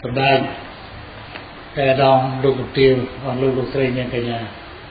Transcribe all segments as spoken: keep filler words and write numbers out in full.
បណ្ដាញតែដងលោកជំទាវអស់លោកលោកស្រីនាងកញ្ញា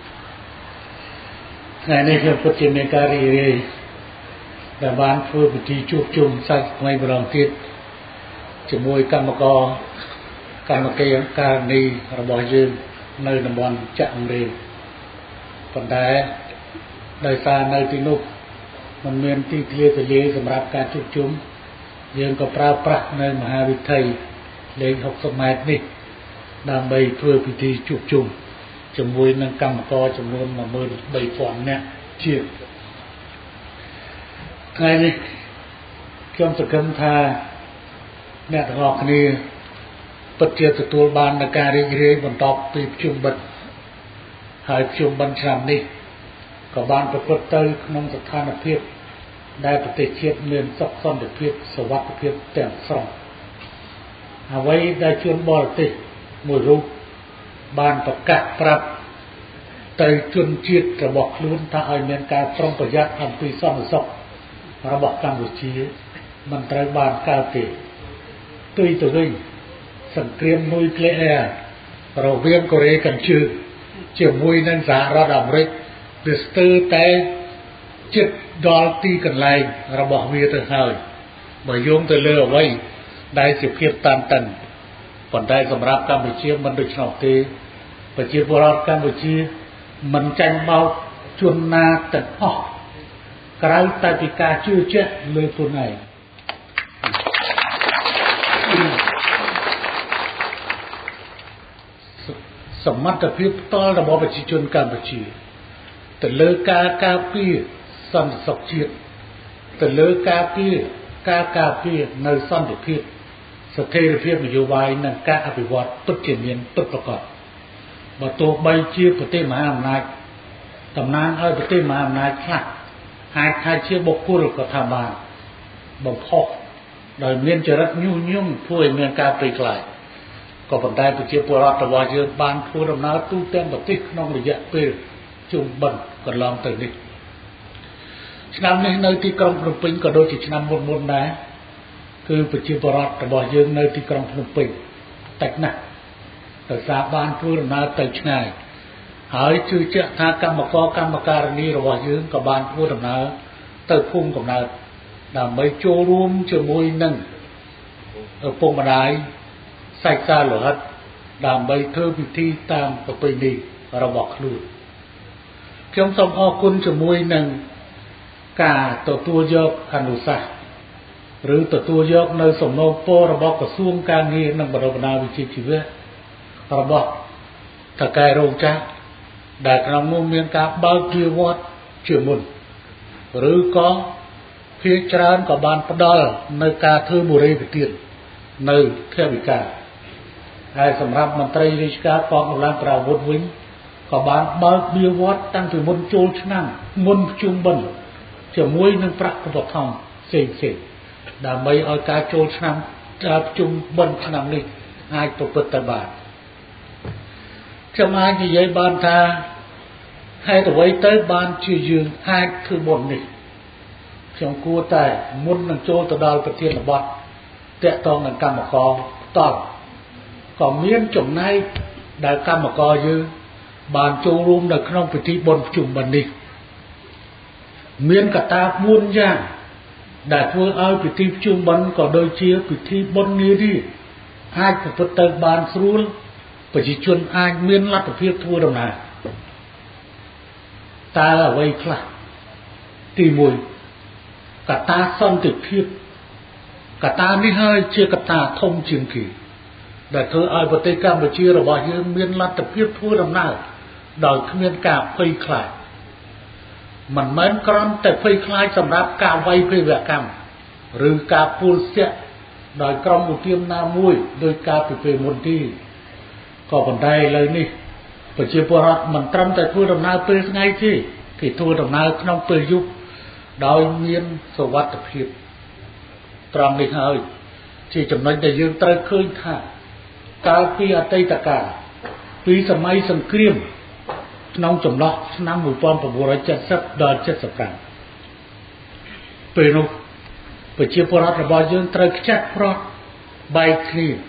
ថ្ងៃនេះខ្ញុំពិតជាមានការរីករាយដែលបានធ្វើពិធីជួបជុំសាច់ថ្មីម្ដងទៀតជាមួយកម្មករកម្មការការនីរបស់យើងនៅតំបន់ចាក់អង្រេប៉ុន្តែដោយសារនៅទីនោះมันមានទីធ្លាទលាយសម្រាប់ការជួបជុំយើងក៏ប្រើប្រាស់នៅមហាវិថីលេខ60ម៉ែត្រនេះដើម្បីធ្វើពិធីជួបជុំជាមួយនឹងកម្មករចំនួន một nghìn ba trăm នាក់ជាងថ្ងៃនេះខ្ញុំសង្ឃឹមថាអ្នកទាំងអស់គ្នាពិតជាទទួលបាននូវការរីករាយបន្ទាប់ពីប្រជុំបិទហើយប្រជុំបិណ្ឌឆ្នាំនេះក៏បានប្រព្រឹត្តទៅក្នុងស្ថានភាពដែលប្រទេសជាតិមានសុខសន្តិភាពសុវត្ថិភាពទាំងស្រុងអ្វីដែលជនបរទេសមួយរូបបានប្រកាសប្រាប់ទៅជនជាតិរបស់ខ្លួនថាឲ្យមានការប្រុងប្រយ័ត្នអំពីសន្តិសុខរបស់កម្ពុជាមិនត្រូវបានកើតទេផ្ទុយទៅវិញសង្គ្រាមនុយក្លេអ៊ែររវាងកូរ៉េខាងជើងជាមួយនឹងសហរដ្ឋអាមេរិកវាស្ទើរតែជិតដល់ទីកន្លែងរបស់វាទៅហើយបើយោងទៅលើអ្វីដែលជាភាពតានតឹងប៉ុន្តែសម្រាប់កម្ពុជាមិនដូច្នោះទេប្រជាពលរដ្ឋកម្ពុជាមិនចាញ់បោកជនណាទាំងអស់ក្រៅតែពីការជឿជាក់លើខ្លួនឯងសមត្ថភាពផ្ទាល់របស់ប្រជាជនកម្ពុជាទៅលើការការពារសន្តិសុខជាតិទៅលើការពារការការពារនៅសន្តិភាពស្ថិរភាពនយោបាយនិងការអភិវឌ្ឍពិតជាមានពិតប្រាកដបើទោះបីជាប្រទេសមហាអំណាចតំណាងឲ្យប្រទេសមហាអំណាចខ្លះអាចថាជាបុគ្គលក៏ថាបានបំផុសដោយមានចរិតញុះញង់ធ្វើឲ្យមានការព្រៃខ្លាចក៏ប៉ុន្តែប្រជាពលរដ្ឋរបស់យើងបានធ្វើដំណើរទូទាំងប្រទេសក្នុងរយៈពេលជុំបិណ្ឌកន្លងទៅនេះឆ្នាំនេះនៅទីក្រុងភ្នំពេញក៏ដូចជាឆ្នាំមុនមុនដែរគឺប្រជាពលរដ្ឋរបស់យើងនៅទីក្រុងភ្នំពេញតិចណាស់ដោយសារបានធ្វើដំណើរទៅឆ្ងាយហើយជឿជាក់ថាកម្មករកម្មការិនីរបស់យើងក៏បានធ្វើដំណើរទៅភូមិកំណើតដើម្បីចូលរួមជាមួយនឹងឪពុកម្ដាយសាច់សាលោហិតដើម្បីធ្វើពិធីតាមប្រពៃណីរបស់ខ្លួនខ្ញុំសូមអរគុណជាមួយនឹងការទទួលយកអនុសាសន៍ឬទទួលយកនៅសំណូមពររបស់ក្រសួងការងារនិងបណ្ដុះបណ្ដាលវិជ្ជាជីវៈរបស់ថៅកែរោងចក្រដែលក្នុងនោះមានការបើកជាវត្តជាមុនឬក៏ភាគច្រើនក៏បានផ្ដល់នៅការធ្វើបុរីវិទាននៅថវិកាហើយសម្រាប់មន្ត្រីរាជការកងកម្លាំងប្រអាវុធវិញក៏បានបើកជាវត្តតាំងពីមុនចូលឆ្នាំមុនប្រជុំបិណ្ឌជាមួយនឹងប្រាក់ឧបត្ថម្ភផ្សេងផ្សេងដើម្បីឲ្យការចូលឆ្នាំប្រជុំបិណ្ឌឆ្នាំនេះអាចប្រព្រឹត្តទៅបានខ្ញុំអាចនិយាយបានថាហេតុអ្វីទៅបានជាយើងអាចធ្វើបុណ្យនេះខ្ញុំគួរតែមុននឹងចូលទៅដល់ប្រធានបទតាក់ទងនឹងកម្មករផ្ទាល់ក៏មានចំណែកដែលកម្មករយើងបានចូលរួមនៅក្នុងពិធីបុណ្យប្រជុំបិណ្ឌនេះមានកត្តាបួនយ៉ាងដែលធ្វើឲ្យពិធីប្រជុំបិណ្ឌក៏ដូចជាពិធីបុណ្យនារីអាចប្រព្រឹត្តទៅបានស្រួលប្រជាជនអាចមានលទ្ធភាពធ្វើដំណើរតើអ្វីខ្លះទីមួយ កត្តាសន្តិភាពកត្តានេះហើយជាកត្តាធំជាងគេដែលធ្វើឲ្យប្រទេសកម្ពុជារបស់យើងមានលទ្ធភាពធ្វើដំណើរដោយគ្មានការភ័យខ្លាចមិនមែនគ្រាន់តែភ័យខ្លាចសម្រាប់ការវាយភេរវកម្មឬការពួលស្ទាក់ដោយក្រុមឧទាមណាមួយដោយការពីពេលមុនទីក៏ប៉ុន្តែឥឡូវនេះប្រជាពលរដ្ឋមិនត្រឹមតែធ្វើដំណើរពេលថ្ងៃទេគេធ្វើដំណើរក្នុងពេលយប់ដោយមានសុវត្ថិភាពត្រង់នេះហើយជាចំណុចដែលយើងត្រូវឃើញថាកាលពីអតីតកាលពីសម័យសង្គ្រាមក្នុងចន្លោះឆ្នាំmột nghìn chín trăm bảy mươiដល់เจ็ดสิบห้าពេលនោះប្រជាពលរដ្ឋរបស់យើងត្រូវខ្ចាត់ប្រត់បែកគ្នា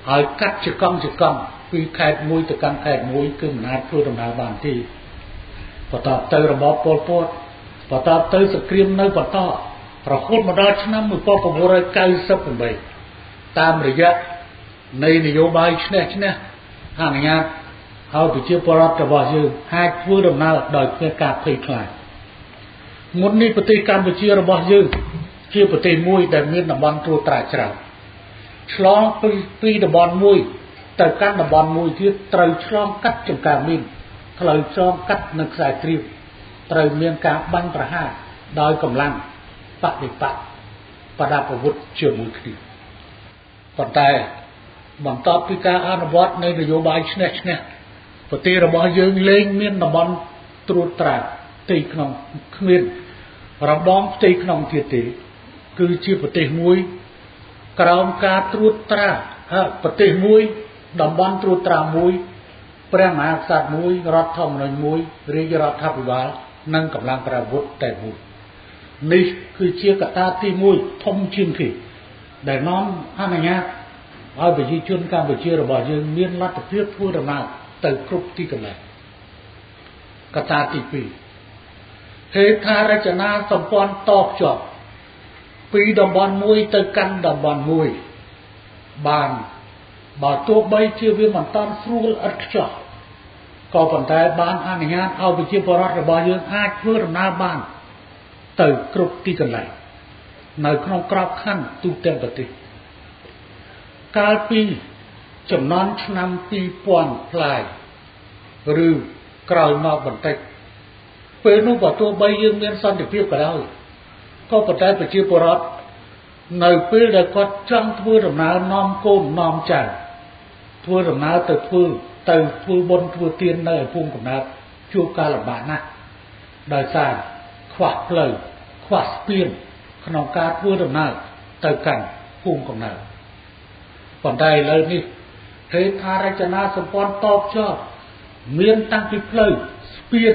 ហើយកាត់ជាកង់ជាកង់ពីខេត្តមួយទៅកាន់ខេត្តមួយគឺមិនអាចធ្វើដំណើរបានទេបន្តទៅរបបប៉ុលពតបន្តទៅសង្គ្រាមនៅបន្តរហូតមកដល់ឆ្នាំmột nghìn chín trăm chín mươi támតាមរយៈនៃនយោបាយឈ្នះឈ្នះអនុញ្ញាតឲ្យប្រជាពលរដ្ឋរបស់យើងអាចធ្វើដំណើរដោយគ្មានការភ័យខ្លាចមុននេះប្រទេសកម្ពុជារបស់យើងជាប្រទេសមួយដែលមានតំបន់ត្រួតត្រាច្រើនឆ្លងពីពីតំបន់មួយទៅកាន់តំបន់មួយទៀតត្រូវឆ្លងកាត់ចំការមីនផ្លូវឆ្លងកាត់នឹងខ្សែត្រៀមត្រូវមានការបាញ់ប្រហារដោយកម្លាំងបដិបត្តិបដាប់អាវុធជាមួយគ្នាប៉ុន្តែបន្ទាប់ពីការអនុវត្តនៃនយោបាយឈ្នះឈ្នះប្រទេសរបស់យើងលែងមានតំបន់ត្រួតត្រាផ្ទៃក្នុងគ្មានរបងផ្ទៃក្នុងទៀតទេគឺជាប្រទេសមួយក្រោមការត្រួតត្រាប្រទេសមួយតំបន់ត្រួតត្រាមួយព្រះមហាក្សត្រមួយរដ្ឋធម្មនុញ្ញមួយរាជរដ្ឋាភិបាលនិងកម្លាំងប្រអាវុធតែមួយនេះគឺជាកត្តាទីមួយធំជាងគេដែលនាំអនុញ្ញាតឲ្យប្រជាជនកម្ពុជារបស់យើងមានលទ្ធភាពធ្វើដំណើរទៅគ្រប់ទីកន្លែងកត្តាទីពីរហេដ្ឋារចនាសម្ព័ន្ធតភ្ជាប់ពីតំបន់មួយទៅកាន់តំបន់មួយបានបើទោះបីជាវាមិនតាន់ស្រួលឥតខ្ចោះក៏ប៉ុន្តែបានអនុញ្ញាតឲ្យប្រជាពលរដ្ឋរបស់យើងអាចធ្វើដំណើរបានទៅគ្រប់ទីកន្លែងនៅក្នុងក្របខ័ណ្ឌទូទាំងប្រទេសកាលពីចំនួនឆ្នាំពីរពាន់ផ្លាយឬក្រោយមកបន្តិចពេលនោះបើទោះបីយើងមានសន្តិភាពក៏ដោយក៏ប៉ុន្តែប្រជាពលរដ្ឋនៅពេលដែលគាត់ចង់ធ្វើដំណើរនាំកូននាំចៅធ្វើដំណើរទៅធ្វើទៅធ្វើបុណ្យធ្វើទាននៅឯភូមិកំណើតជួបការលំបាកណាស់ដោយសារខ្វះផ្លូវខ្វះស្ពានក្នុងការធ្វើដំណើរទៅកាន់ភូមិកំណើតប៉ុន្តែឥឡូវនេះហេដ្ឋារចនាសម្ព័ន្ធតភ្ជាប់មានតាំងពីផ្លូវស្ពាន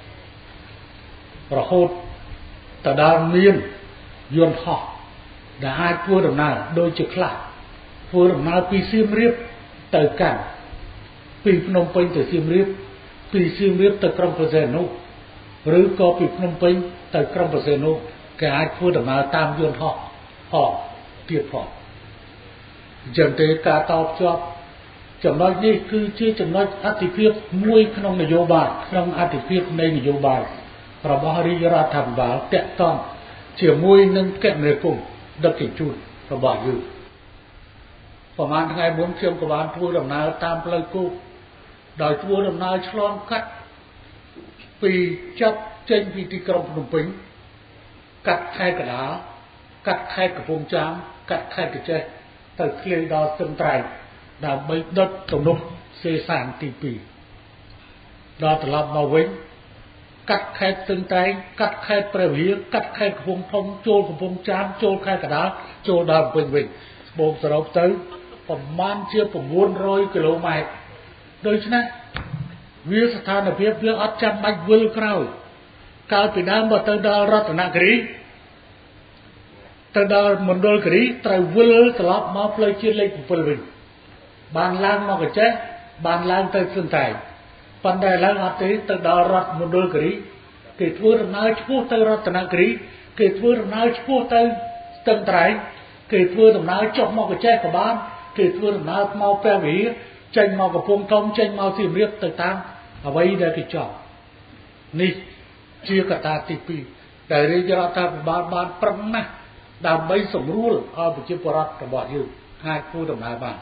រហូតទៅដល់មានយន្តហោះដែលអាចធ្វើដំណើរដូចជាខ្លះធ្វើដំណើរពីសៀមរាបទៅកាន់ពីភ្នំពេញទៅសៀមរាបពីសៀមរាបទៅក្រុងព្រះសីហនុឬក៏ពីភ្នំពេញទៅក្រុងព្រះសីហនុគេអាចធ្វើដំណើរតាមយន្តហោះហោះទៀតផងអញ្ចឹងទេការតភ្ជាប់ចំណុចនេះគឺជាចំណុចអតិភិបមួយក្នុងនយោបាយក្នុងអតិភិបនៃនយោបាយរបស់រាជរដ្ឋាភិបាលតាក់ទងជាមួយនឹងគណនេយ្យគមន៍ដឹកជញ្ជូនរបស់យើងប្រហែលថ្ងៃមុនខ្ញុំក៏បានធ្វើដំណើរតាមផ្លូវគោកដោយធ្វើដំណើរឆ្លងកាត់ពីចាប់ចេញពីទីក្រុងភ្នំពេញកាត់ខេត្តកណ្ដាលកាត់ខេត្តកំពង់ចាមកាត់ខេត្តកញ្ចេះទៅឃ្លាយដល់ស្ទឹងត្រែងដើម្បីដុតទំនប់សេសានទីពីរដល់ត្រឡប់មកវិញកាត់ខេត្តស្ទឹងត្រែងកាត់ខេត្តព្រះវិហារកាត់ខេត្តកំពង់ធំចូលកំពង់ចាមចូលខេត្តកណ្ដាលចូលដល់វិញវិញបូកសរុបទៅប្រមាណជា៩រយគីឡូម៉ែត្រដូច្នេះវាស្ថានភាពវាអត់ចាំបាច់វិលក្រោយកាលពីដើមបើទៅដល់រតនគិរីទៅដល់មណ្ឌលគិរីត្រូវវិលត្រឡប់មកផ្លូវជាតិលេខ7វិញបានឡើងមកកញ្ចេះបានឡើងទៅស្ទឹងត្រែងប៉ុន្តែឡើងអត់ទេទៅដល់រដ្ឋមណ្ឌលគិរីគេធ្វើដំណើរឆ្ពោះទៅរតនគិរីគេធ្វើដំណើរឆ្ពោះទៅស្ទឹងត្រែងគេធ្វើដំណើរចុះមកកញ្ចេះក៏បានគេធ្វើដំណើរមកព្រះវិហារចេញមកកំពង់ធំចេញមកសៀមរាបទៅតាមអ្វីដែលគេចង់នេះជាកត្តាទីពីរដែលរាជរដ្ឋាភិបាលបានប្រឹងណាស់ដើម្បីសម្រួលឲ្យប្រជាពលរដ្ឋរបស់យើងអាចធ្វើដំណើរបាន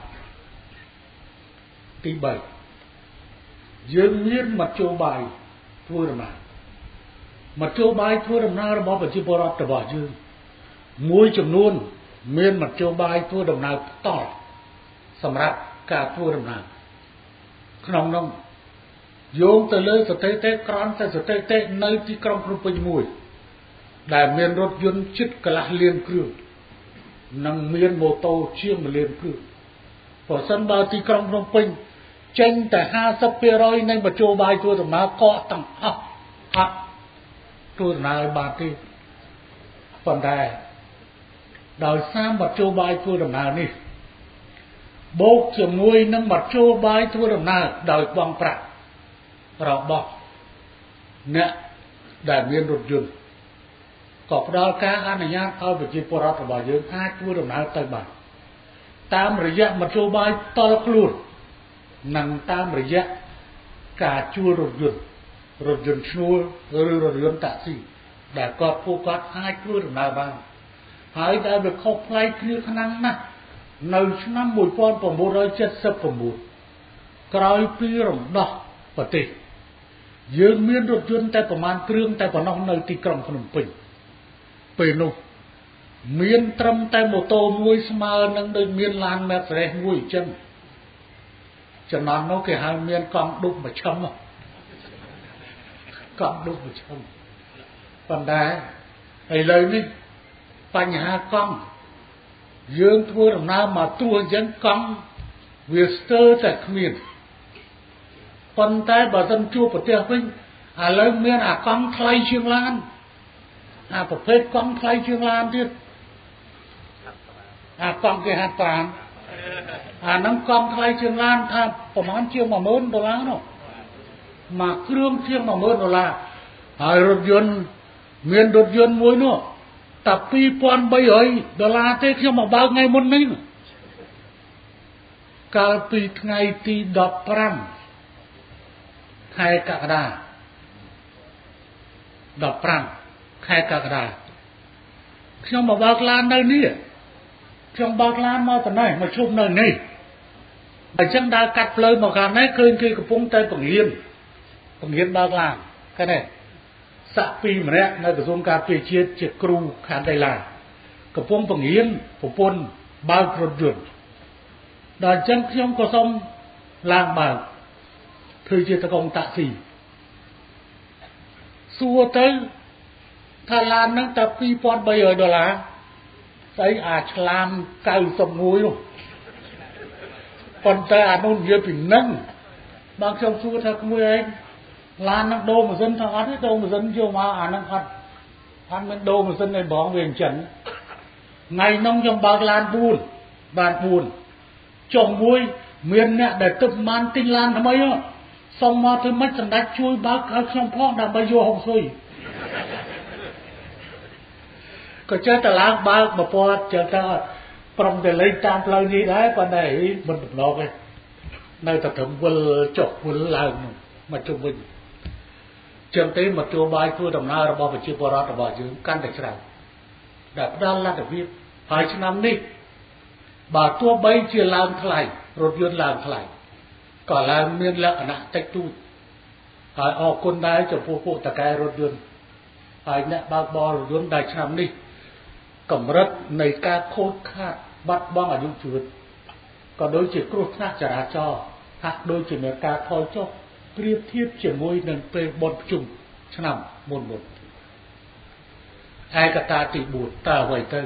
ទីបីយើងមានមធ្យោបាយធ្វើដំណើរមធ្យោបាយធ្វើដំណើររបស់ប្រជាពលរដ្ឋរបស់យើងមួយចំនួនមានមធ្យោបាយធ្វើដំណើរផ្ទាល់សម្រាប់ការធ្វើដំណើរក្នុងនោះយោងទៅលើស្ថិតិក្រំតែស្ថិតិនៅទីក្រុងភ្នំពេញមួយដែលមានរថយន្តជិតកន្លះលានគ្រឿងនិងមានម៉ូតូជាងមួយលានគ្រឿងបើសិនបើទីក្រុងភ្នំពេញចេញតែห้าสิบភាគរយនៃមធ្យោបាយធ្វើដំណើរកកទាំងអស់អត់ធ្វើដំណើរបានទេប៉ុន្តែដោយសារមធ្យោបាយធ្វើដំណើរនេះបូកជាមួយនឹងមធ្យោបាយធ្វើដំណើរដោយបង់ប្រាក់របស់អ្នកដែលមានរថយន្តក៏ផ្ដល់ការអនុញ្ញាតឲ្យប្រជាពលរដ្ឋរបស់យើងអាចធ្វើដំណើរទៅបានតាមរយៈមធ្យោបាយតល់ខ្លួននិងតាមរយៈការជួលរថយន្តរថយន្តឈ្នួលឬរថយន្តតាក់ស៊ីដែលគាត់ពួកគាត់អាចធ្វើដំណើរបានហើយដែលវាខុសប្លែកគ្នាខ្លាំងណាស់នៅឆ្នាំmột nghìn chín trăm七十九ក្រោយពីរំដោះប្រទេសយើងមានរថយន្តតែប្រមាណគ្រឿងតែប៉ុណ្ណោះនៅទីក្រុងភ្នំពេញពេលនោះមានត្រឹមតែម៉ូតូមួយស្មើនឹងដូចមានឡាន Mercedes មួយអញ្ចឹងចំណន់នោះគេហៅមានកង់ឌុបមួយឈឹមកង់ឌុបមួយឈឹមប៉ុន្តែឥឡូវនេះបញ្ហាកង់យើងធ្វើដំណើរមកទោះអញ្ចឹងកង់វាស្ទើរតែគ្មានប៉ុន្តែបើសិនជួបប្រទេសវិញឥឡូវមានអាកង់ថ្លៃជាងឡានអាប្រភេទកង់ថ្លៃជាងឡានទៀតអាកង់គេហាត់ប្រាណអាហ្នឹងកង់ថ្លៃជាងឡានថាប្រហែលជាងmột nghìnដុល្លារនោះមកគ្រឿងជាងmột nghìnដុល្លារហើយរថយន្តមានរថយន្តមួយនោះតែពីរពាន់បីរយដុល្លារទេខ្ញុំមកបើកថ្ងៃមុននេះកាលពីថ្ងៃទីដប់ប្រាំខែកក្កដាដប់ប្រាំខែកក្កដាខ្ញុំមកបើកឡាននៅនេះខ្ញុំបើកឡានមកទៅនេះមកជុំនៅនេះអញ្ចឹងដើរកាត់ផ្លូវមកខាងនេះឃើញគេកំពុងតែបង្រៀនបង្រៀនបើកឡានឃើញទេសាក់ពីរម្នាក់នៅក្រសួងការពារជាតិជាគ្រូខាងកីឡាកំពុងបង្រៀនប្រពន្ធបើករថយន្តដល់អញ្ចឹងខ្ញុំក៏សូមឡើងបើកធ្វើជាតកងតាក់ស៊ីសួរទៅថាឡានហ្នឹងតែពីរពាន់បីរយដុល្លារស្អីអាឆ្លាមเก้าสิบเอ็ดនោះប៉ុន្តែអានោះនិយាយពីនឹងបើខ្ញុំសួរថាក្មួយឯងឡានហ្នឹងដូរម៉ាស៊ីនថាអត់ទេដូរម៉ាស៊ីនយកមកអាហ្នឹងអត់អត់មានដូរម៉ាស៊ីនឯបងវាអញ្ចឹងថ្ងៃនោះខ្ញុំបើកឡានបួនបានបួនចុះមួយមានអ្នកដែលទឹកបានទិញឡានថ្មីសុំមកធ្វើម៉េចសម្ដេចជួយបើកឲ្យខ្ញុំផងដើម្បីយកហុកស៊ុយក៏ចេះតែឡើងបើកបពតចេះតែប្រំតែលេងតាមផ្លូវនេះដែរប៉ុន្តែមិនដំណងទេនៅតែត្រឹមវិលចុះវិលឡើងមកជុំវិញចឹងទេមកជួបាយធ្វើដំណើររបស់ប្រជាពលរដ្ឋរបស់យើងកាន់តែច្រើនដែលផ្ដល់លទ្ធភាពហើយឆ្នាំនេះបើទោះបីជាឡើងថ្លៃរថយន្តឡើងថ្លៃក៏ឡើងមានលក្ខណៈតិចតួចហើយអរគុណដែរចំពោះពួកតកែរថយន្តហើយអ្នកបើកបររថយន្តដែលឆ្នាំនេះកម្រិតនៃការខូចខាតបាត់បង់អាយុជីវិតក៏ដូចជាគ្រោះថ្នាក់ចរាចរណ៍ហាក់ដូចជាមានការថយចុះប្រៀបធៀបជាមួយនឹងពេលបុណ្យភ្ជុំឆ្នាំមុនមុនឯកតាទីបួនតើអ្វីទៅ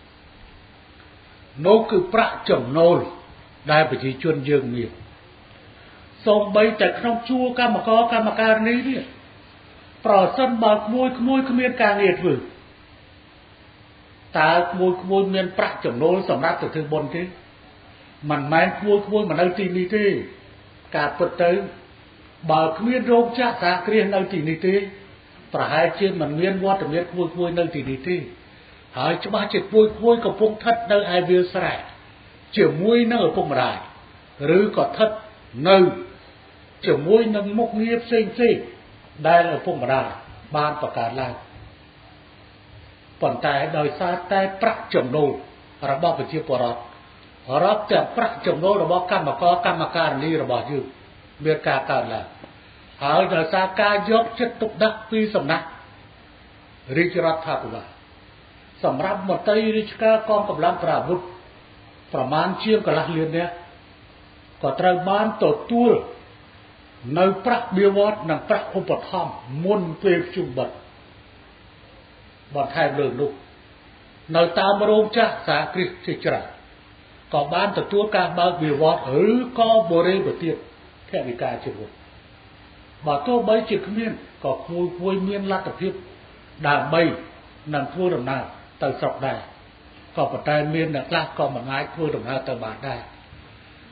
នោះគឺប្រាក់ចំណូលដែលប្រជាជនយើងមានសូម្បីតែក្នុងជួរកម្មករកម្មការិនីនេះប្រសិនបើក្មួយក្មួយគ្មានការងារធ្វើតើក្មួយក្មួយមានប្រាក់ចំណូលសម្រាប់ទៅធ្វើបុណ្យទេមិនមែនក្មួយក្មួយមកនៅទីនេះទេការពិតទៅបើគ្មានរោងចក្រសហគ្រាសនៅទីនេះទេប្រហែលជាមិនមានវត្តមានក្មួយក្មួយនៅទីនេះទេហើយច្បាស់ជាក្មួយក្មួយកំពុងស្ថិតនៅឯវាលស្រែជាមួយនឹងឪពុកម្ដាយឬក៏ស្ថិតនៅជាមួយនឹងមុខងារផ្សេងផ្សេងដែលឪពុកម្ដាយបានបង្កើតឡើងប៉ុន្តែដោយសារតែប្រាក់ចំណូលរបស់ប្រជាពលរដ្ឋរាប់ទាំងប្រាក់ចំណូលរបស់កម្មករកម្មការិនីរបស់យើងមានការកើនឡើងហើយដោយសារការយកចិត្តទុកដាក់ពីសំណាក់រាជរដ្ឋាភិបាលសម្រាប់មន្ត្រីរាជការកងកម្លាំងប្រអាវុធប្រមាណជាងកន្លះលាននាក់ក៏ត្រូវបានទទួលនៅប្រាក់បៀវត្សនិងប្រាក់ឧបត្ថម្ភមុនពេលជុំបិទបន្ថែមលើនោះនៅតាមរោងចក្រសហគ្រាសជាច្រើនក៏បានទទួលការបើកបៀវត្សឬក៏បរិបទានថវិកាជាមុនបើទោះបីជាគ្មានក៏គួរគួរមានលទ្ធភាពដើម្បីនឹងធ្វើដំណើរទៅស្រុកដែរក៏ប៉ុន្តែមានអ្នកខ្លះក៏មិនអាចធ្វើដំណើរទៅបានដែរ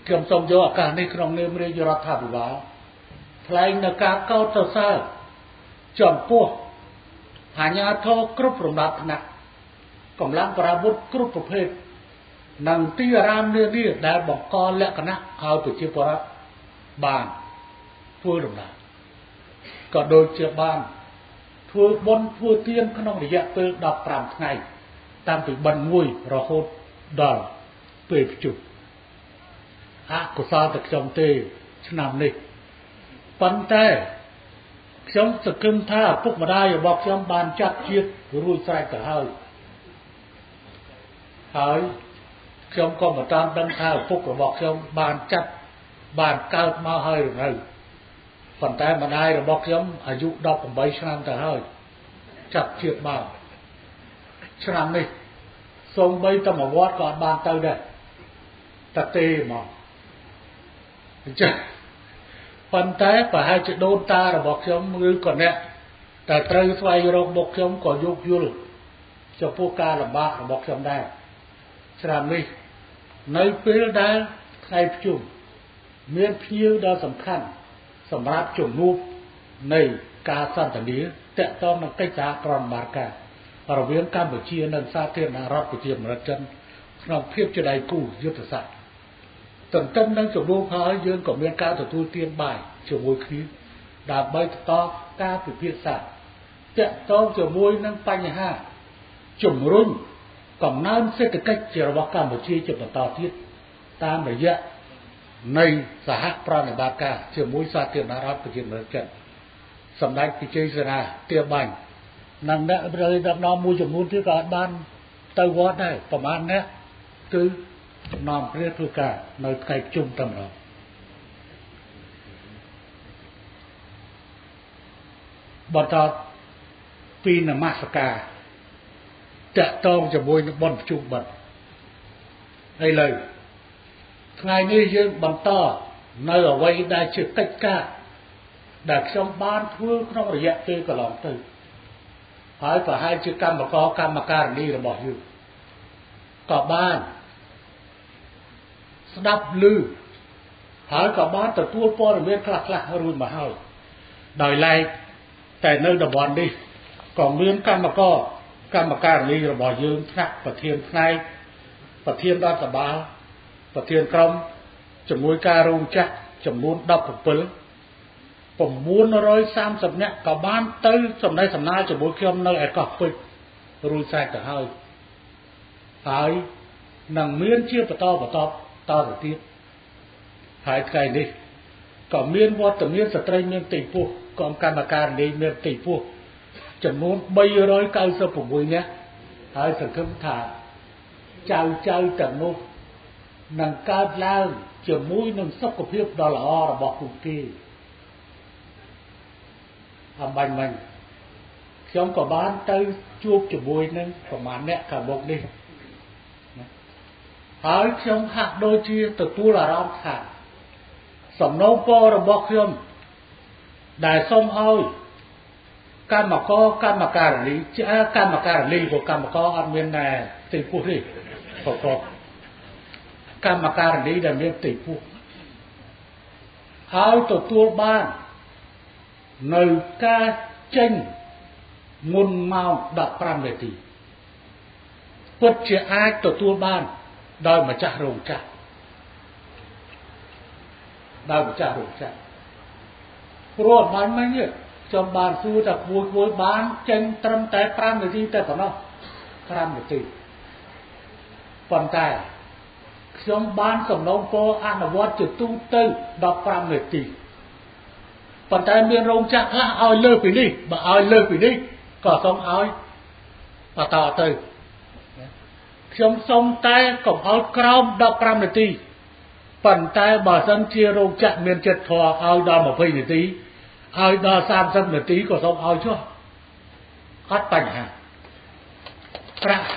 ខ្ញុំសូមយកឱកាសនេះក្នុងនាមរាជរដ្ឋាភិបាលថ្លែងនៅការកោតសរសើរចំពោះអាជ្ញាធរគ្រប់លំដាប់ថ្នាក់កម្លាំងប្រវុធគ្រប់ប្រភេទនិងទីអារាមនានាដែលបង្កលក្ខណៈឲ្យប្រជាពលរដ្ឋបានធ្វើដំណើរក៏ដូចជាបានធ្វើបុណ្យធ្វើទានក្នុងរយៈពេលដប់ប្រាំថ្ងៃតាំងពីបិណ្ឌមួយរហូតដល់ពេលភ្ជុំអកុសលតែខ្ញុំទេឆ្នាំនេះប៉ុន្តែខ្ញុំសង្ឃឹមថាឪពុកម្ដាយរបស់ខ្ញុំបានចាត់ជាតិរួចស្រេចទៅហើយហើយខ្ញុំក៏មិនតាន់ដឹងថាឪពុករបស់ខ្ញុំបានចាត់បានកើតមកហើយឬនៅប៉ុន្តែម្ដាយរបស់ខ្ញុំអាយុដប់ប្រាំបីឆ្នាំទៅហើយចាត់ជាតិមកឆ្នាំនេះសូម្បីតែមកវត្តក៏អត់បានទៅដែរតែទេមកអញ្ចឹងប៉ុន្តែប្រហែលជាដូនតារបស់ខ្ញុំឬក៏អ្នកតែត្រូវស្វែងរកមុខខ្ញុំក៏យោគយល់ចំពោះការលំបាករបស់ខ្ញុំដែរឆ្នាំនេះនៅពេលដែលថ្ងៃភ្ជុំមានភ្ញៀវដ៏សំខាន់សម្រាប់ជំនួបនៃការសន្ទនាតាក់ទងនឹងកិច្ចសហប្រតិបត្តិការរវាងកម្ពុជានិងសាធារណរដ្ឋប្រជាមានិតចិនក្នុងភាពជាដៃគូយុទ្ធសាស្ត្រទន្ទឹមនឹងជំនួបហើយយើងក៏មានការទទួលទានបាយជាមួយគ្នាដើម្បីបន្តការពិភាក្សាតាក់ទងជាមួយនឹងបញ្ហាជំរុញកំណើនសេដ្ឋកិច្ចរបស់កម្ពុជាជាបន្តទៀតតាមរយៈនៃសហប្រតិបត្តិការជាមួយសាធារណរដ្ឋប្រជាមានិតចិនសម្ដេចពិជ័យសេនាទាបាញ់និងអ្នកប្រតិដឹកនាំមួយចំនួនទៀតក៏បានទៅវត្តដែរប្រហែលអ្នកគឺនាំព្រះធ្វើការនៅថ្ងៃជុំតែម្ដងបន្តពីនមស្ការតាក់ទងជាមួយនឹងបុណ្យភ្ជុំបិណ្ឌឥឡូវថ្ងៃនេះយើងបន្តនៅអ្វីដែលជាកិច្ចការដែលខ្ញុំបានធ្វើក្នុងរយៈពេលកន្លងទៅហើយប្រហែលជាកម្មករកម្មការិនីរបស់យើងក៏បានស្ដាប់ឮហើយក៏បានទទួលព័ត៌មានខ្លះខ្លះរួចមកហើយដោយឡែកតែនៅតំបន់នេះក៏មានកម្មករកម្មការិនីរបស់យើងថ្នាក់ប្រធានផ្នែកប្រធានរដ្ឋបាលប្រធានក្រុមជាមួយការរោងចក្រចំនួនដប់ប្រាំ9 930នាក់ក៏បានទៅសម្ដែងសម្ដាលជាមួយខ្ញុំនៅឯកោះពេជ្ររួចស្រេចទៅហើយហើយនឹងមានជាបន្តបន្តតទៅទៀតហើយថ្ងៃនេះក៏មានវត្តមានស្ត្រីមានទីពោះក្រុមកម្មការនីមានទីពោះចំនួន396នាក់ហើយសង្ឃឹមថាចៅចៅទាំងនោះនឹងកើតឡើងជាមួយនឹងសុខភាពដ៏ល្អរបស់ពួកគេអំបញ្ញមិញខ្ញុំក៏បានទៅជួបជាមួយនឹងប្រមាណអ្នកខាងមុខនេះហើយខ្ញុំហាក់ដូចជាទទួលអារម្មណ៍ថាសំណូមពររបស់ខ្ញុំដែលសូមឲ្យកម្មករកម្មការិនីជាកម្មការិនីក៏កម្មករអត់មានតែទីពោះទេប្រកបកម្មការិនីដែលមានទីពោះហើយទទួលបាននៅការចេញមុនម៉ោងដប់ប្រាំនាទីពិតជាអាចទទួលបានដោយម្ចាស់រោងចក្រដោយម្ចាស់រោងចក្រព្រោះបាញ់មិញខ្ញុំបានសួរថាគួយគួយបានចេញត្រឹមតែប្រាំនាទីតែប៉ុណ្ណោះប្រាំនាទីប៉ុន្តែខ្ញុំបានសំណូមពរអនុវត្តជាទូទៅដប់ប្រាំនាទីប៉ុន្តែមានរោងចក្រខ្លះឲ្យលើសពីនេះបើឲ្យលើសពីនេះក៏សូមឲ្យបន្តទៅខ្ញុំសូមតែកុំឲ្យក្រោមដប់ប្រាំនាទីប៉ុន្តែបើសិនជារោងចក្រមានចិត្តធម៌ឲ្យដល់ยี่สิบនាទីឲ្យដល់สามสิบនាទីក៏សូមឲ្យចុះអត់បញ្ហាប្រាក់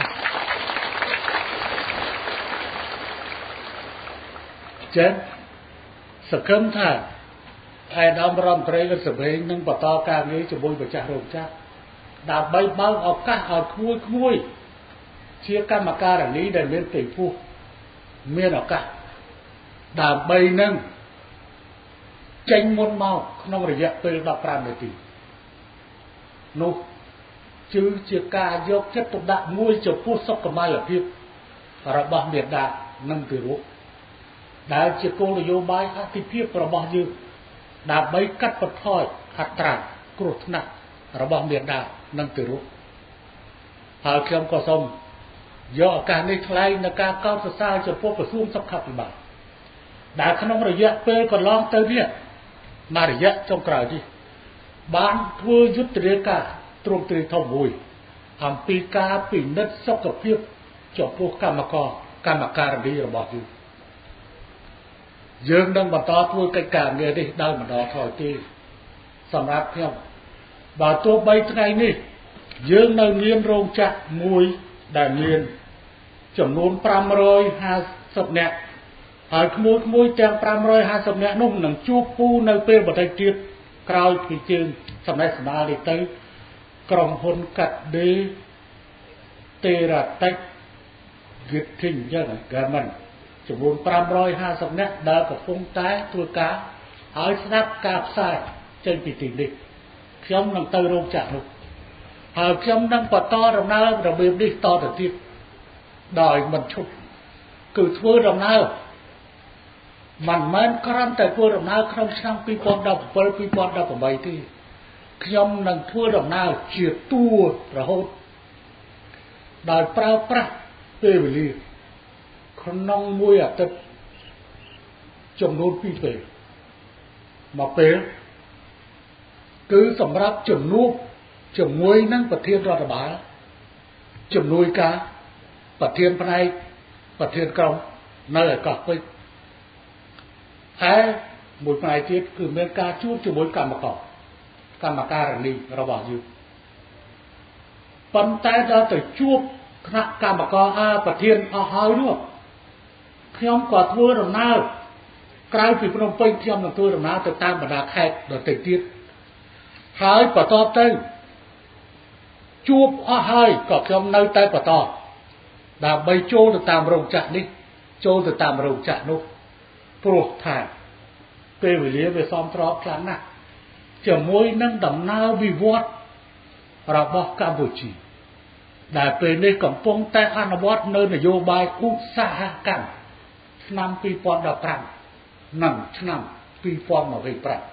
ចេះសង្ឃឹមថាឯកឧត្តមរដ្ឋមន្ត្រីរដ្ឋសភានឹងបន្តការងារជាមួយម្ចាស់រោងចក្រដើម្បីបើកឱកាសឲ្យក្មួយក្មួយជាកម្មការិនីដែលមានទីពោះមានឱកាសដើម្បីនឹងចេញមុនមកក្នុងរយៈពេលដប់ប្រាំនាទីនោះគឺជាការយកចិត្តទុកដាក់មួយចំពោះសុខុមាលភាពរបស់មាតានិងទារកដែលជាគោលនយោបាយអធិភាពរបស់យើងដើម្បីកាត់បន្ថយអត្រាគ្រោះថ្នាក់របស់មាតានិងទារកហើយខ្ញុំក៏សូមយកឱកាសនេះថ្លែងនៅការកោតសរសើរចំពោះក្រសួងសុខាភិបាលដែលក្នុងរយៈពេលកន្លងទៅនេះមួយរយៈចុងក្រោយនេះបានធ្វើយុទ្ធនាការទ្រង់ទ្រាយធំមួយអំពីការពិនិត្យសុខភាពចំពោះកម្មករកម្មការិនីរបស់យើងយើងនឹងបន្តធ្វើកិច្ចការងារនេះដោយម្ដងថយទេសម្រាប់ខ្ញុំបើទោះបីថ្ងៃនេះយើងនៅមានរោងចក្រមួយដែលមានចំនួនប្រាំរយហាសិបនាក់ហើយក្មួយក្មួយទាំងប្រាំរយហាសិបនាក់នោះនឹងជួបគូនៅពេលបន្តិចទៀតក្រោយពីជើងសម្ដែងសម្ដាលនេះទៅក្រុមហ៊ុនកាត់ដេតេរ៉ាតិចគិតធិញចឹងក៏មិនចំនួនប្រាំរយហាសិបនាក់ដែលកំពុងតែធ្វើការហើយស្ដាប់ការផ្សាយចេញពីទីនេះខ្ញុំនឹងទៅរោងចក្រនោះហើយខ្ញុំនឹងបន្តដំណើររបៀបនេះតទៅទៀតដោយមិនឈប់គឺធ្វើដំណើរមិនមែនគ្រាន់តែធ្វើដំណើរក្នុងឆ្នាំពីរពាន់ដប់ប្រាំពីរ ពីរពាន់ដប់ប្រាំទេខ្ញុំនឹងធ្វើដំណើរជាតួរហូតដោយប្រើប្រាស់ពេលវេលាក្នុងមួយអាទិត្យចំនួនពីរពេលមួយពេលគឺសម្រាប់ជំនួបជាមួយនឹងប្រធានរដ្ឋបាលជំនួយការប្រធានផ្នែកប្រធានក្រុមនៅឯកោះពេជ្រហើយមួយផ្នែកទៀតគឺមានការជួបជាមួយកម្មករកម្មការិនីរបស់យើងប៉ុន្តែដល់ទៅជួបថ្នាក់កម្មករអាប្រធានអស់ហើយនោះខ្ញុំក៏ធ្វើដំណើរក្រៅពីភ្នំពេញខ្ញុំនឹងធ្វើដំណើរទៅតាមបណ្ដាខេត្តដទៃទៀតហើយបន្តទៅជួបអស់ហើយក៏ខ្ញុំនៅតែបន្តដើម្បីចូលទៅតាមរោងចក្រនេះចូលទៅតាមរោងចក្រនោះព្រោះថាពេលវេលាវាសមស្របខ្លាំងណាស់ជាមួយនឹងដំណើរវិវត្តរបស់កម្ពុជាដែលពេលនេះកំពុងតែអនុវត្តនៅនយោបាយឧស្សាហកម្មឆ្នាំពីរពាន់ដប់ប្រាំនិងឆ្នាំពីរពាន់ยี่สิบห้า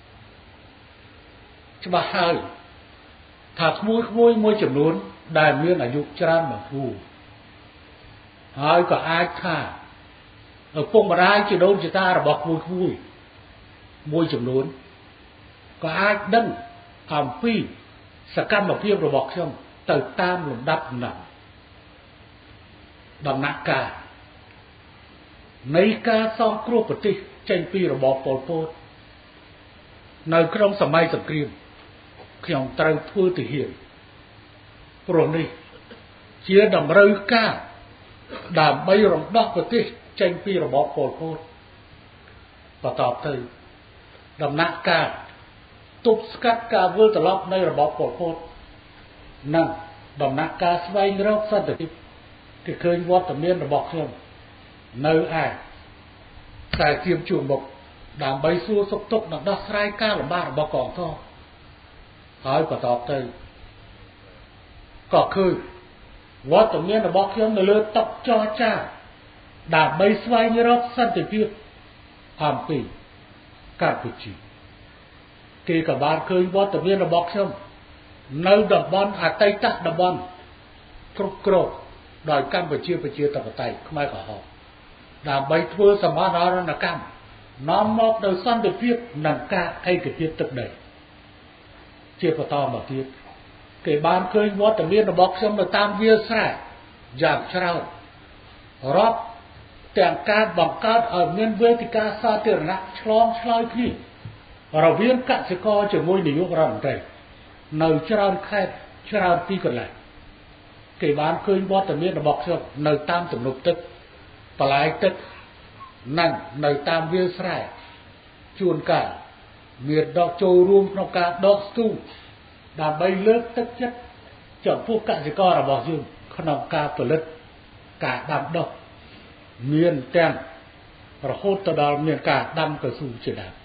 ច្បាស់ហើយថាក្មួយក្មួយមួយចំនួនដែលមានអាយុច្រើនមកគូហើយក៏អាចថាឪពុកម្ដាយជាដូនជាតារបស់ក្មួយក្មួយមួយចំនួនក៏អាចដឹងអំពីសកម្មភាពរបស់ខ្ញុំទៅតាមលំដាប់លំដាប់ដំណាក់កាលនៃការសង្គ្រោះប្រទេសចេញពីរបបប៉ុលពតនៅក្នុងសម័យសង្គ្រាមខ្ញុំត្រូវធ្វើទាហានព្រោះនេះជាតម្រូវការដើម្បីរំដោះប្រទេសចេញពីរបបប៉ុលពតបន្តទៅដំណាក់កាលទប់ស្កាត់ការវិលត្រឡប់នៃរបបប៉ុលពតនិងដំណាក់កាលស្វែងរកសន្តិភាពที่ឃើញវត្តមានរបស់ខ្ញុំនៅឯខ្សែទៀមជួរមុខដើម្បីសួរសុខទុក្ខនិងដោះស្រាយការលំបាករបស់កងទ័ពហើយបន្តទៅក៏ឃើញវត្តមានរបស់ខ្ញុំនៅលើតុចរចាដើម្បីស្វែងរកសន្តិភាពអំពីកម្ពុជាគេក៏បានឃើញវត្តមានរបស់ខ្ញុំនៅតំបន់អតីតតំបន់គ្រប់គ្រងដោយកម្ពុជាប្រជាធិបតេយ្យខ្មែរក្រហមដើម្បីធ្វើសមាហរណកម្មនាំមកនូវសន្តិភាពនិងការឯកភាពទឹកដីជាបន្តមកទៀតគេបានឃើញវត្តមានរបស់ខ្ញុំនៅតាមវាលស្រែយ៉ាងច្រើនរាប់ទាំងការបង្កើតឲ្យមានវេទិកាសាធារណៈឆ្លងឆ្លើយគ្នារវាងកសិករជាមួយនាយករដ្ឋមន្ត្រីនៅច្រើនខេត្តច្រើនទីកន្លែងគេបានឃើញវត្តមានរបស់ខ្ញុំនៅតាមទំនប់ទឹកបន្លែទឹកនិងនៅតាមវាលស្រែជួនកាលមានដកចូលរួមក្នុងការដកស្ទូងដើម្បីលើកទឹកចិត្តចំពោះកសិកររបស់យើងក្នុងការផលិតការដាំដុះមានទាំងរហូតទៅដល់មានការដាំកៅស៊ូជាដើម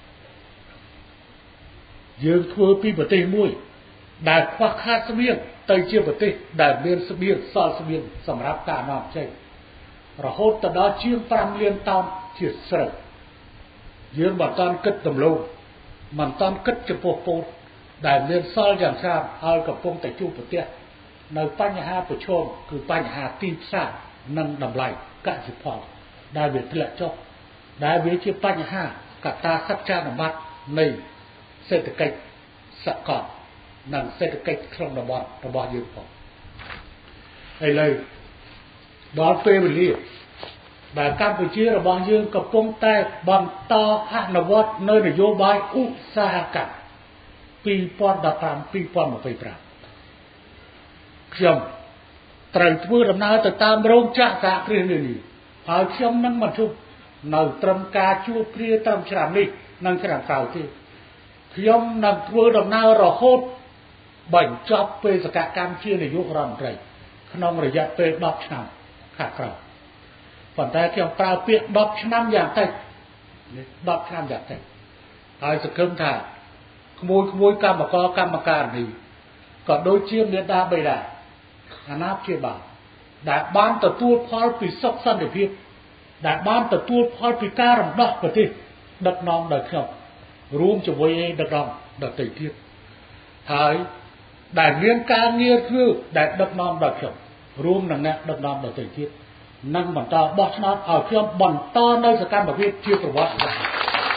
យើងធ្វើពីប្រទេសមួយដែលខ្វះខាតស្បៀងទៅជាប្រទេសដែលមានស្បៀងសល់ស្បៀងសម្រាប់ការនាំចេញរហូតទៅដល់ជាង5លានតោនជាស្រូវយើងមិនតាន់គិតដំឡូងមិនតាន់គិតចំពោះពោតដែលមានសល់យ៉ាងច្រើនហើយកំពុងតែជួបប្រទះនៅបញ្ហាប្រឈមគឺបញ្ហាទីផ្សារនិងតម្លៃកសិផលដែលវាធ្លាក់ចុះដែលវាជាបញ្ហាកត្តាសច្ចានុបត្តិនៃសេដ្ឋកិច្ចសកលនិងសេដ្ឋកិច្ចក្នុងតំបន់របស់យើងផងឥឡូវដល់ពេលវេលាដែលកម្ពុជារបស់យើងកំពុងតែបន្តអនុវត្តនៅនយោបាយឧស្សាហកម្មពីរពាន់ដប់ប្រាំ ពីរពាន់ម្ភៃប្រាំខ្ញុំត្រូវធ្វើដំណើរទៅតាមរោងចក្រសហគ្រាសនានាហើយខ្ញុំនឹងមិនជប់នៅត្រឹមការជួបគ្រាត្រឹមឆ្នាំនេះនិងឆ្នាំក្រោយទេខ្ញុំនឹងធ្វើដំណើររហូតបញ្ចប់បេសកកម្មជានាយករដ្ឋមន្ត្រីក្នុងរយៈពេលដប់ឆ្នាំខាងក្រោយប៉ុន្តែខ្ញុំប្រើពាក្យដប់ឆ្នាំយ៉ាងតិចដប់ឆ្នាំយ៉ាងតិចហើយសង្ឃឹមថាក្មួយក្មួយកម្មករកម្មការនេះក៏ដូចជាមេដាបេដាអាណាព្យាបាលដែលបានទទួលផលពីសុខសន្តិភាពដែលបានទទួលផលពីការរំដោះប្រទេសដឹកនាំដោយខ្ញុំរួមជាមួយឯដឹកនាំដទៃទៀតហើយដែលមានការងារធ្វើដែលដឹកនាំដោយខ្ញុំរួមនឹងអ្នកដឹកនាំដទៃទៀតនឹងបន្តបោះឆ្នោតឲ្យខ្ញុំបន្តនៅសកម្មភាពជាប្រវត្តិសាស្ត្រ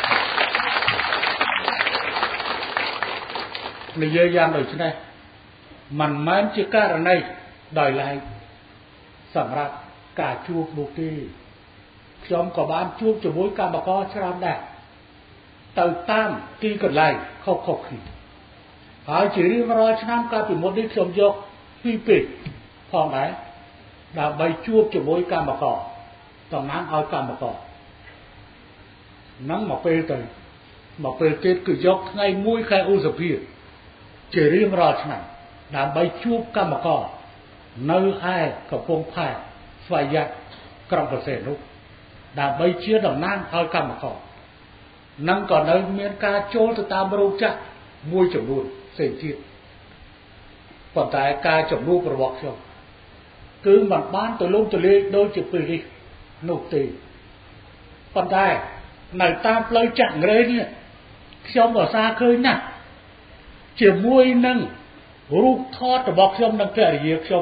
និយាយយ៉ាងដូចនេះមិនមែនជាករណីដោយឡែកសម្រាប់ការជួបនោះទេខ្ញុំក៏បានជួបជាមួយកម្មករច្រើនដែរទៅតាមទីកន្លែងខុសៗគ្នាហើយជារៀងរាល់ឆ្នាំកាលពីមុននេះខ្ញុំយកពីពេកផងដែរដើម្បីជួបជាមួយកម្មករតំណាងឲ្យកម្មករនឹងមកពេលទៅមកពេលទៀតគឺយកថ្ងៃមួយខែឧសភាជារៀងរាល់ឆ្នាំដើម្បីជួបកម្មករនៅឯកំពង់ផែស្វយ័តក្រុងប្រសេនុដើម្បីជាតំណាងឲ្យកម្មករនឹងក៏នៅមានការចូលទៅតាមរោងចក្រមួយចំនួនផ្សេងទៀតប៉ុន្តែការជំនួបរបស់ខ្ញុំគឺមិនបានទៅលំទលាយដូចជាពេលនេះនោះទេប៉ុន្តែនៅតាមផ្លូវចាក់ងរេនេះខ្ញុំឧស្សាហ៍ឃើញណាស់ជាមួយនឹងរូបថតរបស់ខ្ញុំនិងភរិយាខ្ញុំ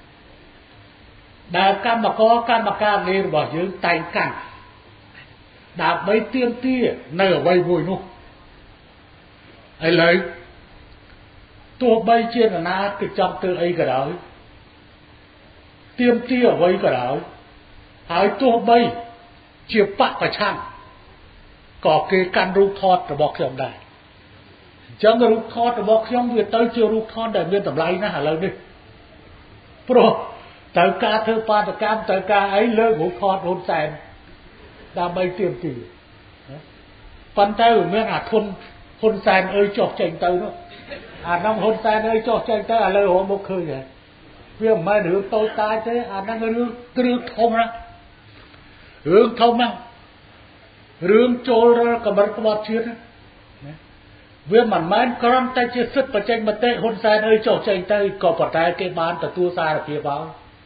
ដែលកម្មករកម្មការងាររបស់យើងតែងកាន់ដើម្បីទាមទារនៅអ្វីមួយនោះឥឡូវទោះបីជានរណាគេចង់ធ្វើអីក៏ដោយទាមទារអ្វីក៏ដោយហើយទោះបីជាបកប្រឆាំងក៏គេកាន់រូបថតរបស់ខ្ញុំដែរអញ្ចឹងរូបថតរបស់ខ្ញុំវាទៅជារូបថតដែលមានតម្លៃណាស់ឥឡូវនេះព្រោះត្រូវការធ្វើបាតកម្មត្រូវការអីលើករូបថតហ៊ុនសែនដើម្បីទាមទារប៉ុន្តែវាមានអាធនហ៊ុនសែនអើយចុះចេញទៅនោះអានោះហ៊ុនសែនអើយចុះចេញទៅឥឡូវរហូតមកឃើញហើយវាមិនមែនរឿងតូចតាចទេអាហ្នឹងរឿងគ្រឿងធំណារឿងធំណារឿងចូលរលកម្រិតក្បត់ជាតិណាវាមិនមែនគ្រាន់តែជាសិទ្ធិបច្ចេកមតិហ៊ុនសែនអើយចុះចេញទៅក៏ប៉ុន្តែគេបានទទួលសារភាពហើយ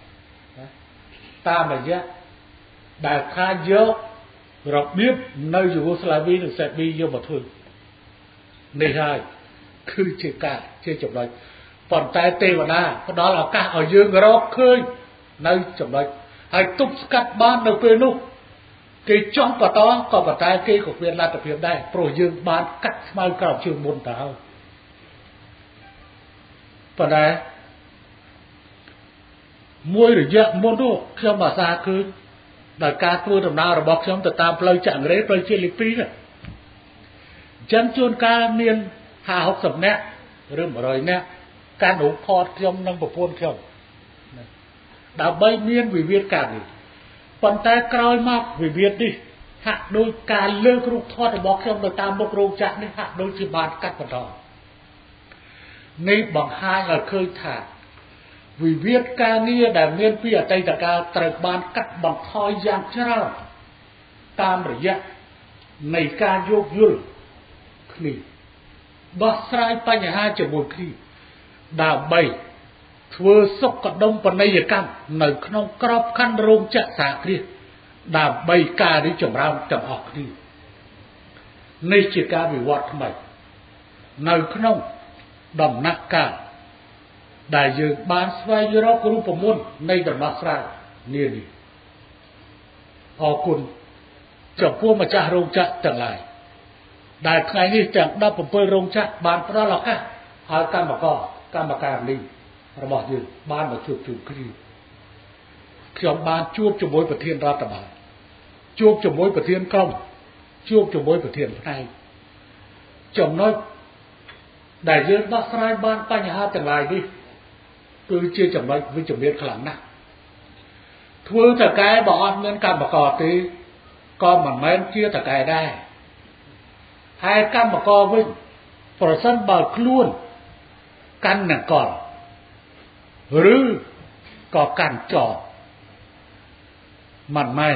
តាមរយៈដែលខាយករបៀបនៅយូហ្គោស្លាវីនិងសេប៊ីយកមកធ្វើនេះហើយគឺជាការជាចំណុចប៉ុន្តែទេវតាផ្ដល់ឱកាសឲ្យយើងរកឃើញនៅចំណុចហើយទប់ស្កាត់បាននៅពេលនោះគេចង់បន្តក៏ប៉ុន្តែគេក៏មានលទ្ធភាពដែរព្រោះយើងបានកាត់ស្មៅក្រោមជើងមុនទៅហើយប៉ុន្តែមួយរយៈមុននោះខ្ញុំអាសាឃើញដោយការធ្វើដំណើររបស់ខ្ញុំទៅតាមផ្លូវចង្រេផ្លូវជាតិលេខពីរហ្នឹងអញ្ចឹងជួនកាលមានห้าหกสิบនាក់ឬmột trămនាក់ការរូបថតខ្ញុំនិងប្រពន្ធខ្ញុំដើម្បីមានវិវាទការនេះប៉ុន្តែក្រោយមកវិវាទនេះហាក់ដូចការលើករូបថតរបស់ខ្ញុំទៅតាមមុខរោងចក្រនេះហាក់ដូចជាបានកាត់បន្តនេះបង្ហាញឲ្យឃើញថាវិវាទការងារដែលមានពីអតីតកាលត្រូវបានកាត់បន្ថយយ៉ាងច្រើនតាមរយៈនៃការយោគយល់គ្នាដោះស្រាយបញ្ហាជាមួយគ្នាដើម្បីធ្វើសុខដុមបនីយកម្មនៅក្នុងក្របខ័ណ្ឌរោងចក្រសហគ្រាសដើម្បីការរីកចម្រើនទាំងអស់គ្នានេះជាការវិវត្តថ្មីនៅក្នុងដំណាក់កាលដែលយើងបានស្វែងរករូបមន្តនៃដំណោះស្រាយនានាអរគុណចំពោះម្ចាស់រោងចក្រទាំងឡាយដែលថ្ងៃនេះទាំងដប់bảyរោងចក្របានផ្ដល់ឱកាសឲ្យកម្មករកម្មការនេះរបស់យើងបានមកជួបជុំគ្នាខ្ញុំបានជួបជាមួយប្រធានរដ្ឋបាលជួបជាមួយប្រធានក្រុមជួបជាមួយប្រធានផ្នែកចំណុចដែលយើងដោះស្រាយបានបញ្ហាទាំងឡាយនេះគឺជាចំណុចវិជ្ជមានខ្លាំងណាស់ធ្វើតកែបើអត់មានកម្មករទេក៏មិនមែនជាតកែដែរហើយកម្មករវិញប្រសិនបើខ្លួនកាន់នង្គ័លឬក៏កាន់ចោលមិនមែន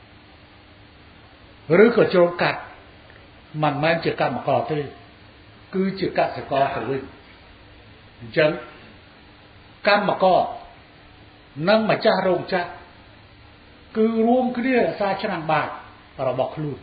ឬក៏ចូលកាត់មិនមែនជាកម្មករទេគឺជាកសិករទៅវិញអញ្ចឹងកម្មករនិងម្ចាស់រោងចក្រគឺរួមគ្នារក្សាឆ្នាំងបាតរបស់ខ្លួន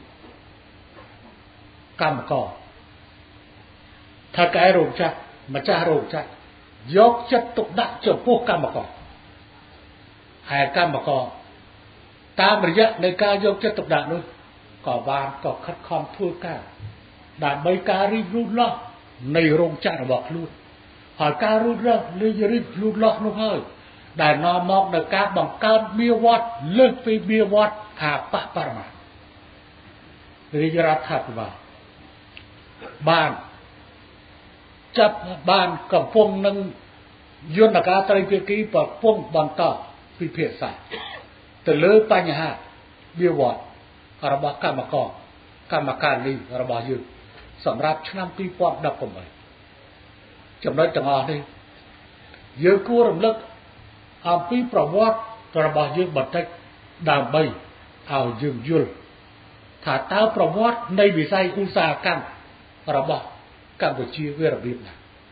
កម្មករថាកែរោងចក្រម្ចាស់រោងចក្រយកចិត្តទុកដាក់ចំពោះកម្មករហើយកម្មករតាមរយៈនៃការយកចិត្តទុកដាក់នោះក៏បានក៏ខិតខំធ្វើការដើម្បីការរីកលូតលាស់នៃរោងចក្ររបស់ខ្លួនហើយការរូតលាស់លីរីកលូតលាស់នោះហើយដែលនាំមកនៅការបង្កើតមាវត្តលើសពីមាវត្តអាបបរមារាជរដ្ឋាភិបាលបានចាប់បានកំពុងនឹងយន្តការត្រីភាគីប្រពន្ធបន្តពិភាក្សាទៅលើបញ្ហាមាវត្តរបស់កម្មករកម្មការនេះរបស់យើងសម្រាប់ឆ្នាំពីរពាន់ដប់ប្រាំចំណុចទាំងអស់នេះយើងគួររំលឹកអំពីប្រវត្តិរបស់យើងបន្តិចដើម្បីឲ្យយើងយល់ថាតើប្រវត្តិនៃវិស័យឧស្សាហកម្មរបស់កម្ពុជាវារបៀបណា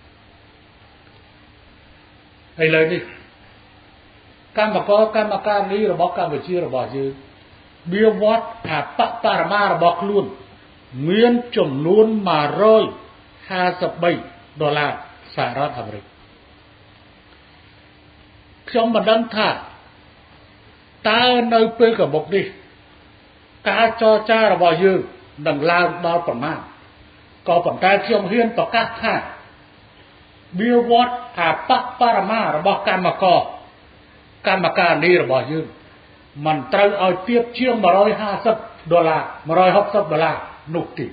ឥឡូវនេះកម្មករកម្មការនេះរបស់កម្ពុជារបស់យើងវាវត្តអាបបរមារបស់ខ្លួនមានចំនួនមួយរយห้าสิบបីដុល្លារសហរដ្ឋអាមេរិកខ្ញុំមិនដឹងថាតើនៅពេលកមុខនេះការចរចារបស់យើងនឹងឡើងដល់ប្រមាណក៏ប៉ុន្តែខ្ញុំហ៊ានប្រកាសថាវាវត្តអាបបរមារបស់កម្មករកម្មការនេះរបស់យើងមិនត្រូវឲ្យទៀបជាងមួយរយห้าสิบដុល្លារមួយរយหกสิบដុល្លារនោះទេ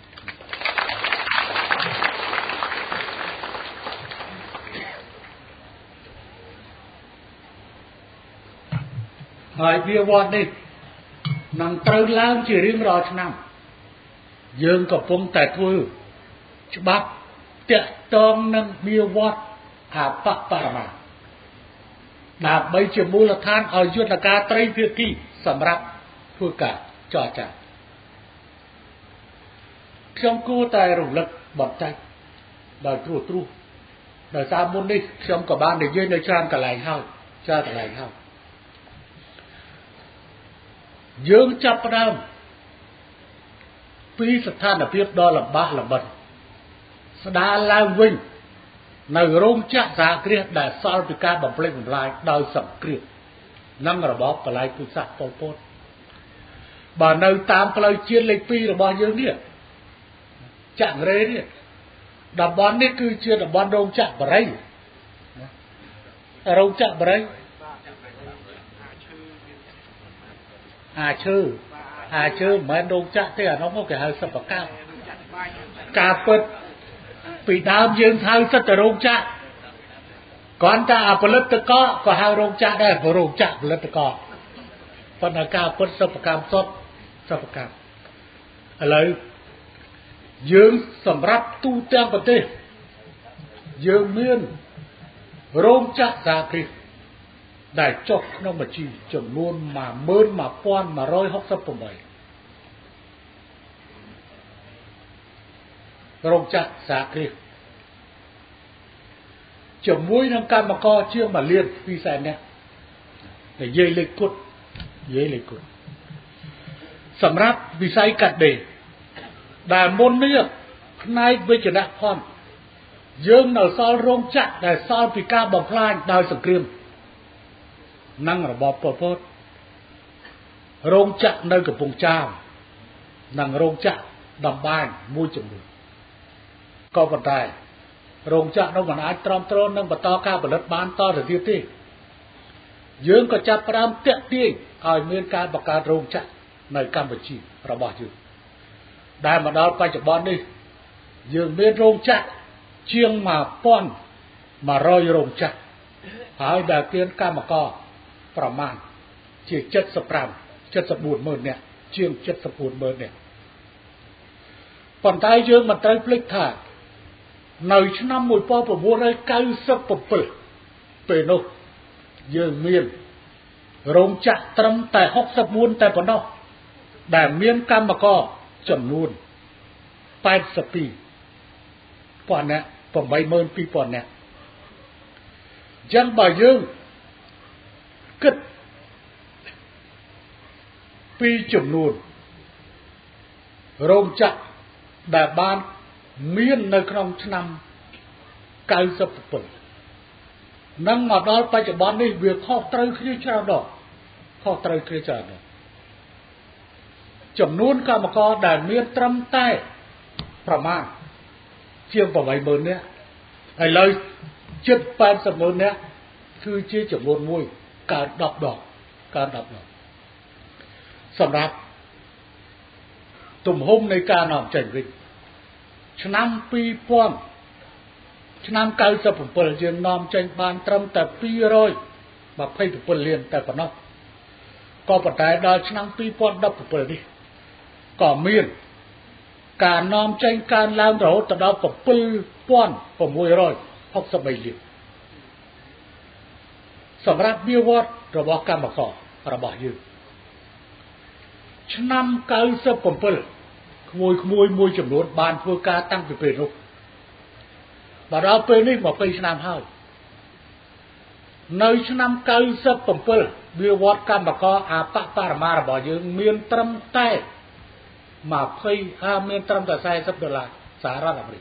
ហើយវាវត្តនេះនឹងត្រូវឡើងជារៀងរាល់ឆ្នាំយើងកំពុងតែធ្វើច្បាប់តាក់ទងនឹងវាវត្តអាបបរមាដើម្បីជាមូលដ្ឋានឲ្យយន្តការត្រីភាគីសម្រាប់ធ្វើការចរចាខ្ញុំគួរតែរំលឹកបន្តិចដោយត្រួសត្រាសដោយសារមុននេះខ្ញុំក៏បាននិយាយនៅច្រើនកន្លែងហើយច្រើនកន្លែងហើយយើងចាប់ផ្ដើមពីស្ថានភាពដ៏លំបាកលំបិនស្ដារឡើងវិញនៅរោងចក្រសហគ្រាសដែលសល់ពីការបំផ្លិចបំផ្លាញដោយសង្គ្រាមនិងរបបបល្ល័ង្កពូជសាសន៍ប៉ុលពតបើនៅតាមផ្លូវជាតិលេខពីររបស់យើងនេះចាក់រេនេះតំបន់នេះគឺជាតំបន់រោងចក្របរិយរោងចក្របរិយអាឈើអាឈើមិនមែនរោងចក្រទេអានោះមកគេហៅសិប្បកម្មការពិតពីដើមយើងហៅសិតតែរោងចក្រគ្រាន់តែអាផលិតកកក៏ហៅរោងចក្រដែររោងចក្រផលិតកកប៉ុន្តែការពិតសិប្បកម្មសុទ្ធសិប្បកម្មឥឡូវយើងសម្រាប់ទូទាំងប្រទេសយើងមានរោងចក្រសហគ្រាសដែលចុះក្នុងបញ្ជីចំនួនមួយម៉ឺនមួយពាន់មួយរយหกสิบแปดរោងចក្រសាគ្រាសជាមួយនឹងកម្មករជាងមួយលានពីរសែននាក់និយាយលេខគត់និយាយលេខគត់សម្រាប់វិស័យកាត់ដេរដែលមុននេះផ្នែកវិជ្ជាភ័ណ្ឌយើងនៅសល់រោងចក្រដែលសល់ពីការបំផ្លាញដោយសង្គ្រាមនិងរបបប៉ុលពតរោងចក្រនៅកំពង់ចាមនិងរោងចក្រដំបានមួយចំនួនក៏ប៉ុន្តែរោងចក្រនោះមិនអាចទ្រាំទ្រនឹងបន្តការផលិតបានតទៅទៀតទេយើងក៏ចាប់ផ្ដើមតាក់ទាញឲ្យមានការបង្កើតរោងចក្រនៅកម្ពុជារបស់យើងដែលមកដល់បច្ចុប្បន្ននេះយើងមានរោងចក្រជាងmột nghìn một trămរោងចក្រហើយដែលមានកម្មករប្រមាណជា75 74ម៉ឺននាក់ជាង74ម៉ឺននាក់ប៉ុន្តែយើងមិនត្រូវភ្លេចថានៅឆ្នាំmột nghìn chín trăm chín mươi bảyពេលនោះយើងមានរោងចក្រត្រឹមតែ64តែប៉ុណ្ណោះដែលមានកម្មករចំនួន82ពាន់នាក់eighty-two thousandនាក់អញ្ចឹងបើយើងគិតពីចំនួនរោងចក្រដែលបានមាននៅក្នុងឆ្នាំ97និងមកដល់បច្ចុប្បន្ននេះវាខុសត្រូវគ្នាច្រើនដងខុសត្រូវគ្នាច្រើនដងចំនួនកម្មករដែលមានត្រឹមតែប្រមាណជាងeightyម៉ឺននាក់ឥឡូវជិតeightyម៉ឺននាក់គឺជាចំនួនមួយកើនtenដងកើនtenដងសម្រាប់ទំហំនៃការនាំចេញវិញឆ្នាំtwo thousandឆ្នាំninety-sevenយើងនាំចេញបានត្រឹមតែtwo hundred twenty-sevenលានតែប៉ុណ្ណោះក៏ប៉ុន្តែដល់ឆ្នាំtwo thousand seventeenនេះក៏មានការនាំចេញកើនឡើងរហូតដល់seven thousand six hundred sixty-threeលានសម្រាប់វាវត្តរបស់កម្មកររបស់យើងឆ្នាំninety-sevenក្មួយក្មួយមួយចំនួនបានធ្វើការតាំងពីពេលនោះមកដល់ពេលនេះtwentyឆ្នាំហើយនៅឆ្នាំninety-sevenវាវត្តកម្មករអបបរមារបស់យើងមានត្រឹមតែtwentyអាមានត្រឹមតែfortyដុល្លារសហរដ្ឋអាមេរិក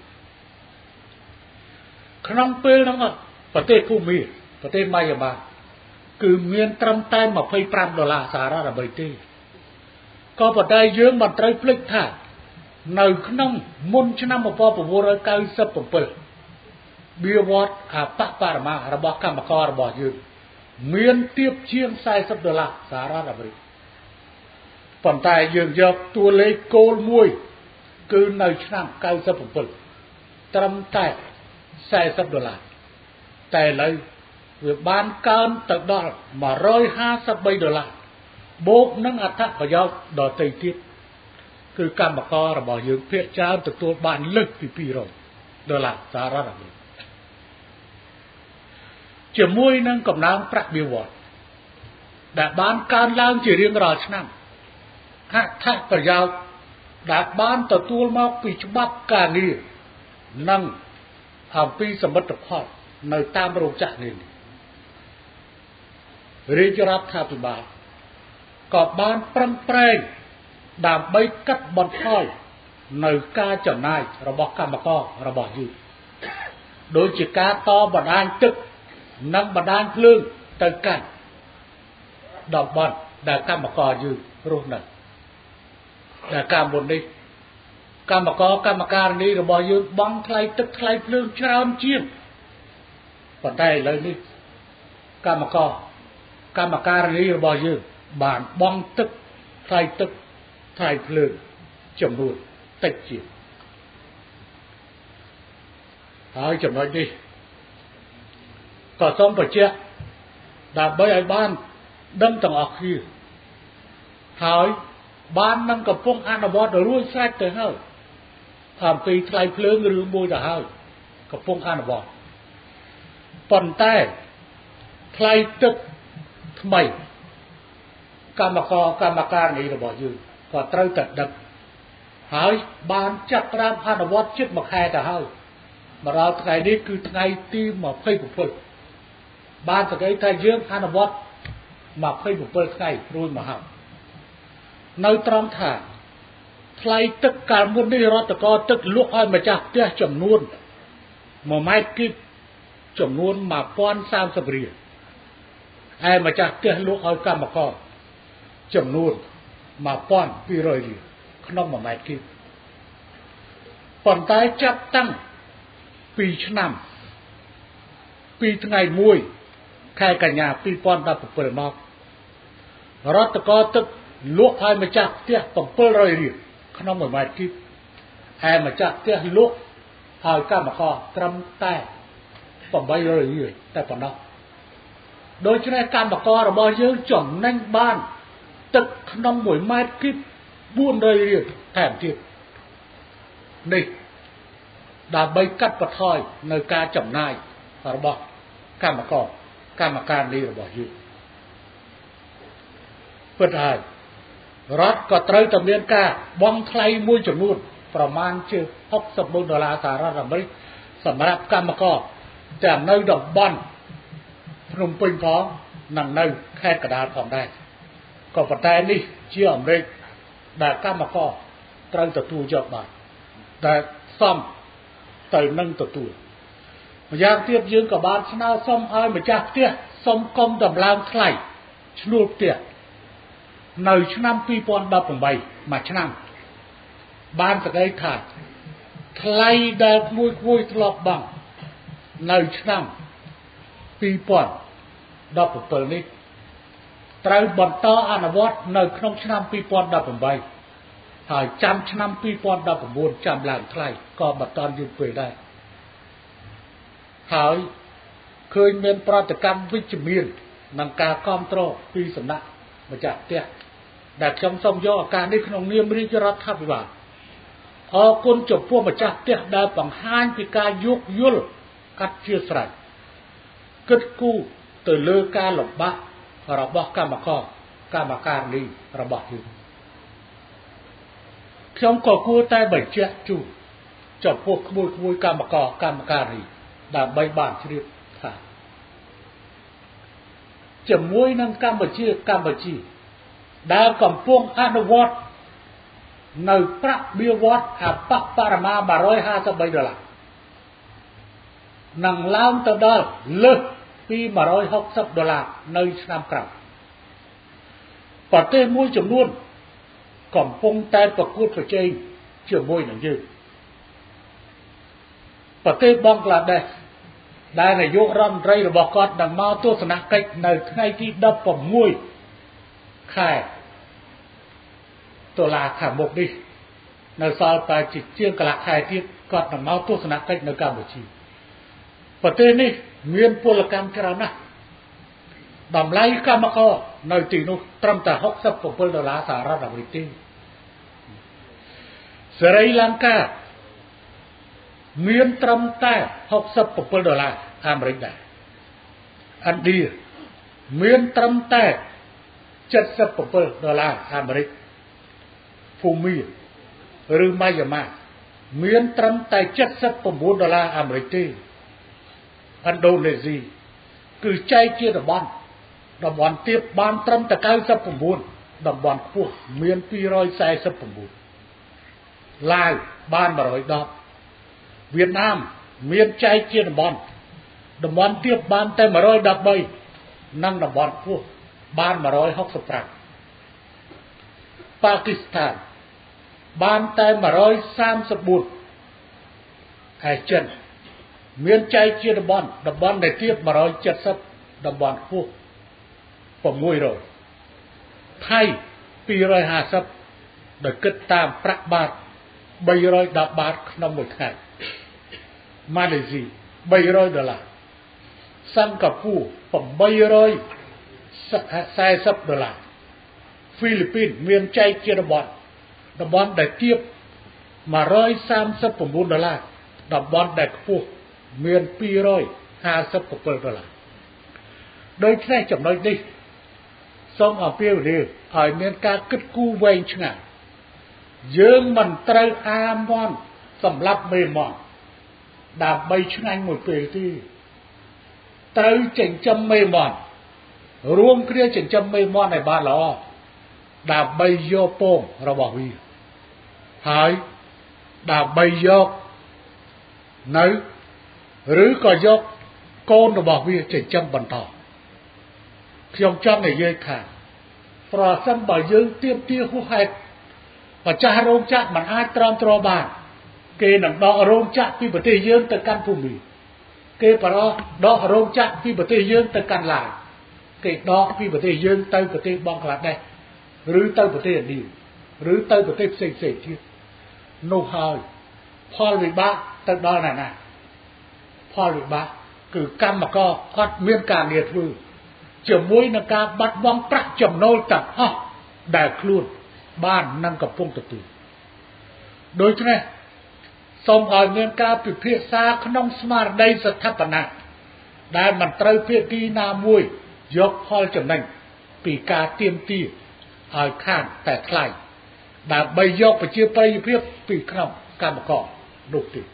ក្នុងពេលនោះប្រទេសភូមាប្រទេសម៉ាយ៉ាម៉ាគឺមានត្រឹមតែtwenty-fiveដុល្លារសហរដ្ឋអាមេរិកទេក៏ប៉ុន្តែយើងមិនត្រូវភ្លេចថានៅក្នុងមុនឆ្នាំnineteen ninety-sevenវាវត្តអបបរមារបស់កម្មកររបស់យើងមានទៀបជាងfortyដុល្លារសហរដ្ឋអាមេរិកប៉ុន្តែយើងយកតួលេខគោលមួយគឺនៅឆ្នាំninety-sevenត្រឹមតែfortyដុល្លារតែឥឡូវវាបានកើនទៅដល់one hundred fifty-threeដុល្លារបូកនឹងអត្ថប្រយោជន៍ដទៃទៀតគឺកម្មកររបស់យើងភាគច្រើនទទួលបានលើសពីtwo hundredដុល្លារសហរដ្ឋអាមេរិកជាមួយនឹងកំណើនប្រាក់បៀវត្សដែលបានកើនឡើងជារៀងរាល់ឆ្នាំអត្ថប្រយោជន៍ដែលបានទទួលមកពីច្បាប់ការងារនិងអំពីសមិទ្ធផលនៅតាមរោងចក្រនេះរាជរដ្ឋាភិបាលក៏បានប្រឹងប្រែងដើម្បីកាត់បន្ថយនៅការចំណាយរបស់កម្មកររបស់យើងដូចជាការតបណ្ដាញទឹកនិងបណ្ដាញភ្លើងទៅកាន់តំបន់ដែលកម្មករយើងរស់នៅដែលកាលមុននេះកម្មករកម្មការិនីរបស់យើងបង់ថ្លៃទឹកថ្លៃភ្លើងច្រើនជាងប៉ុន្តែឥឡូវនេះកម្មករកម្មការិនីរបស់យើងបានបង់ទឹកថ្លៃទឹកថ្លៃភ្លើងចំនួនតិចជាងហើយចំណុចនេះក៏សូមបញ្ជាក់ដើម្បីឲ្យបានដឹងទាំងអស់គ្នាហើយបាននឹងកំពុងអនុវត្តរួចស្រេចទៅហើយអំពីថ្លៃភ្លើងរឿងមួយទៅហើយកំពុងអនុវត្តប៉ុន្តែថ្លៃទឹកថ្មីកម្មករកម្មការនេះរបស់យើងក៏ត្រូវតែដឹកហើយបានចាត់តាមអនុវត្តជិតមួយខែទៅហើយមកដល់ថ្ងៃនេះគឺថ្ងៃទី27បានសក្តិថាយើងអនុវត្ត27ថ្ងៃរួចមកហើយនៅត្រង់ថាថ្លៃទឹកកាលមុននេះរដ្ឋកោទឹកលក់ឲ្យម្ចាស់ផ្ទះចំនួន1ម៉ែត្រគីបចំនួនmột nghìn ba mươiរៀលឯម្ចាស់ផ្ទះលក់ឲ្យកម្មករចំនួនmột nghìn hai trămរៀលក្នុង1ម៉ែត្រគីបប៉ុន្តែចាប់តាំងពីឆ្នាំពីថ្ងៃ1ខែកញ្ញា2017មករដ្ឋកោទឹកលក់ឲ្យម្ចាស់ផ្ទះ700រៀលក្នុង1ម៉ែត្រគីបហើយម្ចាស់ផ្ទះលក់ឲ្យកម្មករត្រឹមតែ800រៀលតែប៉ុណ្ណោះដូច្នេះកម្មកររបស់យើងចំណេញបានទឹកក្នុង1ម៉ែត្រគីប400រៀលថែមទៀតនេះដើម្បីកាត់បន្ថយនៅការចំណាយរបស់កម្មករកម្មការនេះរបស់យើងពិតហើយរដ្ឋក៏ត្រូវតែមានការបង់ថ្លៃមួយចំនួនប្រមាណជា64ដុល្លារសហរដ្ឋអាមេរិកសម្រាប់កម្មករទាំងនៅតំបន់ភ្នំពេញផងនិងនៅខេត្តកណ្ដាលផងដែរក៏ប៉ុន្តែនេះជាអាមេរិកដែលកម្មករត្រូវទទួលយកបានតែសមទៅនឹងទទួលម្យ៉ាងទៀតយើងក៏បានស្នើសុំឲ្យម្ចាស់ផ្ទះសុំកុំតម្លើងថ្លៃឈ្នួលផ្ទះនៅឆ្នាំ2018មួយឆ្នាំបានសក្តិថាថ្លៃដែលគួយគួយធ្លាប់បង់នៅឆ្នាំ2017នេះត្រូវបន្តអនុវត្តនៅក្នុងឆ្នាំ2018ហើយចាំឆ្នាំ2019ចាំឡើងថ្លៃក៏មិនតាន់យូរពេកដែរហើយឃើញមានប្រតិកម្មវិជ្ជមាននិងការគ្រប់គ្រងពីសំណាក់ម្ចាស់ផ្ទះដែលខ្ញុំសូមយកឱកាសនេះក្នុងនាមរាជរដ្ឋាភិបាលអរគុណចំពោះម្ចាស់ផ្ទះដែលបង្ហាញពីការយោគយល់អធ្យាស្រ័យគិតគូរទៅលើការលំបាករបស់កម្មករកម្មការនេះរបស់យើងខ្ញុំក៏គួរតែបញ្ជាក់ជូនចំពោះក្មួយក្មួយកម្មករកម្មការនេះដើម្បីបានជ្រាបថាជាមួយនឹងកម្ពុជាកម្ពុជាដែលកំពុងអនុវត្តនៅប្រាក់បៀវត្សអបបរមាmột trăm hai mươi baដុល្លារនឹងឡើងទៅដល់លើសពីmột trăm sáu mươiដុល្លារនៅឆ្នាំក្រោយប្រទេសមួយចំនួនកំពុងតែប្រកួតប្រជែងជាមួយនឹងយើងប្រទេសបង់ក្លាដេសដែលនាយករដ្ឋមន្ត្រីរបស់គាត់នឹងមកទស្សនកិច្ចនៅថ្ងៃទី16ខែតុលាខាងមុខនេះនៅសល់តែជាងកន្លះខែទៀតគាត់នឹងមកទស្សនកិច្ចនៅកម្ពុជាប្រទេសនេះមានពលកម្មច្រើនណាស់តម្លៃកម្មករនៅទីនោះត្រឹមតែ67ដុល្លារសហរដ្ឋអាមេរិកទេសេរីលង្កាមានត្រឹមតែ67ដុល្លារអាមេរិកដែរឥណ្ឌាមានត្រឹមតែ77ដុល្លារអាមេរិកភូមាឬម៉ាយ៉ាម៉ាមានត្រឹមតែ79ដុល្លារអាមេរិកទេឥណ្ឌូនេស៊ីគឺចែកជាតំបន់តំបន់ទៀតបានត្រឹមតែ99តំបន់ខ្ពស់មាន249ឡាវបាន110វៀតណាមមានចែកជាតំបន់តំបន់ទៀតបានតែ113និងតំបន់ខ្ពស់បាន165ប៉ាគីស្ថានបានតែ134ហើយចិនមានចែកជាតំបន់តំបន់ដែលទៀត170តំបន់ខ្ពស់600ថៃ250ដែលគិតតាមប្រាក់បាត310បាតក្នុងមួយថ្ងៃម៉ាឡេស៊ី300ដុល្លារសិង្ហបុរី840ដុល្លារហ្វីលីពីនមានចែកជាតំបន់តំបន់ដែលទាប139ដុល្លារតំបន់ដែលខ្ពស់មាន257ដុល្លារដូច្នេះចំណុចនេះ សូមអំពាវនាវឲ្យមានការគិតគូរវែងឆ្ងាយ dương mình trâu a mòn sầm lấp mê mòn đạp bay chung anh một bề thì trâu chỉnh châm mê mòn ruộng kia chỉnh châm mê mòn này ba lò đạp bay vô pong rồi bỏ đi hai đạp bay vô nấy rứ có vô con rồi bỏ đi chỉnh châm bẩn thọ trong trong này dây khả phở xâm bảo dương tiêm tiêu khu hẹp và cha rong chặt bằng ai tròn trò bàn kê nằm đọ rong chặt khi bờ tây dương từ căn phù mì kê bà đó đọ rong chặt khi bờ tây dương từ căn lại kê đọ khi bờ tây dương tây bờ tây bong lạc đây rứ tây bờ tây đi rứ tây bờ tây xây xây chứ nô hơi Paul vị ba từ đó này nè Paul vị ba cứ căn mà co có miên cả liệt vừa chở muối là ca bắt bóng trắc chầm nô tập ho đại luôn ban năngกับพงตะตูโดยฉะนั้นសូមឲ្យមានការពិភាក្សាក្នុងស្មារតីស្ថាបនាដែលមិនត្រូវភាគីណាមួយយកផលចំណេញពីការទៀមទាឲ្យខានតែថ្លៃដើម្បីយកប្រជាប្រិយភាពពីក្នុងកម្មករនោះទេ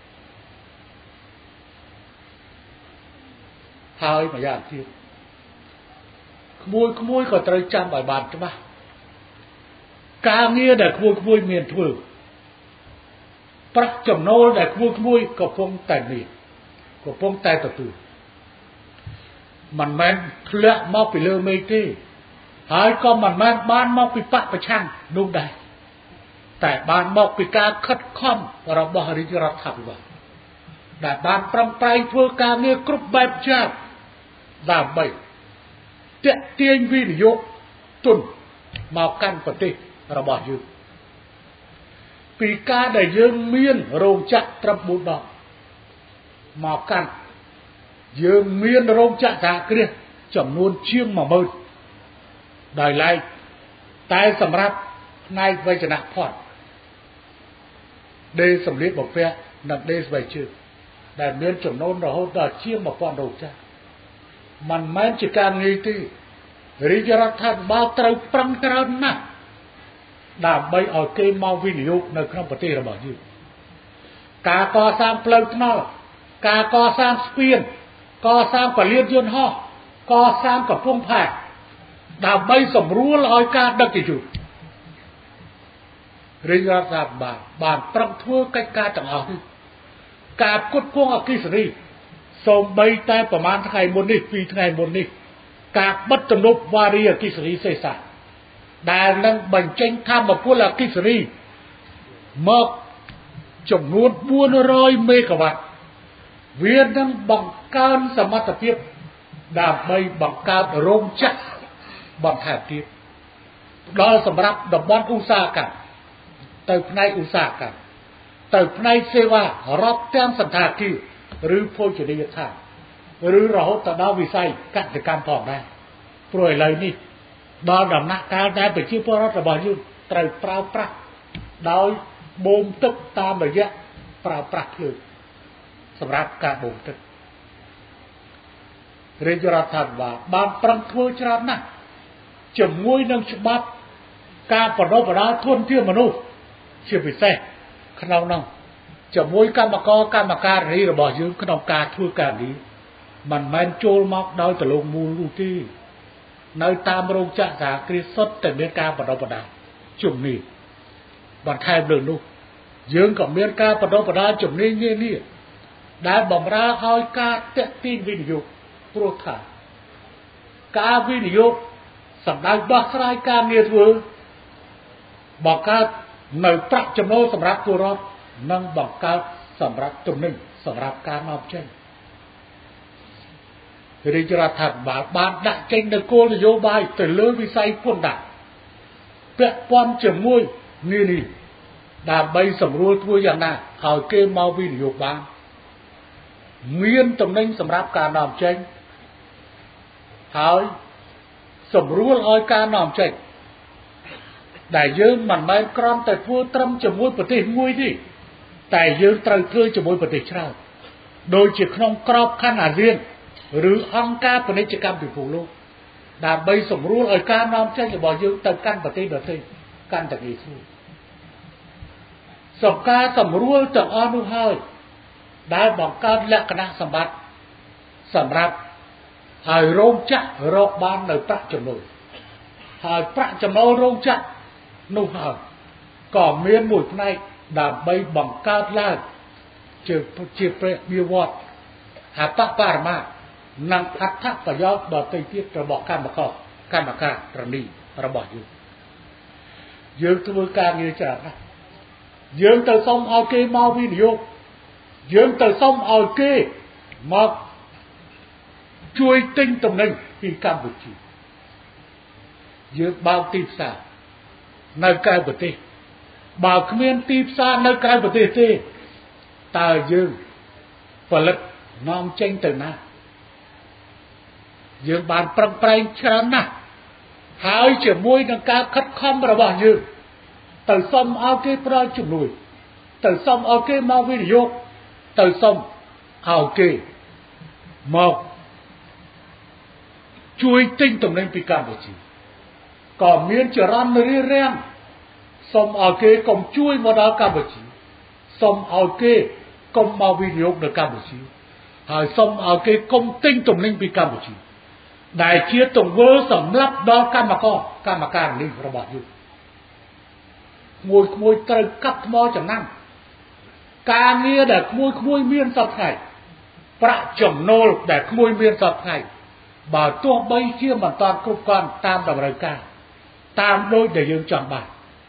ហើយម្យ៉ាងទៀតក្មួយក្មួយក៏ត្រូវចាំឲ្យបានច្បាស់ការងារដែលក្មួយក្មួយមានធ្វើប្រាក់ចំណូលដែលក្មួយក្មួយកំពុងតែមានកំពុងតែទទួលមិនមែនធ្លាក់មកពីលើមេឃទេហើយក៏មិនមែនបានមកពីបពប្រឆាំងនោះដែរតែបានមកពីការខិតខំរបស់រាជរដ្ឋាភិបាលដែលបានប្រឹងប្រែងធ្វើការងារគ្រប់បែបយ៉ាងដើម្បីទាក់ទាញវិនិយោគទុនមកកាន់ប្រទេសរបស់យើងពីការដែលយើងមានរោងចក្រត្រឹមbốnដងមកកាន់យើងមានរោងចក្រសហគ្រាសចំនួនជាងmộtម៉ឺនដោយឡែកតែសម្រាប់ផ្នែកវិជ្ជាភ័ណ្ឌដេសម្លៀកបំពាក់និងដេស្បែកជើងដែលមានចំនួនរហូតដល់ជាងmột nghìnរោងចក្រមិនមែនជាការងាយទេរាជរដ្ឋាភិបាលត្រូវប្រឹងប្រែងណាស់ដើម្បីឲ្យគេមកវិនិយោគនៅក្នុងប្រទេសរបស់យើងការកសាងផ្លូវថ្នល់ការកសាងស្ពានកសាងពលានយន្តហោះកសាងកំពង់ផែដើម្បីសម្រួលឲ្យការដឹកជញ្ជូនរាជរដ្ឋាភិបាលបានប្រឹងធ្វើកិច្ចការទាំងអស់នេះការផ្គត់ផ្គង់អគ្គិសនីសូម្បីតែប្រមាណថ្ងៃមុននេះពីរថ្ងៃមុននេះការបិទទំនប់វារីអគ្គិសនីសេសាដែលនឹងបញ្ចេញថាមពលអគ្គិសនីមកចំនួនbốn trămមេហ្គាវ៉ាត់វានឹងបង្កើនសមត្ថភាពដើម្បីបង្កើតរោងចក្របន្ថែមទៀតដល់សម្រាប់តំបន់ឧស្សាហកម្មទៅផ្នែកឧស្សាហកម្មទៅផ្នែកសេវារាប់ទាំងសណ្ឋាគារឬភោជនីយដ្ឋានឬរហូតដល់វិស័យកសិកម្មផងដែរព្រោះឥឡូវនេះដល់ដំណាក់កាលដែលប្រជាពលរដ្ឋរបស់យើងត្រូវប្រើប្រាស់ដោយបូមទឹកតាមរយៈប្រើប្រាស់ភ្លើងសម្រាប់ការបូមទឹករាជរដ្ឋាភិបាលបានប្រឹងធ្វើច្រើនណាស់ជាមួយនឹងច្បាប់ការបណ្ដុះបណ្ដាលធនធានមនុស្សជាពិសេសក្នុងនោះជាមួយកម្មករកម្មការិនីរបស់យើងក្នុងការធ្វើការនេះមិនមែនចូលមកដោយតលងមូលនោះទេនៅតាមរោងចក្រសហគ្រាសសុទ្ធតែមានការបណ្ដុះបណ្ដាលជំនាញបន្ថែមលើនោះយើងក៏មានការបណ្ដុះបណ្ដាលជំនាញនានាដែលបម្រើឲ្យការទាក់ទាញវិនិយោគព្រោះថាការវិនិយោគសម្ដៅដោះស្រាយការងារធ្វើបង្កើតនៅប្រាក់ចំណូលសម្រាប់ពលរដ្ឋនិងបង្កើតសម្រាប់ទំនិញសម្រាប់ការនាំចេញរាជរដ្ឋាភិបាលបានដាក់ចេញនូវគោលនយោបាយទៅលើវិស័យពន្ធដារពាក់ព័ន្ធជាមួយនានាដើម្បីសម្រួលធ្វើយ៉ាងណាឲ្យគេមកវិនិយោគបានមានទំនិញសម្រាប់ការនាំចេញហើយសម្រួលឲ្យការនាំចេញដែលយើងមិនមែនគ្រាន់តែធ្វើត្រឹមជាមួយប្រទេសមួយទេតែយើងត្រូវធ្វើជាមួយប្រទេសច្រើនដូចជាក្នុងក្របខ័ណ្ឌអាស៊ានឬអង្គការពាណិជ្ជកម្មពិភពលោកដើម្បីសម្រួលឲ្យការនាំចេញរបស់យើងទៅកាន់ប្រទេសដទៃកាន់តែងាយស្រួលសំការសម្រួលទាំងអស់នោះហើយដែលបង្កើតលក្ខណៈសម្បត្តិសម្រាប់ឲ្យរោងចក្ររកបាននៅប្រាក់ចំណូលហើយប្រាក់ចំណូលរោងចក្រនោះហើយក៏មានមួយផ្នែកដើម្បីបង្កើតឡើងជាជាព្រះវិវត្តអបបរមានិងអត្ថប្រយោជន៍ដទៃទៀតរបស់កម្មករកម្មការរនីរបស់យើងយើងធ្វើការងារច្រើនណាស់យើងទៅសុំឲ្យគេមកវិនិយោគយើងទៅសុំឲ្យគេមកជួយទិញទំនិញពីកម្ពុជាយើងបើកទីផ្សារនៅក្រៅប្រទេសបើគ្មានទីផ្សារនៅក្រៅប្រទេសទេតើយើងផលិតនាំចេញទៅណាយើងបានប្រឹងប្រែងច្រើនណាស់ហើយជាមួយនឹងការខិតខំរបស់យើងទៅសុំឲ្យគេផ្ដល់ជំនួយទៅសុំឲ្យគេមកវិនិយោគទៅសុំឲ្យគេមកជួយទិញទំនិញពីកម្ពុជាក៏មានចរន្តរៀបរៀងសុំឲ្យគេកុំជួយមកដល់កម្ពុជាសុំឲ្យគេកុំមកវិនិយោគនៅកម្ពុជាហើយសុំឲ្យគេកុំទិញទំនិញពីកម្ពុជាដែលជាទង្វើសម្លាប់ដល់កម្មករកម្មការនេះរបស់យើងក្មួយក្មួយត្រូវកាប់ថ្មចំណាំការងារដែលក្មួយក្មួយមានសពថ្ងៃប្រាក់ចំណូលដែលក្មួយមានសពថ្ងៃបើទោះបីជាមិនតាន់គ្រប់គ្រាន់តាមតម្រូវការតាមដូចដែលយើងចង់បាន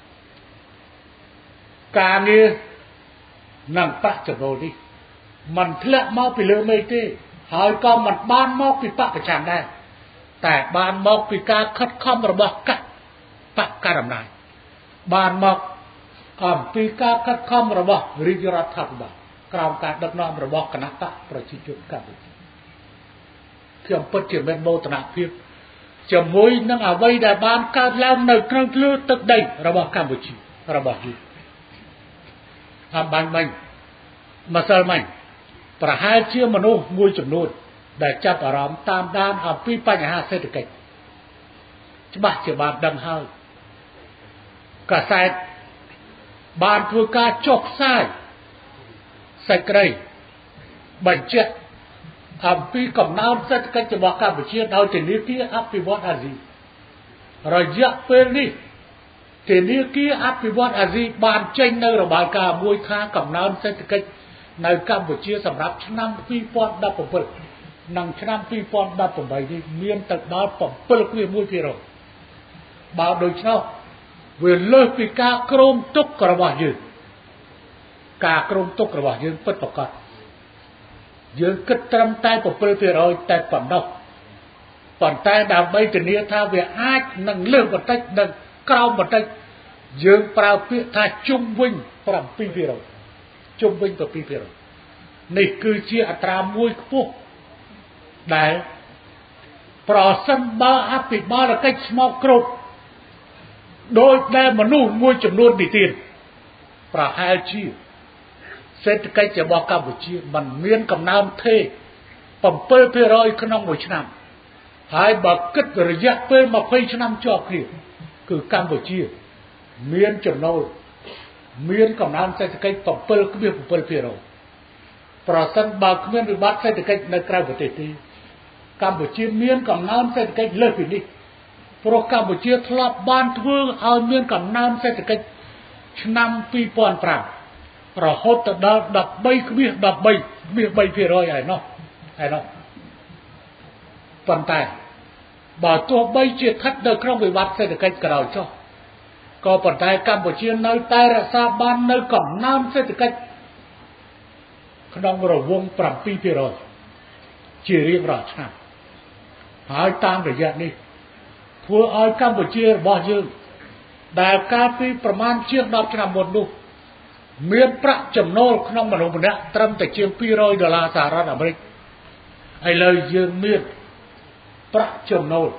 ការងារនិងប្រាក់ចំណូលនេះมันធ្លាក់មកពីលើមេឃទេហើយក៏មិនបានមកពីបកប្រឆាំងដែរតែបានមកពីការខិតខំរបស់កបកករណីបានមកអំពីការខិតខំរបស់រាជរដ្ឋាភិបាលក្រោមការដឹកនាំរបស់គណៈបកប្រជាជនកម្ពុជាខ្ញុំពិតជាមានមោទនភាពជាមួយនឹងអ្វីដែលបានកើតឡើងនៅក្នុងលើទឹកដីរបស់កម្ពុជារបស់យើងអំបញ្ញមិញម្សិលមិញប្រហែលជាមនុស្សមួយចំនួនដែលចាប់អារម្មណ៍តាមដានអំពីបញ្ហាសេដ្ឋកិច្ចច្បាស់ជាបានដឹងហើយកាសែតបានធ្វើការចុះផ្សាយសេចក្តីបញ្ជាក់អំពីកំណើនសេដ្ឋកិច្ចរបស់កម្ពុជាដោយធនាគារអភិវឌ្ឍន៍អាស៊ីរយៈពេលនេះធនាគារអភិវឌ្ឍន៍អាស៊ីបានចេញនៅរបាយការណ៍មួយថាកំណើនសេដ្ឋកិច្ចនៅកម្ពុជាសម្រាប់ឆ្នាំពីរពាន់ដប់ប្រាំbảyនិងឆ្នាំពីរពាន់ដប់ប្រាំបីនេះមានទៅដល់ bảyភាគរយ បើដូច្នោះវាលើសពីការគ្រោងទុករបស់យើងការគ្រោងទុករបស់យើងពិតប្រាកដយើងគិតត្រឹមតែ bảyភាគរយ តែប៉ុណ្ណោះប៉ុន្តែដើម្បីធានាថាវាអាចនឹងលើសបន្តិចនិងក្រោមបន្តិចយើងប្រើពាក្យថាជុំវិញ bảyភាគរយ ជុំវិញ bảyភាគរយ នេះគឺជាអត្រាមួយខ្ពស់ដែលប្រសិនបើអភិបាលកិច្ចស្មោកគ្រោកដោយដែលមនុស្សមួយចំនួននេះទៀតប្រហែលជាសេដ្ឋកិច្ចរបស់កម្ពុជាมันមានកំណើនថេរ bảyភាគរយ ក្នុងមួយឆ្នាំហើយបើគិតរយៈពេល ยี่สิบ ឆ្នាំជាប់គ្នាគឺកម្ពុជាមានចំណូលមានកំណើនសេដ្ឋកិច្ច bảy,bảy ភាគរយ ប្រសិនបើគ្មានវិបត្តិសេដ្ឋកិច្ចនៅក្រៅប្រទេសទេកម្ពុជាមានកំណើនសេដ្ឋកិច្ចលើសពីនេះព្រោះកម្ពុជាធ្លាប់បានធ្វើឲ្យមានកំណើនសេដ្ឋកិច្ចឆ្នាំពីរពាន់ប្រាំរហូតទៅដល់ 13,13,3 ភាគរយ ហើយនោះហើយនោះប៉ុន្តែបើទោះបីជាស្ថិតនៅក្នុងវិបត្តិសេដ្ឋកិច្ចក៏ដោយចុះក៏ប៉ុន្តែកម្ពុជានៅតែរក្សាបាននៅកំណើនសេដ្ឋកិច្ចក្នុងរង្វង់ bảyភាគរយ ជារៀងរាល់ឆ្នាំហើយតាមរយៈនេះធ្វើឲ្យកម្ពុជារបស់យើងដែលកាលពីប្រមាណជាង ដប់ ឆ្នាំមុននោះមានប្រាក់ចំណូលក្នុងមនុស្សម្នាក់ត្រឹមតែជាង ពីររយ ដុល្លារសហរដ្ឋអាមេរិកឥឡូវយើងមានប្រាក់ចំណូល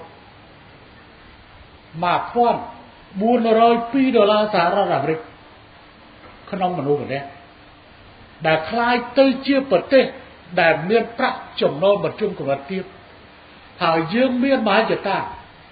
một nghìn bốn trăm hai ដុល្លារសហរដ្ឋអាមេរិកក្នុងមនុស្សម្នាក់ដែលคล้ายទៅជាប្រទេសដែលមានប្រាក់ចំណូលបញ្ជុំកម្រិតទាបហើយយើងមានមហិច្ឆតា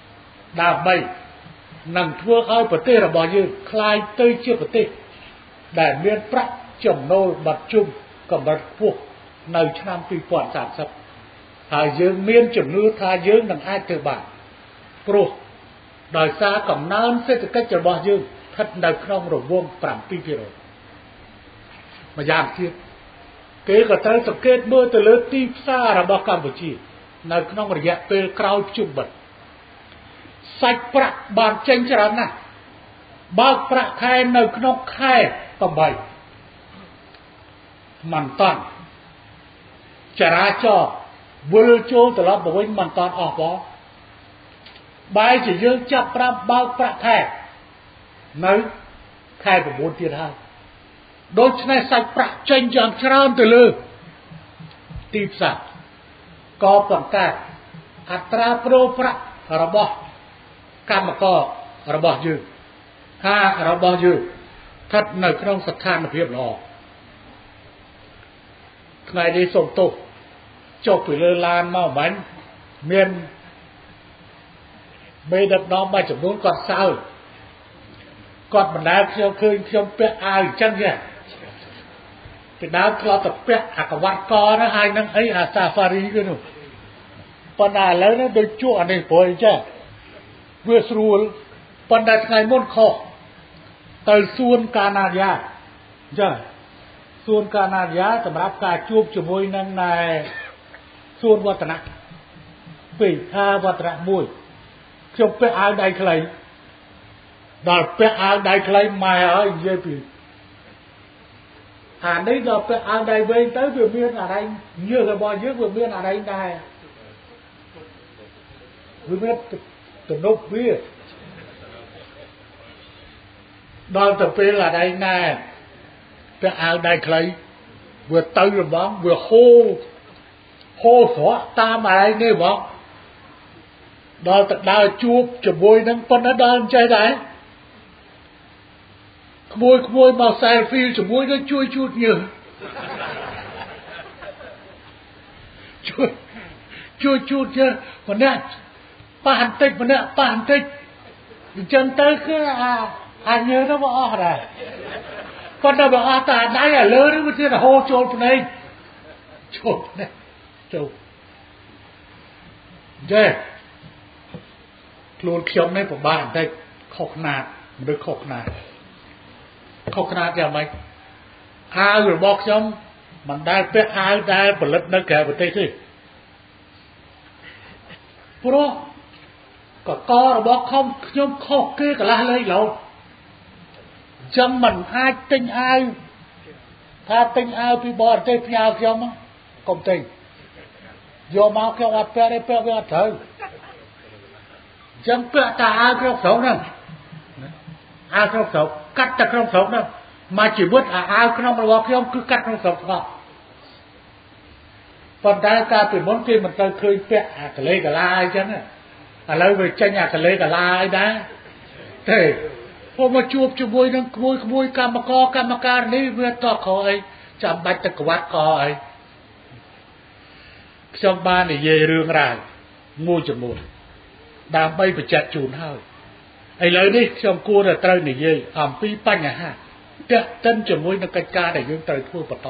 ដើម្បីនឹងធ្វើឲ្យប្រទេសរបស់យើងคล้ายទៅជាប្រទេសដែលមានប្រាក់ចំណូលបត់ជុំកម្រិតខ្ពស់នៅឆ្នាំពីរពាន់សាមសិបហើយយើងមានជំនឿថាយើងនឹងអាចធ្វើបានព្រោះដោយសារកំណើនសេដ្ឋកិច្ចរបស់យើងស្ថិតនៅក្នុងរង្វង់ bảyភាគរយ ម្យ៉ាងទៀតគេក៏ត្រូវសង្កេតមើលទៅលើទីផ្សាររបស់កម្ពុជានៅក្នុងរយៈពេលក្រោយភ្ជុំបិទសាច់ប្រាក់បានចេញច្រើនណាស់បើកប្រាក់ខែនៅក្នុងខែtámមិនតាន់ចរាចរណ៍វិលចូលត្រឡប់ទៅវិញមិនតាន់អស់ផងបែរជាយើងចាប់ប្រាប់បើកប្រាក់ខែនៅខែ៩ទៀតហើយដូច្នេះសាច់ប្រាក់ចេញយ៉ាងច្រើនទៅលើទីផ្សារក៏ប៉ុន្តែអត្រាប្រូរប្រាក់របស់កម្មកររបស់យើងថារបស់យើងស្ថិតនៅក្នុងស្ថានភាពល្អថ្ងៃនេះសូមទោសចុះពីលើឡានមកមិនមានមេដឹកនាំមួយចំនួនគាត់សើគាត់បណ្ដាលខ្ញុំឃើញខ្ញុំពាក់អាវអញ្ចឹងទេពីដើមធ្លាប់តែពាក់អាកវ៉ាត់កណាហើយនឹងអីអាសាហ្វារីគេនោះប៉ុន្តែឥឡូវនេះដូចជួអានេះព្រោះអញ្ចឹងវាស្រួលប៉ុន្តែថ្ងៃមុនខុសទៅសួនកាណាឌីយ៉ាអញ្ចឹងសួនកាណាឌីយ៉ាសម្រាប់ការជួបជាមួយនឹងណែសួនវឌ្ឍនៈពីរថាវឌ្ឍនៈមួយខ្ញុំពាក់អាវដៃខ្លីដល់ពាក់អាវដៃខ្លីម៉ែហើយនិយាយពីអានេះដល់ពាក់អាវដៃវែងទៅវាមានអរិញញើសរបស់យើងវាមានអរិញដែរវាមានទំនប់វាដល់ទៅពេលអរិញណែពាក់អាវដៃខ្លីវាទៅរបងវាហូរហូរស្រក់តាមអរិញនេះបងដល់ទៅដើរជួបជាមួយនឹងប៉ុណ្ណាដល់អញ្ចឹងដែរក្មួយក្មួយមក selfie ជាមួយនឹងជួយជូតញើសជួយជួយជូតញើសម្នាក់ប៉ះបន្តិចម្នាក់ប៉ះបន្តិចអញ្ចឹងទៅគឺអាអាញើសទៅមកអស់ដែរប៉ុន្តែបើអស់តែដៃអាលើនេះវាទៀតហូរចូលភ្នែកចូលភ្នែកចូលចេះខ្លួនខ្ញុំនេះពិបាកបន្តិចខុសខ្នាតឬខុសខ្នាតខុសខ្នាតយ៉ាងម៉េចអាវរបស់ខ្ញុំមិនដែលពាក់អាវដែលផលិតនៅក្រៅប្រទេសទេព្រោះកករបស់ខ្ញុំខ្ញុំខុសគេកន្លះលេខលោចឹងមិនអាចទិញអាវថាទិញអាវពីបរទេសផ្ញើខ្ញុំកុំទិញយកមកខ្ញុំអត់ពាក់ទេពាក់វាអត់ត្រូវចឹងពាក់តែអាវក្នុងស្រុកហ្នឹងអាវក្នុងស្រុកកាត់តែក្នុងស្រុកហ្នឹងមកជីវិតអាវក្នុងរបស់ខ្ញុំគឺកាត់ក្នុងស្រុកស្ងប់ប៉ុន្តែកាលពីមុនគេមិនទៅឃើញពាក់អាកលេកាឡាអីចឹងឥឡូវវាចេញអាកលេកាឡាអីដែរទេព្រោះមកជួបជាមួយនឹងក្មួយក្មួយកម្មករកម្មការនេះវាតខអីចាំបាច់ទៅក្វាត់កអីខ្ញុំបាននិយាយរឿងរ៉ាវមួយចំនួនដើម្បីបញ្ជាក់ជូនហើយឥឡូវនេះខ្ញុំគួរតែត្រូវនិយាយអំពីបញ្ហាទាក់ទិនជាមួយនឹងកិច្ចការដែលយើងត្រូវធ្វើបន្ត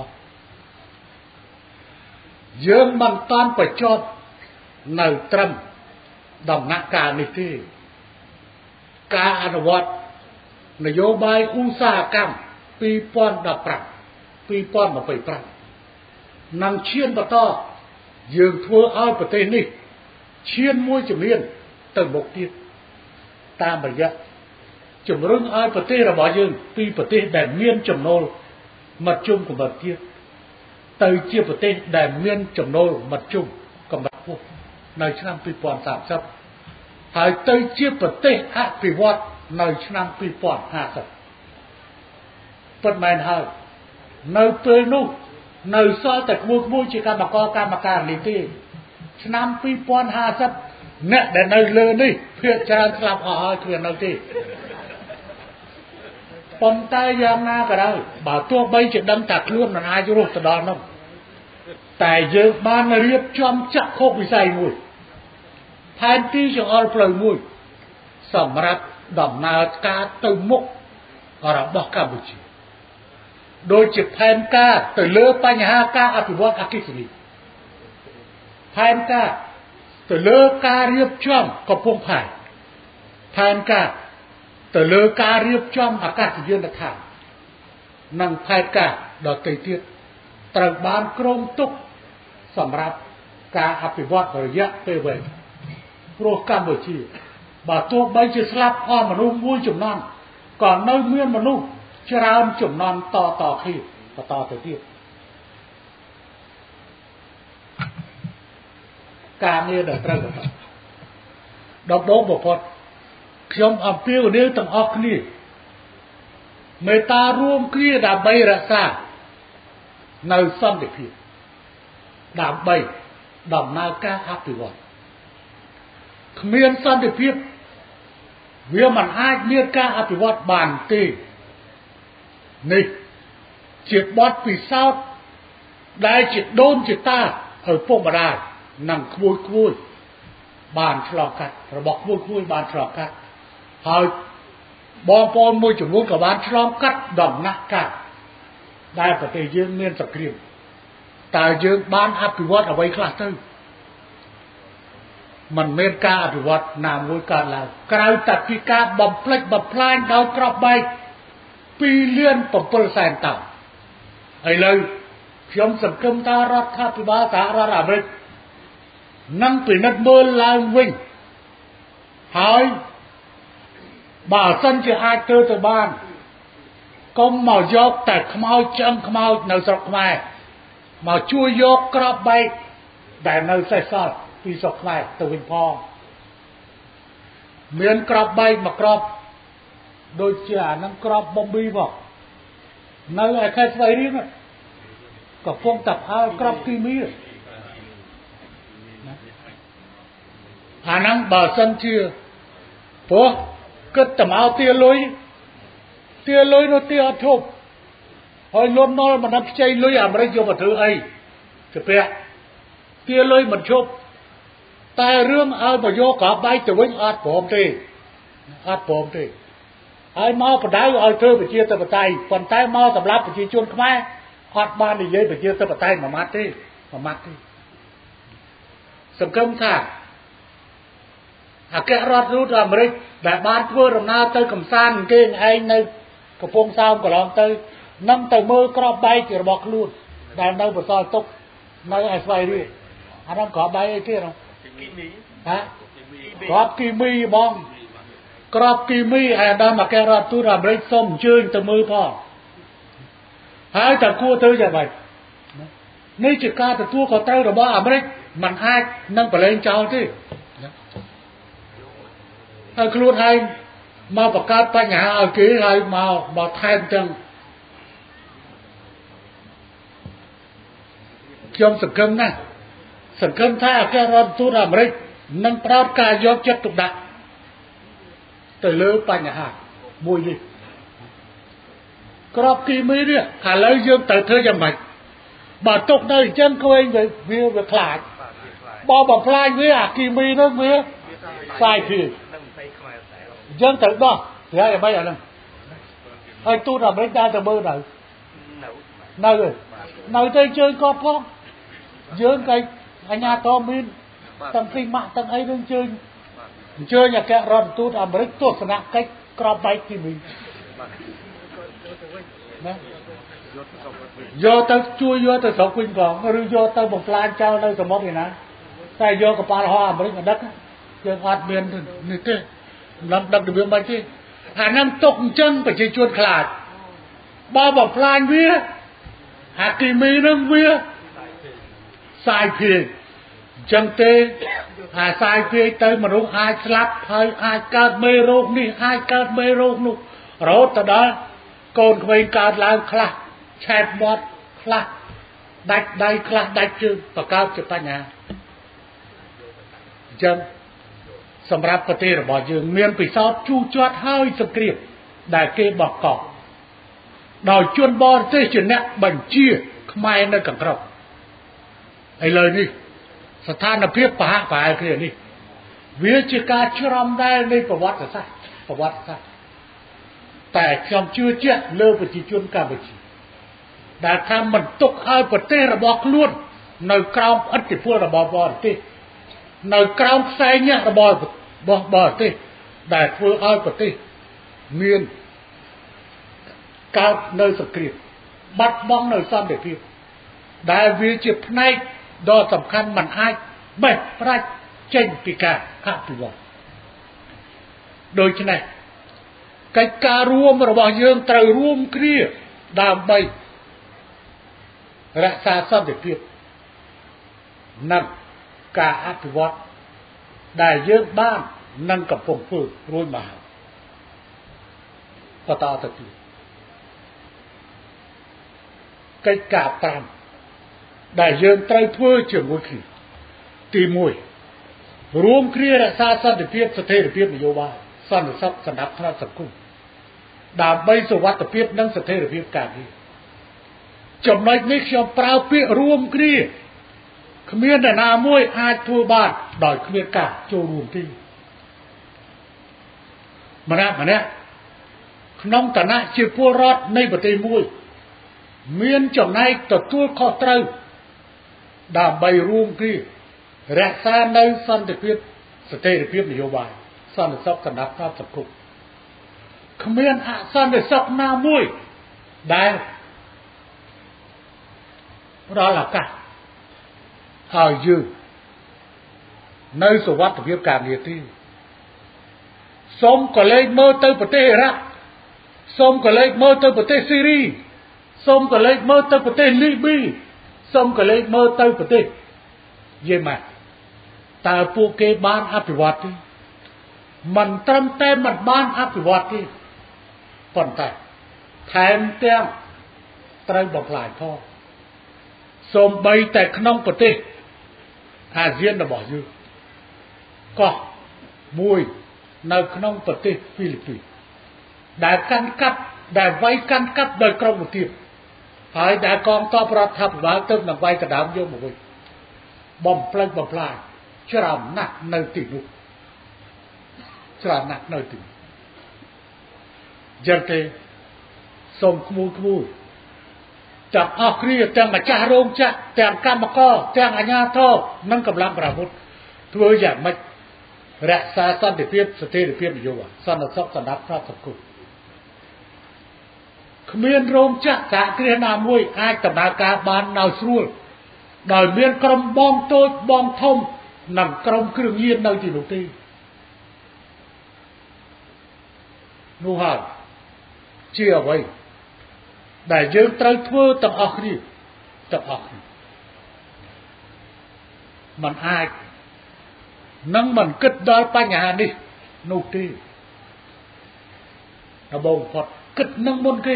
យើងមិនតាន់បញ្ចប់នៅត្រឹមដំណាក់កាលនេះទេការអនុវត្តនយោបាយឧស្សាហកម្មពីរពាន់ដប់ប្រាំពីរពាន់ម្ភៃប្រាំនឹងឈានបន្តយើងធ្វើឲ្យប្រទេសនេះឈានមួយជំហានទៅមុខទៀតតាមរយៈជំរុញឲ្យប្រទេសរបស់យើងពីប្រទេសដែលមានចំណូលមធ្យមកម្រិតទៀតទៅជាប្រទេសដែលមានចំណូលមធ្យមកម្រិតខ្ពស់នៅឆ្នាំពីរពាន់សាមសិបហើយទៅជាប្រទេសអភិវឌ្ឍនៅឆ្នាំពីរពាន់ហាសិបពិតមែនហើយនៅពេលនោះនៅសល់តែក្មួយក្មួយជាកម្មករកម្មការនេះទេឆ្នាំពីរពាន់ហាសិបអ្នកដែលនៅលើនេះភាគច្រើនស្លាប់អស់ហើយគ្មាននៅទេប៉ុន្តែយ៉ាងណាក៏ដោយបើទោះបីជាដឹងថាខ្លួនមិនអាចរស់ទៅដល់នោះតែយើងបានរៀបចំចក្ខុវិស័យមួយផែនទីចង្អុលផ្លូវមួយសម្រាប់ដំណើរការទៅមុខរបស់កម្ពុជាโดยจะแผนการแต่เลือกปัญหาการอภิวัตอคิสนีแผนการแต่เลือกการเรียบจ้อมกับพงไผ่แผนการแต่เลือกการเรียบจ้อมอากาศยานทางนั่งแผนการดอกเตี้ยตระบานกรมตุกสำหรับการอภิวัตระยะเปเวโปรแกรมบัญชีบาตัวใบจะสลับอ้อมนุษย์มุ้ยจุ่มนั่นก่อนในเมื่อมนุษย์จะรามจุ่มนอนต่อต่อขี้ต่อต่อไปที่การนี้เดินตรงกันดอกโบกบอกพอขยมอัมพิวนี้ต้องออกนี่เมตาร่วมขี้ดาบใบรักษาในซ้ำเด็กพี่ดาบใบดำนาก้าอัภิวัตเขมียนซ้ำเด็กพี่เวียมันอาจเมียก้าอภิวัตบานตีนี่จิตบอดปีเศร้าได้จิตโดนจิตตาเออพวกมาได้นั่งคุยคุยบานฉลอกกันระบอกคุยคุยบานฉลอกกันหายบองปอนมวยจุ่มวุ้นกับบานฉลอกกัดดำนักกันได้ปฏิยืนเมียนสกรีมแต่ยืนบานอภิวัตเอาไว้คลาสเตอร์มันเมตกาอภิวัตนามวยการแล้วกลายตัดพิกาบำเพล็ดบำพลายดาวกรอบใบปีเลื่อนปมเปอร์แสนต่ำไอ้เลยขยมสังคมตารัฐพิบาลสาราอเมริกนั่งปีนัดเมื่อลางวิ่งหายบ่าสั้นจะอาเจอแต่บ้านก็มายกแต่ขมายจังขมายในสกมามาช่วยยกกรอบใบแต่ในใส่ซอดปีสกมาตะวินพองเหมือนกรอบใบมากรอบโดยเฉพาะนั่งกรอบบอมบี้บอกนั่งไอ้แค่สไลด์นี่นะกับพวกตับเอากรอบกีมีหานั่งบ่าสันเชื่อพวกก็ตับเอาเตี้ยลอยเตี้ยลอยโนเตี้ยทุบหอยล้มนอมันนับใจลอยอะไรโยมมาถือไอ้จะเปะเตี้ยลอยมันชุบแต่เรื่องเอาไปโยกกับใบจะวิ่งอัดผมตีอัดผมตีไอ้มาปะได้เอาเธอไปเชี่ยตะปะไตคนใต้มาสำรับไปเชี่ยชวนขมายฮอดบ้านนี่เยอะไปเชี่ยตะปะไตมามัดที่มามัดที่สังคมท่าอาแกรอดรู้อเมริกแบบบ้านเพื่อรำนาเตยกำซานเก่งไอ้ในกระโปรงซาวกระลองเตยนั่งเตยมือกรอบใบจะบอกลูดแต่ในบทซอยตกในไอ้ไฟดิอันนั้นขอใบไอ้ที่เราฮะกรอบกีมีมองกรอบกีมีไอ้ดามาแกรอดตู้อเมริกส้มชื่นเตยมือพ่อหายแต่กู้เตยจะไปนี่จิกาแต่ตัวเขาเตยหรือว่าอเมริกมันให้นั่งไปเล่นเจ้าที่ไอ้ครูไทยมาประกาศปัญหาเอากี่ไทยมาบอกแทนจังยอมสังคมนะสังคมถ้าแกรอนตู้อเมริกนั่งปราบกายยกจัดตุกดักแต่เลือปัญหาบุยดิกรอบกีมีเนี่ยหาเลยยืมแต่เธอจะไม่บาตกได้จังเขาเองไปวิวไปขลาดบอบอกพลายวิอากีมีนั่นวิใส่คือยังแต่บ้าเดี๋ยวไม่อะไรไอ้ตู้ทำไม่ได้แต่เบอร์ไหนไหนเลยไหนใจเจอก็พอเยอะไงไอ้ญาตอมินตั้งสิ่งมาตั้งไอ้เรื่องเจอเจออย่างแกรอนตู้ทำไม่ตัวสนะใกล้กรอบใบที่มีนะโยตช่วยโยตสองคนก่อนหรือโยตบอกลานเจ้าในสมองนี่นะแต่โยกับปลาห่อไม่ได้ดักยังอัดเบียนนี่เต้ลำดับเดือนมาที่หาน้ำตกจังไปเชวนขลาดบ้าบอกพลานเวียหากีมีน้ำเวียสายเพียงจังเตหาสายเพียงเตยมนุษย์หายสลับหายหายเกิดเมโรคนี่หายเกิดเมโรคนู่รถแต่ได้โกนเคยการล้างคลาแชดบอดคลาดัดได้คลาดัดจึงประกาศจะปัญญาจังสำหรับประเทศเราบอกยังเมียนปีศาจจูจวดให้สกรีบได้เก็บบอกก่อโดยชวนบอลเตจเนี่ยบัญชีขมายในกังกรอบไอ้เลยนี่สถานเพียบปะปะไอ้คือนี่วิจิการชรำได้ในประวัติศาสตร์ประวัติศาสตร์แต่ความเชื่อเจ้าเลิกไปจีจวนการบัญชีដែលថាមិនទុកឲ្យប្រទេសរបស់ខ្លួននៅក្រោមឥទ្ធិពលរបស់បរទេសនៅក្រោមខ្សែញាក់របស់បរទេសដែលធ្វើឲ្យប្រទេសមានកើតនៅសង្គ្រាមបាត់បង់នៅសន្តិភាពដែលវាជាផ្នែកដ៏សំខាន់មិនអាចបេះផ្ដាច់ចេញពីការអភិវឌ្ឍដូច្នេះកិច្ចការរួមរបស់យើងត្រូវរួមគ្នាដើម្បីរក្សាសន្តិភាពនិងការអភិវឌ្ឍដែលយើងបាននឹងកំពុងធ្វើរួចមកហើយបន្តទៅទៀតកិច្ចការប្រាំដែលយើងត្រូវធ្វើជាមួយគ្នាទីមួយរួមគ្នារក្សាសន្តិភាពស្ថិរភាពនយោបាយសន្តិសុខសណ្ដាប់ធ្នាប់សង្គមដើម្បីសុវត្ថិភាពនិងស្ថិរភាពការងារចំណុចនេះខ្ញុំប្រើពាក្យរួមគ្នាគ្មានអ្នកណាមួយអាចធ្វើបានដោយគ្មានការចូលរួមទេម្នាក់ម្នាក់ក្នុងឋានៈជាពលរដ្ឋនៃប្រទេសមួយមានចំណែកទទួលខុសត្រូវដើម្បីរួមគ្នារក្សានៅសន្តិភាពស្ថិរភាពនយោបាយសន្តិសុខសណ្ដាប់ធ្នាប់សង្គមគ្មានអសន្តិសុខណាមួយដែលផ្ដល់ឱកាសឲ្យយើងនៅសុវត្ថិភាពការងារទេសូមកលេចមើលទៅប្រទេសអ៊ីរ៉ាក់សូមកលេចមើលទៅប្រទេសស៊ីរីសូមកលេចមើលទៅប្រទេសលីប៊ីសូមកលេចមើលទៅប្រទេសយេម៉ែនតើពួកគេបានអភិវឌ្ឍទេមិនត្រឹមតែមិនបានអភិវឌ្ឍទេប៉ុន្តែថែមទាំងត្រូវបំផ្លាញផងសូម្បីតែក្នុងប្រទេសអាស៊ានរបស់យើងកោះមួយនៅក្នុងប្រទេសហ្វីលីពីនដែលកាន់កាប់ដែលវាយកាន់កាប់ដោយក្រុមប្រទេសហើយដែលកងទ័ពរដ្ឋាភិបាលទៅនឹងវាយកណ្ដាលយកមកវិញបំផ្លិចបំផ្លាញច្រើនណាស់នៅទីនោះច្រើនណាស់នៅទីយ៉ាងទេសូមក្មួយក្មួយទាំងអស់គ្នាទាំងម្ចាស់រោងចក្រទាំងកម្មករទាំងអាជ្ញាធរនិងកម្លាំងប្រដាប់អាវុធធ្វើយ៉ាងម៉េចរក្សាសន្តិភាពស្ថិរភាពនយោបាយសន្តិសុខសណ្ដាប់ធ្នាប់សង្គមគ្មានរោងចក្រសហគ្រាសណាមួយអាចដំណើរការបានដោយស្រួលដោយមានក្រុមបងតូចបងធំនិងក្រុមគ្រឿងញៀននៅទីនោះទេនោះហើយជាអ្វីដែលយើងត្រូវធ្វើទាំងអស់គ្នាទាំងអស់គ្នាมันអាចនឹងមិនគិតដល់បញ្ហានេះនោះទេដំបូងផុតគិតនឹងមុនគេ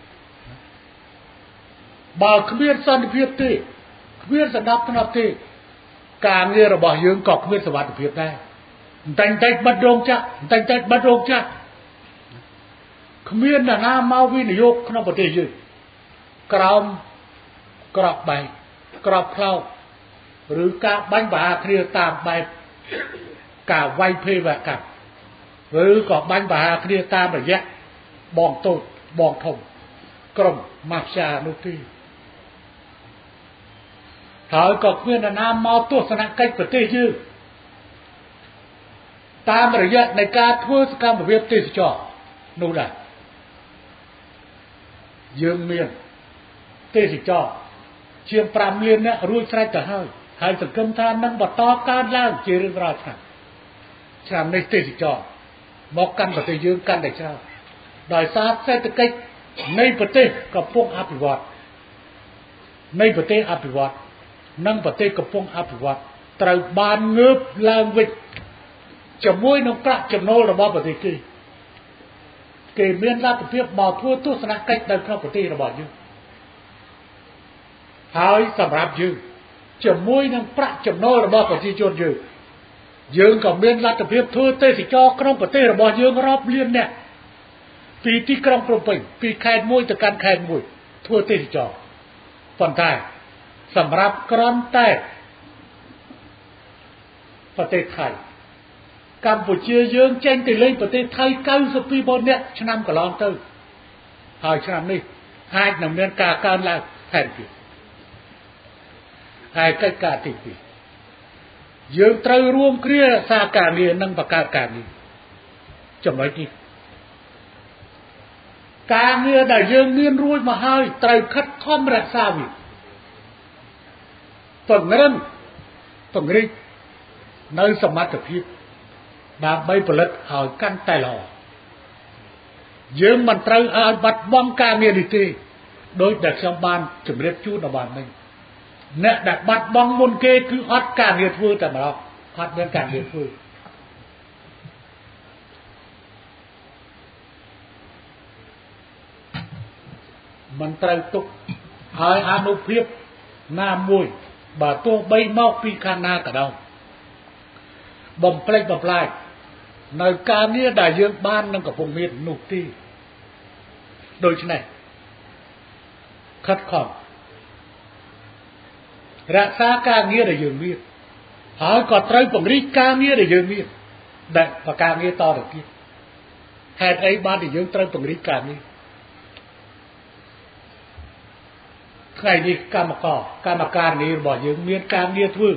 បើគ្មានសន្តិភាពទេគ្មានសណ្ដាប់ធ្នាប់ទេការងាររបស់យើងក៏គ្មានសុវត្ថិភាពដែរតែតែបិទរោងចក្រតែតែបិទរោងចក្រគ្មានអ្នកណាមកវិនិយោគក្នុងប្រទេសយើងក្រោមក្របបែកក្របផ្លោកឬការបាញ់បហាគ្រាតាមបែបការវាយភេរវកម្មឬក៏បាញ់បហាគ្រាតាមរយៈបងតូចបងធំក្រុមម៉ាហ្វយ៉ានោះទេហើយក៏គ្មានអ្នកណាមកទស្សនកិច្ចប្រទេសយើងតាមរយៈនៃការធ្វើសកម្មភាពទេសចរនោះដែរយើងមានទេសចរជាងប្រាំលាននាក់រួចស្រេចទៅហើយហើយសង្ឃឹមថានឹងបន្តកើនឡើងជារៀងរាល់ឆ្នាំឆ្នាំនេះទេសចរមកកាន់ប្រទេសយើងកាន់តែច្រើនដោយសារសេដ្ឋកិច្ចនៃប្រទេសកំពុងអភិវឌ្ឍនៃប្រទេសអភិវឌ្ឍនិងប្រទេសកំពុងអភិវឌ្ឍត្រូវបានងើបឡើងវិញជាមួយនឹងប្រាក់ចំណូលរបស់ប្រទេសគេគេមានលទ្ធភាពមកធ្វើទស្សនកិច្ចនៅក្នុងប្រទេសរបស់យើងហើយសម្រាប់យើងជាមួយនឹងប្រាក់ចំណូលរបស់ប្រជាជនយើងយើងក៏មានលទ្ធភាពធ្វើទេសចរក្នុងប្រទេសរបស់យើងរាប់លានអ្នកពីទីក្រុងភ្នំពេញពីខេត្តមួយទៅកាន់ខេត្តមួយធ្វើទេសចរប៉ុន្តែសម្រាប់ក្រន់តែប្រទេសថៃកម្ពុជាយើងចេញទៅលេងប្រទេសថៃកៅសិបពីរម៉ឺននាក់ឆ្នាំកន្លងទៅហើយឆ្នាំនេះអាចនឹងមានការកើនឡើងថែមទៀតហើយកិច្ចការទីពីរយើងត្រូវរួមគ្នារក្សាការងារនិងបង្កើតការងារចំណុចនេះការងារដែលយើងមានរួចមកហើយត្រូវខិតខំរក្សាវាពង្រឹងពង្រីកនៅសមត្ថភាពដើម្បីផលិតឲ្យកាន់តែល្អយើងមិនត្រូវឲ្យបាត់បង់ការងារនេះទេដោយដែលខ្ញុំបានជម្រាបជូនដល់បានមិញអ្នកដែលបាត់បង់មុនគេគឺអត់ការងារធ្វើតែម្ដងអត់មានការងារធ្វើមិនត្រូវទុកឲ្យអនុភាពណាមួយបើទោះបីមកពីខាងណាក៏ដោយបំផ្លិចបំផ្លាញនៅការងារដែលយើងបាននឹងកំពុងមាននោះទេដូច្នេះខិតខំរក្សាការងារដែលយើងមានហើយក៏ត្រូវពង្រីកការងារដែលយើងមានដែលប្រការងារតទៅទៀតហេតុអីបានដែលយើងត្រូវពង្រីកការងារថ្ងៃនេះកម្មករកម្មការងាររបស់យើងមានការងារធ្វើ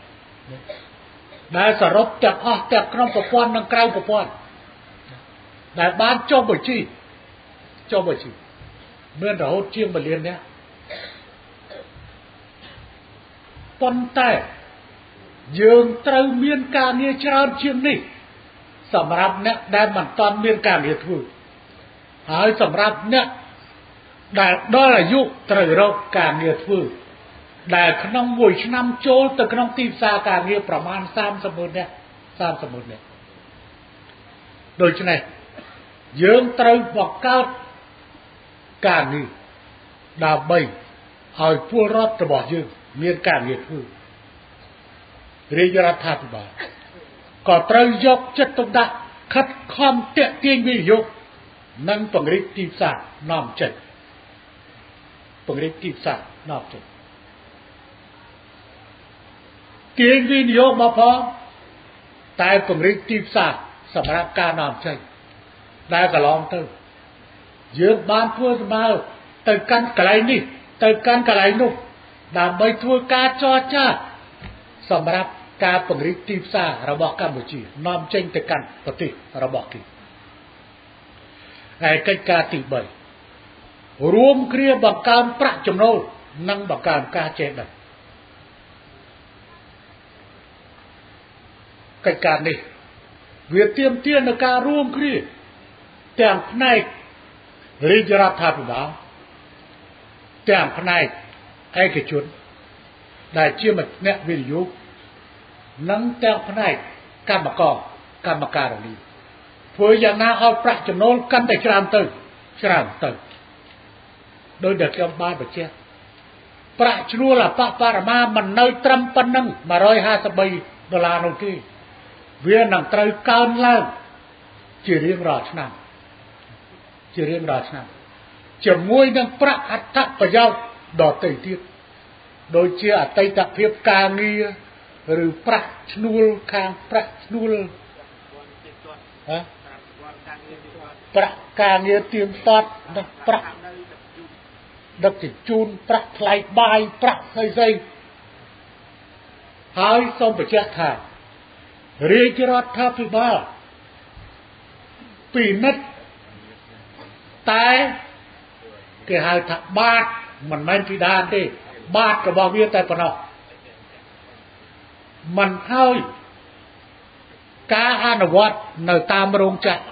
ដែលសរុបទាំងអស់ទាំងក្នុងប្រព័ន្ធនិងក្រៅប្រព័ន្ធដែលបានចុះបញ្ជីចុះបញ្ជីមានរហូតជាងមួយលាននាក់ប៉ុន្តែយើងត្រូវមានការងារច្រើនជាងនេះសម្រាប់អ្នកដែលមិនទាន់មានការងារធ្វើហើយសម្រាប់អ្នកដែលដល់អាយុត្រូវរកការងារធ្វើដែលក្នុងមួយឆ្នាំចូលទៅក្នុងទីផ្សារការងារប្រមាណសាមសិបម៉ឺននាក់សាមសិបម៉ឺននាក់ដូច្នេះយើងត្រូវបង្កើតការងារដើម្បីឲ្យពលរដ្ឋរបស់យើងមានការងារធ្វើរាជរដ្ឋាភិបាលក៏ត្រូវយកចិត្តទុកដាក់ខិតខំទាក់ទាញវិនិយោគនិងពង្រីកទីផ្សារនាំចេញពង្រីកទីផ្សារនាំចេញទាញវិនិយោគមកផងតែពង្រីកទីផ្សារសម្រាប់ការនាំចេញដែលកន្លងទៅយើងបានធ្វើដំណើរទៅកាន់កន្លែងនេះទៅកាន់កន្លែងនោះដើម្បីធ្វើការចរចាសម្រាប់ការពង្រីកទីផ្សាររបស់កម្ពុជានាំចេញទៅកាន់ប្រទេសរបស់គេហើយកិច្ចការទីបីរួមគ្នាបង្កើនប្រាក់ចំណូលនិងបង្កើនការចេះដឹងកិច្ចការនេះវាទាមទារនូវការរួមគ្នាទាំងផ្នែករាជរដ្ឋាភិបាលទាំងផ្នែកឯកជនដែលជាអ្នកវិនិយោគនិងទាំងផ្នែកកម្មករកម្មការិនីធ្វើយ៉ាងណាឲ្យប្រាក់ចំណូលកាន់តែច្រើនទៅច្រើនទៅដោយដែលខ្ញុំបានបញ្ជាក់ប្រាក់ឈ្នួលអបបរមាមិននៅត្រឹមប៉ុណ្ណឹងមួយរយហាសិបបីដុល្លារនោះទេវានឹងត្រូវកើនឡើងជារៀងរាល់ឆ្នាំជារៀងរាល់ឆ្នាំជាមួយនឹងប្រាក់អត្ថប្រយោជន៍ដទៃទៀតដូចជាអតីតភាពការងារឬប្រាក់ឈ្នួលខាងប្រាក់ឈ្នួលហ៎ប្រាក់ការងារទៀងទាត់និងប្រាក់ដឹកជញ្ជូនប្រាក់ថ្លៃបាយប្រាក់ស្អីស្អីហើយសូមបញ្ជាក់ថារាជរដ្ឋាភិបាលពិនិត្យតែគេហៅថាបាតមិនមែនពីដានទេបាតរបស់វាតែប៉ុណ្ណោះមិនហើយការអនុវត្តនៅតាមរោងចក្រ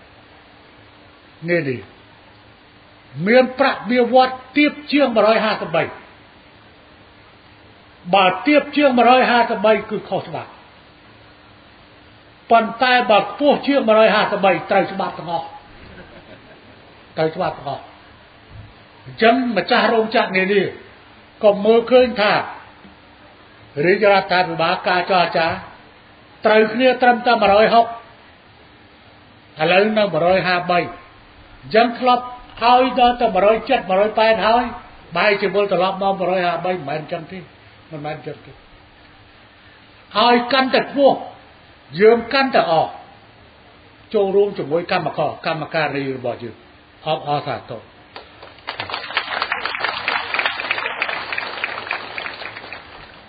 នេះនេះមានប្រាក់បៀវត្សទៀបជាងមួយរយហាសិបបីបើទៀបជាងមួយរយហាសិបបីគឺខុសច្បាប់ប៉ុន្តែបើខ្ពស់ជាងមួយរយហាសិបបីត្រូវច្បាប់ទាំងអស់ត្រូវច្បាប់ទាំងអស់អញ្ចឹងម្ចាស់រោងចក្រនេះនេះក៏មើលឃើញថារាជរដ្ឋាភិបាលការចរចាត្រូវគ្នាត្រឹមតែមួយរយហុកឥឡូវនៅមួយរយហាសិបបីអញ្ចឹងធ្លាប់ហើយដល់ទៅមួយរយเจ็ด មួយរយแปดហើយបែរជាវិលត្រឡប់មកមួយរយហាសិបបីមិនមែនអញ្ចឹងទេមិនមែនអញ្ចឹងទេហើយកាន់តែខ្ពស់យើងកាន់តែអស់ចូលរួមជាមួយកម្មករកម្មការីរបស់យើងអបអរសាទរ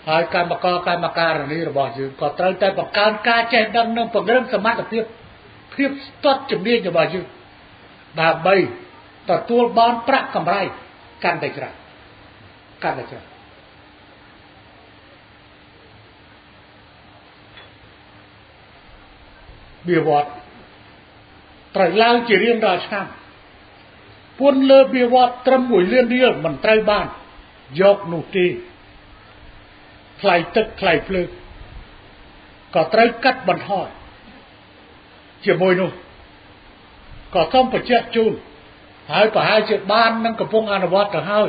ហើយកម្មករកម្មការនេះរបស់យើងក៏ត្រូវតែបង្កើនការចេះដឹងនិងពង្រឹងសមត្ថភាពភាពស្ទាត់ជំនាញរបស់យើងដើម្បីទទួលបានប្រាក់កម្រៃកាន់តែច្រើនកាន់តែច្រើនវាវត្តត្រូវឡើងជារៀងរាល់ឆ្នាំពន្ធលើវាវត្តត្រឹមមួយលានរៀលមិនត្រូវបានយកនោះទេថ្លៃទឹកថ្លៃភ្លើងក៏ត្រូវកាត់បន្ថយជាមួយនោះក៏សូមបញ្ជាក់ជូនហើយប្រហែលជាបាននឹងកំពុងអនុវត្តទៅហើយ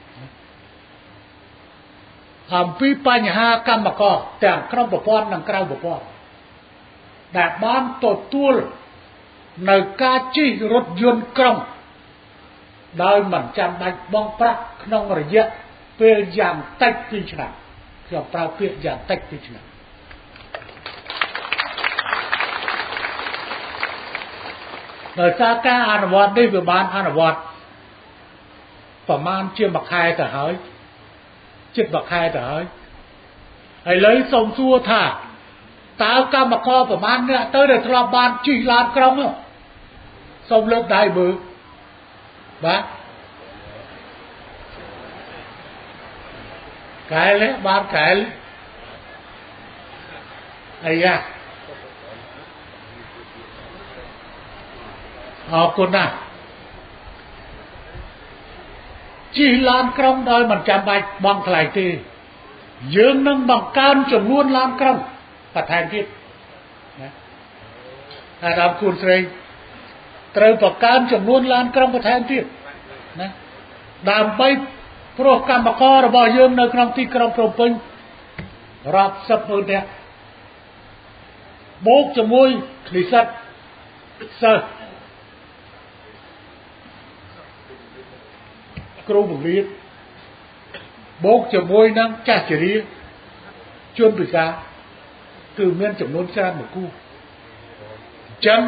អំពីបញ្ហាកម្មករទាំងក្នុងប្រព័ន្ធនិងក្រៅប្រព័ន្ធដែលបានទទួលនៅការជិះរថយន្តក្រុងដោយមិនចាំបាច់បង់ប្រាក់ក្នុងរយៈពេលយ៉ាងតិចពីរឆ្នាំខ្ញុំប្រើពាក្យយ៉ាងតិចពីរឆ្នាំដោយសារការអនុវត្តនេះវាបានអនុវត្តប្រមាណជាមួយខែទៅហើយជិតមួយខែទៅហើយហើយលើសូមសួរថាតើកម្មករប្រមាណអ្នកទៅដែលធ្លាប់បានជិះឡានក្រុងសូមលើកដៃមើលបាទកែលបានកែលអាយ៉ាអរគុណណាស់ជិះឡានក្រុងដោយមិនចាំបាច់បង់ថ្លៃទេយើងនឹងបង្កើនចំនួនឡានក្រុងបន្ថែមទៀតណាអាដាមគូនស្រីត្រូវបង្កើនចំនួនឡានក្រុងបន្ថែមទៀតណាដើម្បីព្រោះកម្មកររបស់យើងនៅក្នុងទីក្រុងភ្នំពេញរាប់សិបម៉ឺននាក់បូកជាមួយនិស្សិតសិស្សគ្រូបង្រៀនបូកជាមួយនឹងចាស់ជរាជនពិការគឺមានចំនួនច្រើនមកគូអញ្ចឹង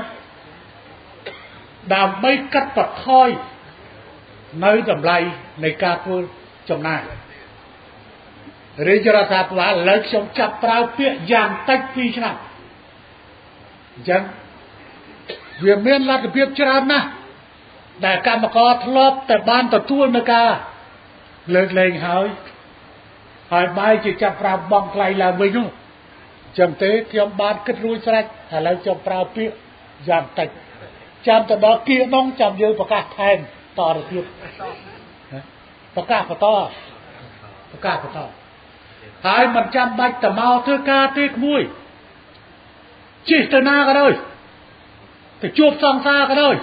ដើម្បីកាត់បន្ថយនៅតម្លៃនៃការធ្វើចំណាយរាជរដ្ឋាភិបាលឥឡូវខ្ញុំចាប់ប្រើពាក្យយ៉ាងតិចពីរឆ្នាំអញ្ចឹងវាមានលទ្ធភាពច្រើនណាស់ដែលកម្មករធ្លាប់តែបានទទួលនៅការលើកលែងហើយហើយបែរជាចាប់ប្រើបង់ថ្លៃឡើងវិញនោះចឹងទេខ្ញុំបានគិតរួចស្រេចឥឡូវខ្ញុំប្រើពាក្យយ៉ាងតិចចាំទៅដល់គៀដងចាំយើងប្រកាសថែមតទៅទៀតប្រកាសបន្តប្រកាសបន្តហើយមិនចាំបាច់ទៅមកធ្វើការទេក្មួយជិះទៅណាក៏ដោយទៅជួបសង្សារក៏ដោយ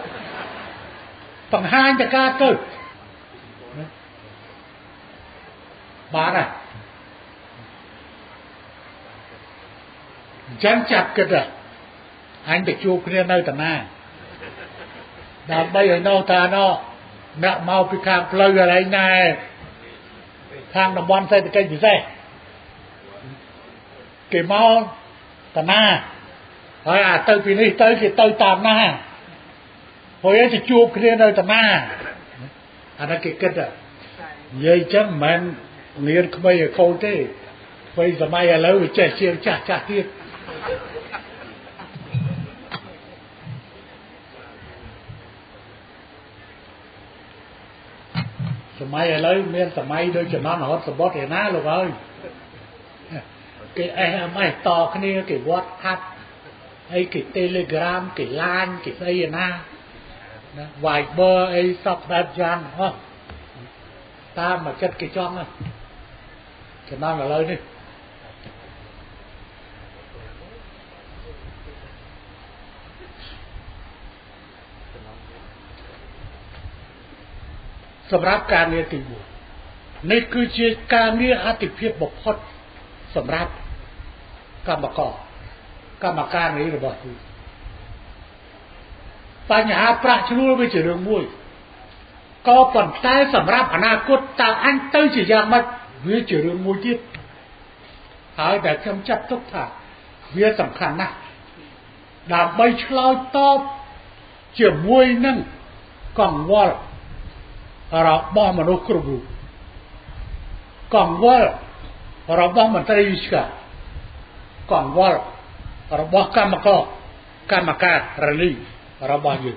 បង្ហាញតែការទៅបានហើយអញ្ចឹងចាប់គិតហ่ะអញទៅជួបគ្នានៅតាណាដើម្បីឲ្យនៅតាណោអ្នកមកពីខាងផ្លូវកន្លែងណាខាងតំបន់សេដ្ឋកិច្ចពិសេសគេមកតាណាហើយអាទៅពីនេះទៅគេទៅតាមណាហើយទៅជួបគ្នានៅតាណាអានោះគេគិតនិយាយចឹងមិនមែនមានក្មេងឲ្យកូនទេពេលសម័យឥឡូវវាចេះជាងចាស់ចាស់ទៀតសម័យឥឡូវមានសម័យដូចចំនួនរហូតសបុតឯណាលោកអើយគេអេសអមអេសតគ្នាគេវត្តហាត់អីគេ Telegram គេ LINE គេស្អីឯណាណា Viber អីសពបែបយ៉ាងហ៎តាមមកចិត្តគេចង់ហ្នឹងចំនួនឥឡូវនេះសម្រាប់ការងារទីមួយនេះគឺជាការងារអតិភិបបំផុតសម្រាប់កម្មករកម្មការនេះរបស់ទីបញ្ហាប្រាក់ឈ្នួលវាជារឿងមួយក៏ប៉ុន្តែសម្រាប់អនាគតតើអញទៅជាយ៉ាងម៉េចវាជារឿងមួយទៀតហើយដែលខ្ញុំចាត់ទុកថាវាសំខាន់ណាស់ដើម្បីឆ្លើយតបជាមួយនឹងកង្វល់របស់មនុស្សគ្រប់រូបកង្វល់របស់មន្ត្រីរាជការកង្វល់របស់កម្មករកម្មការរលីរបស់យើង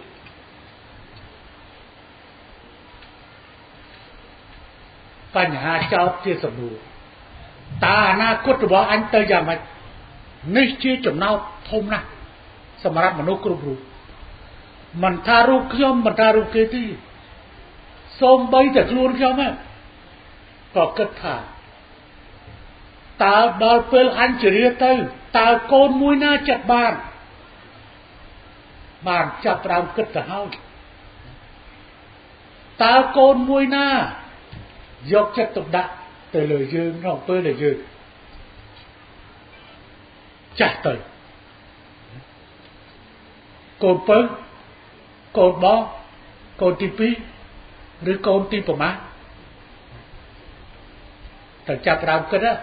បញ្ហាចោតជាសំណួរតើអនាគតរបស់អញទៅយ៉ាងម៉េចនេះជាចំណោទធំណាស់សម្រាប់មនុស្សគ្រប់រូបមិនថារូបខ្ញុំមិនថារូបគេទេសូម្បីតែខ្លួនខ្ញុំហ្នឹងក៏គិតថាតើដល់ពេលអញជរាទៅតើកូនមួយណាចិត្តបានបានចាប់ផ្ដើមគិតទៅហើយតើកូនមួយណាយកចិត្តទុកដាក់ទៅលើយើងក្នុងពេលដែលយើងចាស់ទៅកូនពៅកូនបងកូនទីពីរឬកូនទីប្រមាណតែចាប់ផ្ដើមគិតណា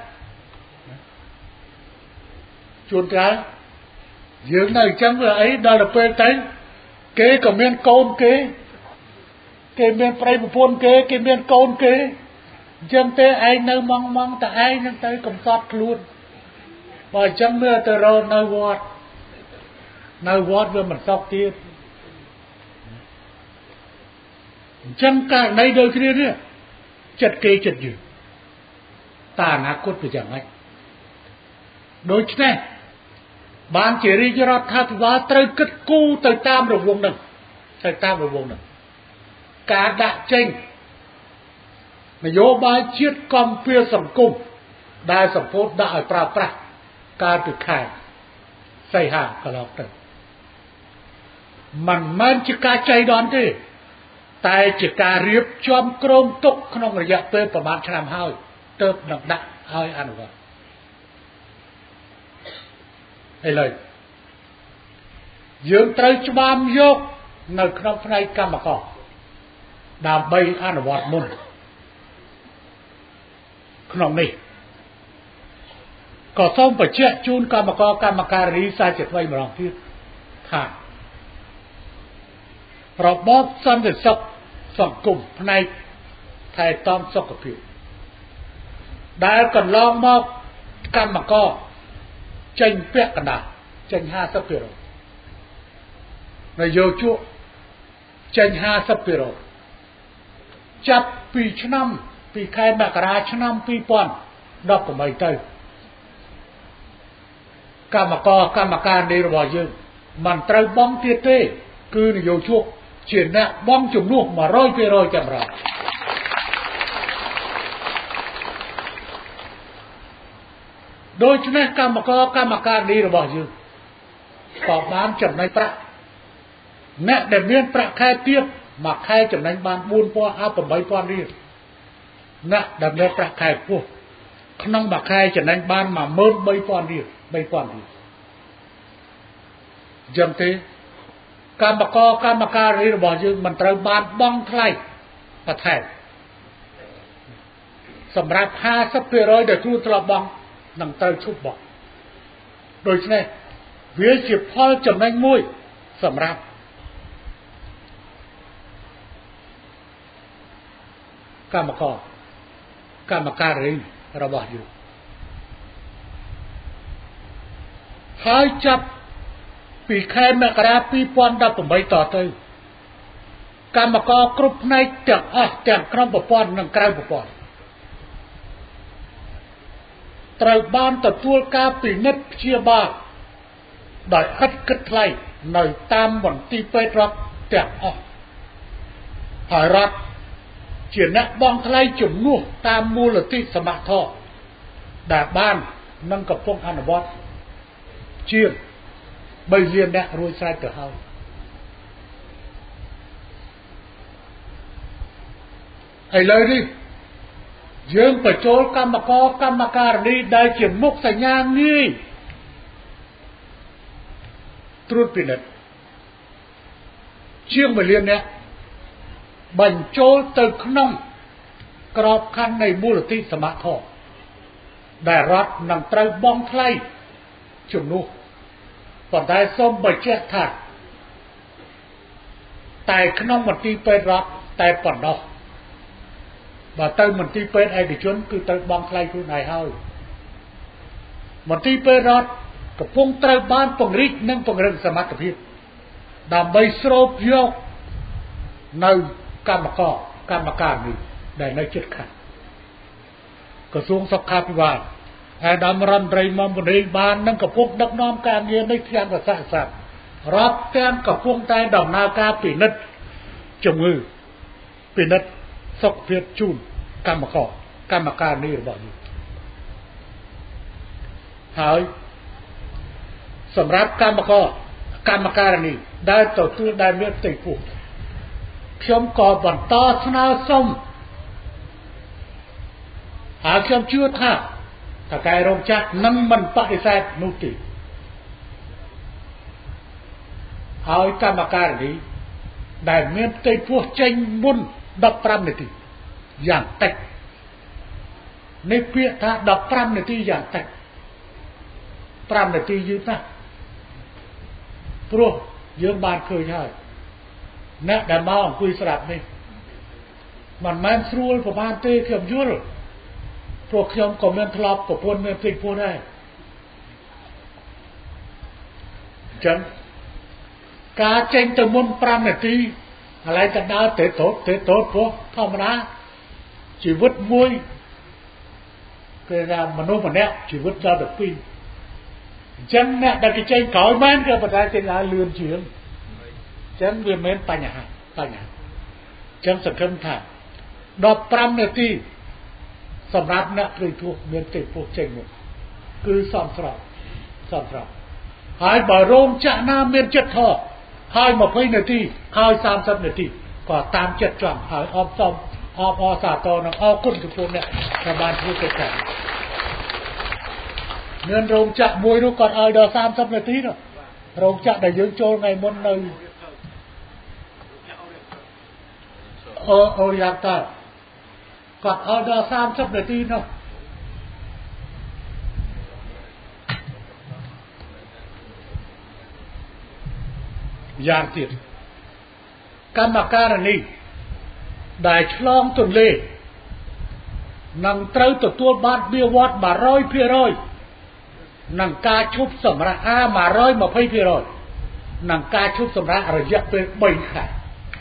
ជួនកាលយើងនៅអញ្ចឹងវាអីដល់ទៅពេលទៅគេក៏មានកូនគេគេមានប្តីប្រពន្ធគេគេមានកូនគេអញ្ចឹងទេឯងនៅម៉ងម៉ងតែឯងនឹងទៅកំសត់ខ្លួនបើអញ្ចឹងមើលទៅរកនៅវត្តនៅវត្តវាមិនសោកទៀតអញ្ចឹងករណីដូចគ្នានេះចិត្តគេចិត្តយើងតើអនាគតវាយ៉ាងម៉េចដូច្នេះបានជារាជរដ្ឋាភិបាលត្រូវគិតគូរទៅតាមរង្វង់ហ្នឹងទៅតាមរង្វង់ហ្នឹងការដាក់ចេញនយោបាយជាតិកំពីសង្គមដែលសម្ពោធដាក់ឲ្យប្រើប្រាស់កាលពីខែសីហាកន្លងទៅមិនមែនជាការចៃដន្យទេតែជាការរៀបចំក្រុមទុកក្នុងរយៈពេលប្រហែលឆ្នាំហើយទើបនឹងដាក់ឲ្យអនុវត្តឥឡូវយើងត្រូវច្បាមយកនៅក្នុងផ្នែកកម្មករដើម្បីអនុវត្តមុនក្នុងនេះក៏សូមបញ្ជាក់ជូនកម្មករកម្មការីសាជាថ្មីម្ដងទៀតថារបបសន្តិសុខសង្គមផ្នែកថែទាំសុខភាពដែលកន្លងមកកម្មករចេញពាក់កណ្ដាលចេញ ห้าสิบเปอร์เซ็นต์ នយោជកចេញ ห้าสิบเปอร์เซ็นต์ ចាប់ពីឆ្នាំពីខែមករាឆ្នាំពីរពាន់ដប់ប្រាំទៅកម្មករកម្មការនេះរបស់យើងមិនត្រូវបង់ទៀតទេគឺនយោជកជាអ្នកបង់ជំនួស một trăm phần trăm ចាំរងដូច្នេះកម្មករកម្មការនេះរបស់យើងក៏បានចំណេញប្រាក់អ្នកដែលមានប្រាក់ខែទាបមួយខែចំណេញបាន bốnពាន់ ដល់ 8ពាន់រៀលអ្នកដែលមានប្រាក់ខែខ្ពស់ក្នុងមួយខែចំណេញបាន một nghìn ba trămរៀល baពាន់រៀលយ៉ាងទេកម្មករកម្មការនេះរបស់យើងមិនត្រូវបានបង់ថ្លៃបន្ថែមសម្រាប់ ห้าสิบเปอร์เซ็นต์ ដែលគ្រូធ្លាប់បង់នឹងត្រូវឈប់បង់ដូច្នេះវាជាផលចំណេញមួយសម្រាប់កម្មករកម្មការីរបស់យើងហើយចាប់ពីខែមករាពីរពាន់ដប់ប្រាំតទៅកម្មករគ្រប់ផ្នែកទាំងអស់ទាំងក្នុងប្រព័ន្ធនិងក្រៅប្រព័ន្ធត្រូវបានទទួលការពិនិត្យព្យាបាលដោយឥតគិតថ្លៃនៅតាមមន្ទីរពេទ្យរដ្ឋទាំងអស់ហើយរដ្ឋជាអ្នកបង់ថ្លៃជំនួសតាមមូលនិធិសមត្ថៈដែលបាននឹងកំពុងអនុវត្តជាងបីលានអ្នករួចស្រេចទៅហើយឥឡូវនេះយើងបញ្ចូលកម្មករកម្មការនីដែលជាមុខសញ្ញាងាយត្រួតពិនិត្យជាងមួយលានអ្នកបញ្ចូលទៅក្នុងក្របខ័ណ្ឌនៃមូលនិធិសមត្ថៈដែលរដ្ឋនឹងត្រូវបង់ថ្លៃជំនួសប៉ុន្តែសូមបញ្ជាក់ថាតែក្នុងមន្ទីរពេទ្យរដ្ឋតែប៉ុណ្ណោះបើទៅមន្ទីរពេទ្យឯកជនគឺត្រូវបង់ថ្លៃខ្លួនឯងហើយមន្ទីរពេទ្យរដ្ឋកំពុងត្រូវបានពង្រីកនិងពង្រឹងសមត្ថភាពដើម្បីស្រូបយកនៅកម្មករកម្មការនេះដែលនៅជិតខាងក្រសួងសុខាភិបាលហើយដើមរដ្ឋមន្ត្រីមកពង្រីកបាននិងកំពុងដឹកនាំការងារនេះយ៉ាងប្រសើរស័ក្តិរាប់ទាំងកំពុងតែដំណើរការពិនិត្យជំងឺពិនិត្យសុខភាពជូនកម្មករកម្មការនេះរបស់នេះហើយសម្រាប់កម្មករកម្មការនេះដែលទទួលដែលមានផ្ទៃពោះខ្ញុំក៏បន្តស្នើសុំហើយខ្ញុំជឿថាតកែរោងចក្រនឹងមិនបដិសេធនោះទេហើយកម្មការនេះដែលមានផ្ទៃពោះចេញមុនដប់ប្រាំនាទីយ៉ាងតិចនេះពាក្យថាដប់ប្រាំនាទីយ៉ាងតិចប្រាំនាទីយឺតណាស់ព្រោះយើងបានឃើញហើយអ្នកដែលមកអង្គុយស្រាប់នេះមិនមែនស្រួលប្រហែលទេខ្ញុំយល់ព្រោះខ្ញុំក៏មានធ្លាប់ប្រពន្ធមានផ្ទៃពោះដែរអញ្ចឹងការចេញទៅមុនប្រាំនាទីឥឡូវទៅដើរទៅតូតទៅតូតព្រោះធម្មតាជីវិតមួយគឺថាមនុស្សម្នាក់ជីវិតដល់ទៅពីរអញ្ចឹងអ្នកដែលគេចេញក្រោយមែនក៏ប៉ុន្តែចេញឡើងលឿនជាងអញ្ចឹងវាមិនបញ្ហាបញ្ហាអញ្ចឹងសង្ឃឹមថាដប់ប្រាំនាទីសម្រាប់អ្នកព្រៃពោះមានទេពោះចេញមកគឺសមស្របសមស្របហើយបើរោងចក្រណាមានចិត្តធម៌ហើយยี่สิบនាទីហើយสามสิบនាទីក៏តាមចិត្តចង់ហើយអបសំអបអសាទរនឹងអរគុណចំពោះអ្នកដែលបានធ្វើកិច្ចការមានរោងចក្រមួយនោះគាត់ឲ្យដល់สามสิบនាទីនោះរោងចក្រដែលយើងចូលថ្ងៃមុននៅអូអូយ៉ាតាគាត់ឲ្យដល់สามสิบនាទីនោះយ៉ាងទៀតកម្មការនេះដែលឆ្លងទន្លេនឹងត្រូវទទួលបានបៀវត្សមួយរយភាគរយនឹងការឈប់សម្រាកអាមួយរយยี่สิบភាគរយនឹងការឈប់សម្រាករយៈពេលបីខែ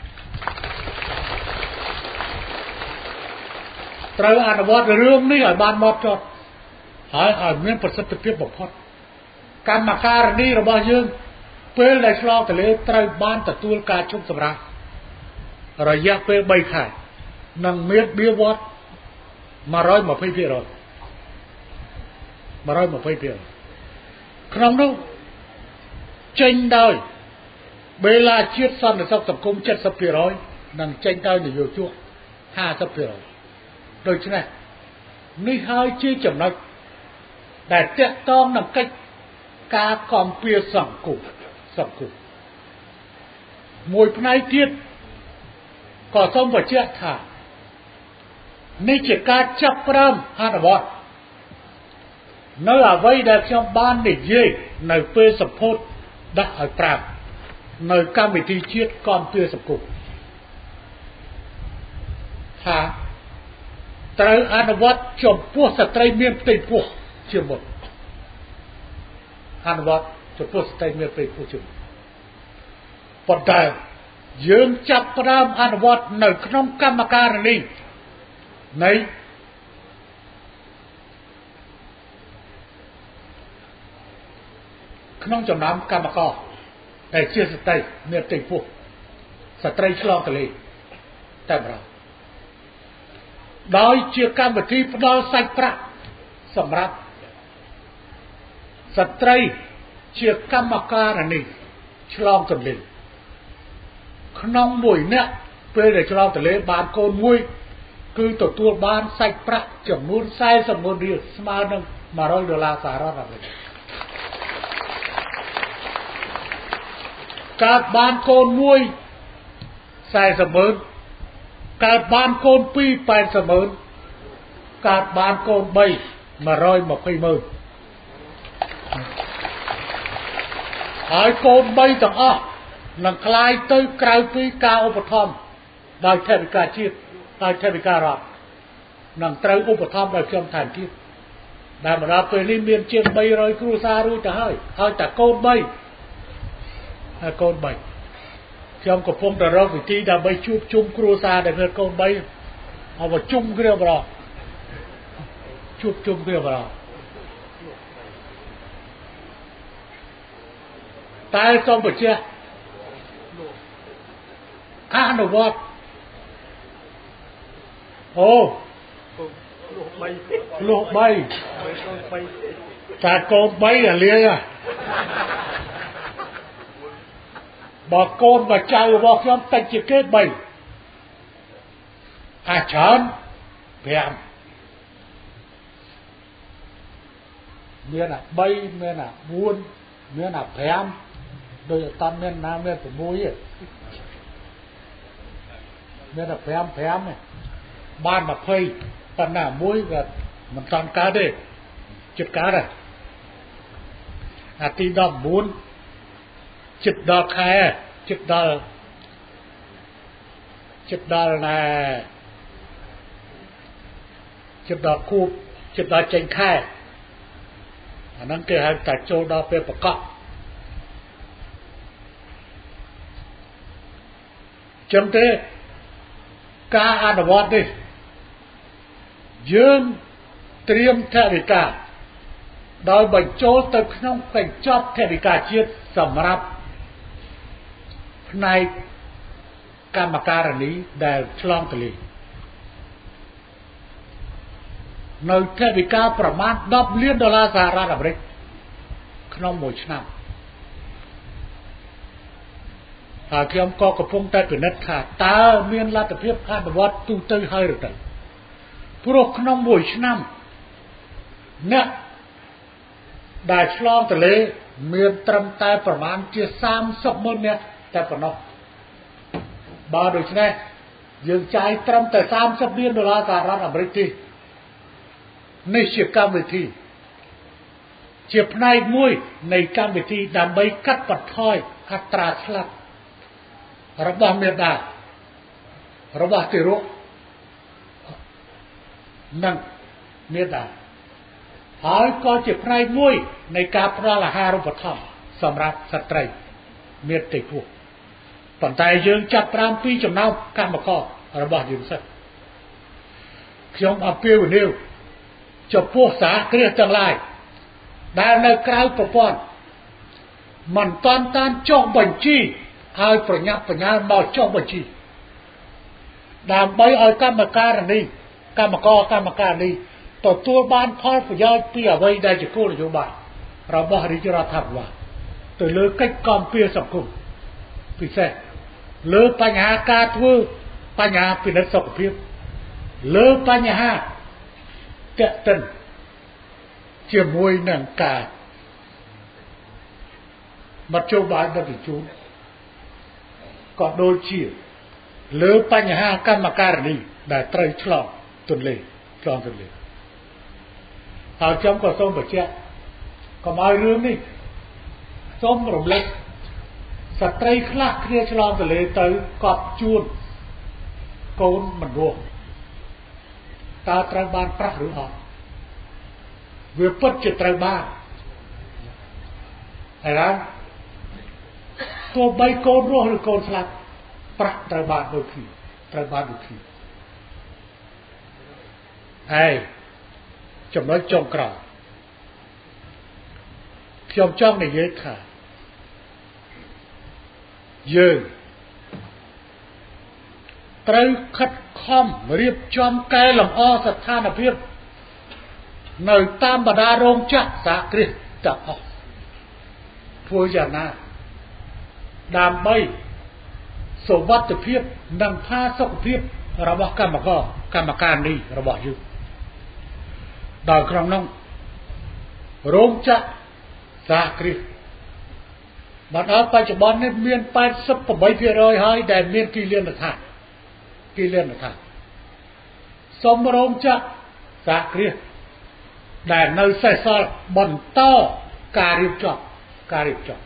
ត្រូវអនុវត្តរឿងនេះឲ្យបានហ្មត់ចត់ហើយឲ្យមានប្រសិទ្ធភាពបំផុតកម្មការនេះរបស់យើងពេលដែលឆ្លងទន្លេត្រូវបានទទួលការឈប់សម្រាករយៈពេលបីខែនិងមានបៀវត្សមួយរយยี่สิบភាគរយមួយរយยี่สิบភាគរយក្នុងនោះចេញដោយបេឡាជាតិសន្តិសុខសង្គមเจ็ดสิบភាគរយនិងចេញដោយនយោជកห้าสิบភាគរយដូច្នេះនេះហើយជាចំណុចដែលតាក់ទងនឹងកិច្ចការគាំពៀសង្គមសង្គមមួយផ្នែកទៀតក៏សូមបញ្ជាក់ថានេះជាការចាប់ផ្ដើមអនុវត្តនៅអ្វីដែលខ្ញុំបាននិយាយនៅពេលសម្ពោធដាក់ឲ្យប្រាប់នៅកម្មវិធីជាតិគាំពៀសង្គមថាត្រូវអនុវត្តចំពោះស្ត្រីមានផ្ទៃពោះជាមុនអនុវត្តចំពោះស្ត្រីមានផ្ទៃពោះជាមុនប៉ុន្តែយើងចាប់ផ្ដើមអនុវត្តនៅក្នុងកម្មការនេះនៃក្នុងចំណោមកម្មករដែលជាស្ត្រីមានផ្ទៃពោះស្ត្រីឆ្លងទន្លេតែម្ដងដោយជាកម្មវិធីផ្ដល់សាច់ប្រាក់សម្រាប់ស្ត្រីជាកម្មការនេះឆ្លងទន្លេក្នុងមួយអ្នកពេលដែលឆ្លងទន្លេបានកូនមួយគឺទទួលបានសាច់ប្រាក់ចំនួនสี่สิบម៉ឺនរៀលស្មើនឹងមួយរយដុល្លារសហរដ្ឋអាមេរិកកើតបានកូនមួយสี่สิบម៉ឺនកើតបានកូនពីរแปดสิบម៉ឺនកើតបានកូនបីមួយរយยี่สิบម៉ឺនហើយកូនបីទាំងអស់នឹងคล้ายទៅក្រៅពីការឧបត្ថម្ភដោយថវិកាជាតិដោយថវិការដ្ឋនឹងត្រូវឧបត្ថម្ភដោយខ្ញុំថែមទៀតដែលមកដល់ពេលនេះមានជាងបីរយគ្រួសាររួចទៅហើយហើយតែកូនបីហើយកូនបីខ្ញុំកំពុងតែរកវិធីដើម្បីជួបជុំគ្រួសារដែលមានកូនបីเอาមកជុំគ្នាបរោះជួបជុំគ្នាបរោះតែសូមបញ្ជាក់អនុវត្តអូលោកបីលោកបីតែកូនបីអាលាយបើកូនបើចៅរបស់ខ្ញុំតិចជាងគេបីអាចច្រើនប្រាំមានអាបីមានអាបួនមានអាប្រាំដោយអត់មានណាមាន៦ទេមានតែប្រាំប្រាំទេបានยี่สิบប៉ុណ្ណាមួយក៏មិនតាន់កើតទេចិត្តកើតទេអាទីដប់៩ចិត្តដល់ខែចិត្តដល់ចិត្តដល់ណែចិត្តដល់គូបចិត្តដល់ចេញខែអាហ្នឹងគេហៅតែចូលដល់ពេលប្រកបចឹងទេការអនុវត្តនេះយើងត្រៀមថវិកាដោយបញ្ចូលទៅក្នុងកញ្ចប់ថវិកាជាតិសម្រាប់ផ្នែកកម្មការនីដែលឆ្លងទន្លេនៅថវិកាប្រមាណដប់លានដុល្លារសហរដ្ឋអាមេរិកក្នុងមួយឆ្នាំហើយខ្ញុំក៏កំពុងតែពិនិត្យថាតើមានលទ្ធភាពអនុវត្តទូទៅហើយឬទៅព្រោះក្នុងមួយឆ្នាំអ្នកដែលឆ្លងទន្លេមានត្រឹមតែប្រមាណជាសាមសិបម៉ឺននាក់តែប៉ុណ្ណោះបើដូច្នេះយើងចាយត្រឹមតែសាមសិបលានដុល្លារសហរដ្ឋអាមេរិកទេនេះជាកម្មវិធីជាផ្នែកមួយនៃកម្មវិធីដើម្បីកាត់បន្ថយអត្រាស្លាប់របស់មេដារបស់ទារកនិងមេដាហើយក៏ជាផ្នែកមួយនៃការផ្ដល់អាហារូបត្ថម្ភសម្រាប់ស្ត្រីមេតិភពប៉ុន្តែយើងចាប់ផ្ដើមពីចំណោមកម្មកររបស់យើងសិនខ្ញុំអំពាវនាវចំពោះសហគ្រាសទាំងឡាយដែលនៅក្រៅប្រព័ន្ធមិនតាន់តានចុះបញ្ជីឲ្យប្រញាប់ប្រញាល់មកចុះបញ្ជីដើម្បីឲ្យកម្មការនេះកម្មករកម្មការនេះទទួលបានផលប្រយោជន៍ពីអ្វីដែលជាគោលនយោបាយរបស់រាជរដ្ឋាភិបាលទៅលើកិច្ចគាំពារសង្គមពិសេសលើបញ្ហាការធ្វើបញ្ហាពិនិត្យសុខភាពលើបញ្ហាតេតិនជាមួយនឹងការមធ្យោបាយដឹកជញ្ជូនក៏ដូចជាលើបញ្ហាកម្មការនីដែលត្រូវឆ្លងទន្លេឆ្លងទន្លេហើយខ្ញុំក៏សូមបញ្ជាក់កុំឲ្យរឿងនេះសូមរំលឹកស្ត្រីខ្លះគ្នាឆ្លងទន្លេទៅកប់ជួនកូនមិនរស់តើត្រូវបានប្រាស់ឬអត់វាពិតជាត្រូវបានហើយណាទោះបីកូនរស់ឬកូនស្លាប់ប្រាក់ត្រូវបានដូចគ្នាត្រូវបានដូចគ្នាហើយចំណុចចុងក្រោយខ្ញុំចង់និយាយថាយើងត្រូវខិតខំរៀបចំកែលម្អស្ថានភាពនៅតាមបណ្ដារោងចក្រសហគ្រាសទាំងអស់ធ្វើយ៉ាងណាដើម្បីសុវត្ថិភាពនិងផាសុកភាពរបស់កម្មករកម្មការនេះរបស់យើងដល់ក្នុងនោះរោងចក្រសហគ្រាសមកដល់បច្ចុប្បន្ននេះមានแปดสิบแปดភាគរយហើយដែលមានគិលានដ្ឋានគិលានដ្ឋានសូមរោងចក្រសហគ្រាសដែលនៅសេសសល់បន្តការរៀបចំការរៀបចំ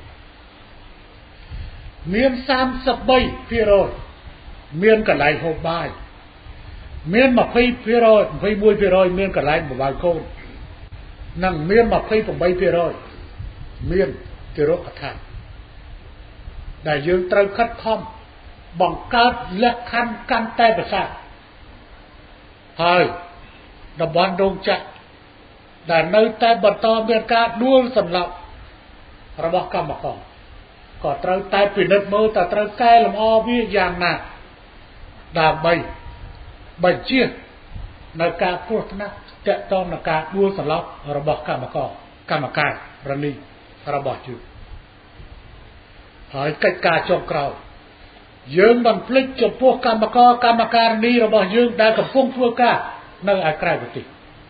មានสามสิบ三ភាគរយមានកន្លែងហូបបាយមានยี่สิบភាគរយยี่สิบเอ็ดភាគរយមានកន្លែងបបៅកូននឹងមានยี่สิบแปดเปอร์เซ็นต์មានទីរកថាដែលយើងត្រូវខិតខំបង្កើតលក្ខខណ្ឌកាន់តែប្រសើរហើយតំបន់រោងចក្រដែលនៅតែបន្តមានការដួលសម្លាប់របស់កម្មករក៏ត្រូវតែពិនិត្យមើលតើត្រូវកែលម្អវាយ៉ាងណាដើម្បីបញ្ជានៅការគ្រោះថ្នាក់ទាក់ទងនឹងការដួលសម្លាប់របស់កម្មករកម្មការរនីរបស់យើងហើយកិច្ចការចុងក្រោយយើងមិនភ្លេចចំពោះកម្មករកម្មការនីរបស់យើងដែលកំពុងធ្វើការនៅឯក្រៅប្រទេស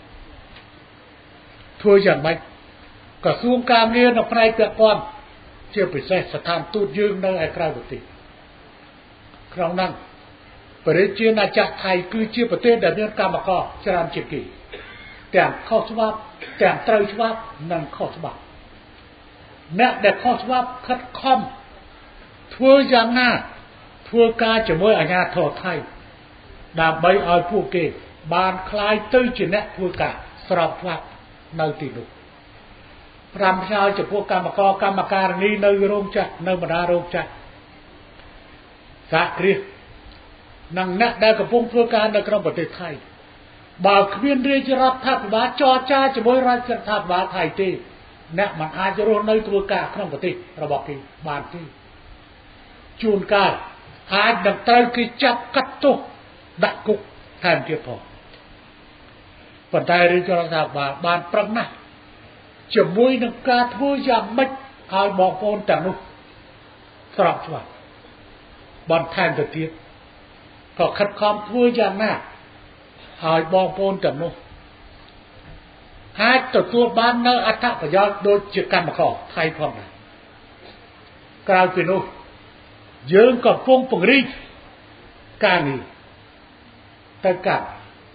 ធ្វើយ៉ាងម៉េចក្រសួងការងារនៅផ្នែកពាក់ព័ន្ធជាពិសេសស្ថានទូតយើងនៅឯក្រៅប្រទេសក្នុងនោះប្រជាណាចក្រថៃគឺជាប្រទេសដែលមានកម្មករច្រើនជាងគេទាំងខុសច្បាប់ទាំងត្រូវច្បាប់និងខុសច្បាប់អ្នកដែលខុសច្បាប់ខិតខំធ្វើយ៉ាងណាធ្វើការជាមួយអាជ្ញាធរថៃដើម្បីឲ្យពួកគេបានคล้ายទៅជាអ្នកធ្វើការស្របច្បាប់នៅទីនោះប្រាំផ្ញើចំពោះកម្មករកម្មការនីនៅរោងចក្រនៅបណ្ដារោងចក្រសហគ្រាសនិងអ្នកដែលកំពុងធ្វើការនៅក្នុងប្រទេសថៃបើគ្មានរាជរដ្ឋាភិបាលចរចាជាមួយរាជរដ្ឋាភិបាលថៃទេអ្នកមិនអាចរស់នៅធ្វើការក្នុងប្រទេសរបស់គេបានទេជួនកាលអាចនឹងត្រូវគេចាប់កាត់ទោសដាក់គុកថែមទៀតផងប៉ុន្តែរាជរដ្ឋាភិបាលបានប្រឹងណាស់ជាមួយនឹងការធ្វើយ៉ាងម៉េចឲ្យបងប្អូនទាំងនោះស្របច្បាប់បន្ថែមទៅទៀតក៏ខិតខំធ្វើយ៉ាងណាឲ្យបងប្អូនទាំងនោះអាចទទួលបាននៅអត្ថប្រយោជន៍ដូចជាកម្មករថៃផងដែរក្រៅពីនោះយើងកំពុងពង្រីកការងារទៅកាន់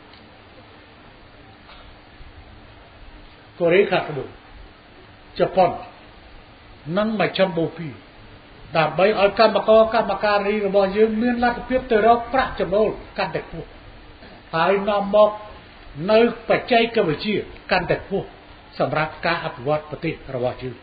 កូរ៉េខាងត្បូងជប៉ុននិងមជ្ឈមបូព៌ីដើម្បីឲ្យកម្មករកម្មការីរបស់យើងមានលទ្ធភាពទៅរកប្រាក់ចំណូលកាន់តែខ្ពស់ហើយនាំមកនៅបច្ចេកវិទ្យាកាន់តែខ្ពស់សម្រាប់ការអភិវឌ្ឍប្រទេសរបស់យើង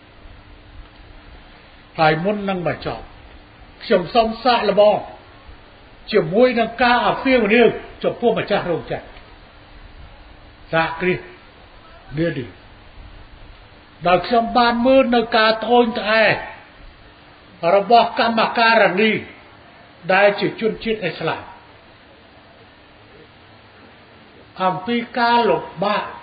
ហើយមុននឹងបញ្ចប់ខ្ញុំសូមសាកល្បងជាមួយនឹងការអភិវឌ្ឍចំពោះម្ចាស់រោងចក្រសហគ្រាសនេះនេះដែលខ្ញុំបានមើលនៅការត្អូញត្អែរបស់កម្មការនីដែលជាជនជាតិឥស្លាមអំពីការលំបាក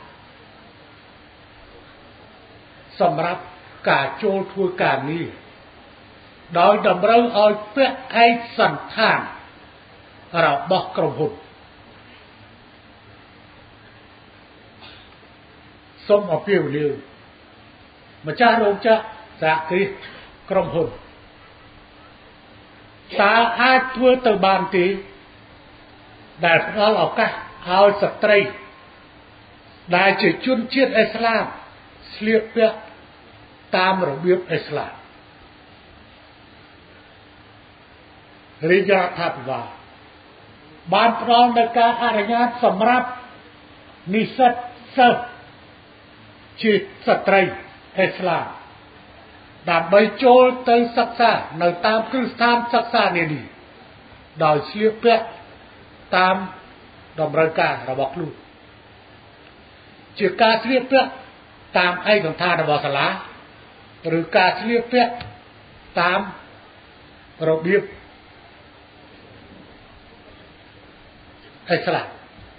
សម្រាប់ការចូលធ្វើការងារដោយតម្រូវឲ្យពាក់ឯកសណ្ឋានរបស់ក្រុមហ៊ុនសូមអពាវនាវម្ចាស់រោងចក្រសហគ្រាសក្រុមហ៊ុនតើអាចធ្វើទៅបានទេដែលផ្ដល់ឱកាសឲ្យស្ត្រីដែលជាជនជាតិឥស្លាមស្លៀកពាក់តាមរបៀបឥស្លាមរាជរដ្ឋាភិបាលបានផ្ដល់នូវការអនុញ្ញាតសម្រាប់និស្សិតសិស្សជាស្ត្រីឥស្លាមដើម្បីចូលទៅសិក្សានៅតាមគ្រឹះស្ថានសិក្សានានាដោយស្លៀកពាក់តាមតម្រូវការរបស់ខ្លួនជាការស្លៀកពាក់តាមឯកសណ្ឋានរបស់សាលាឬការស្លៀកពាក់តាមរបៀបឥស្លាម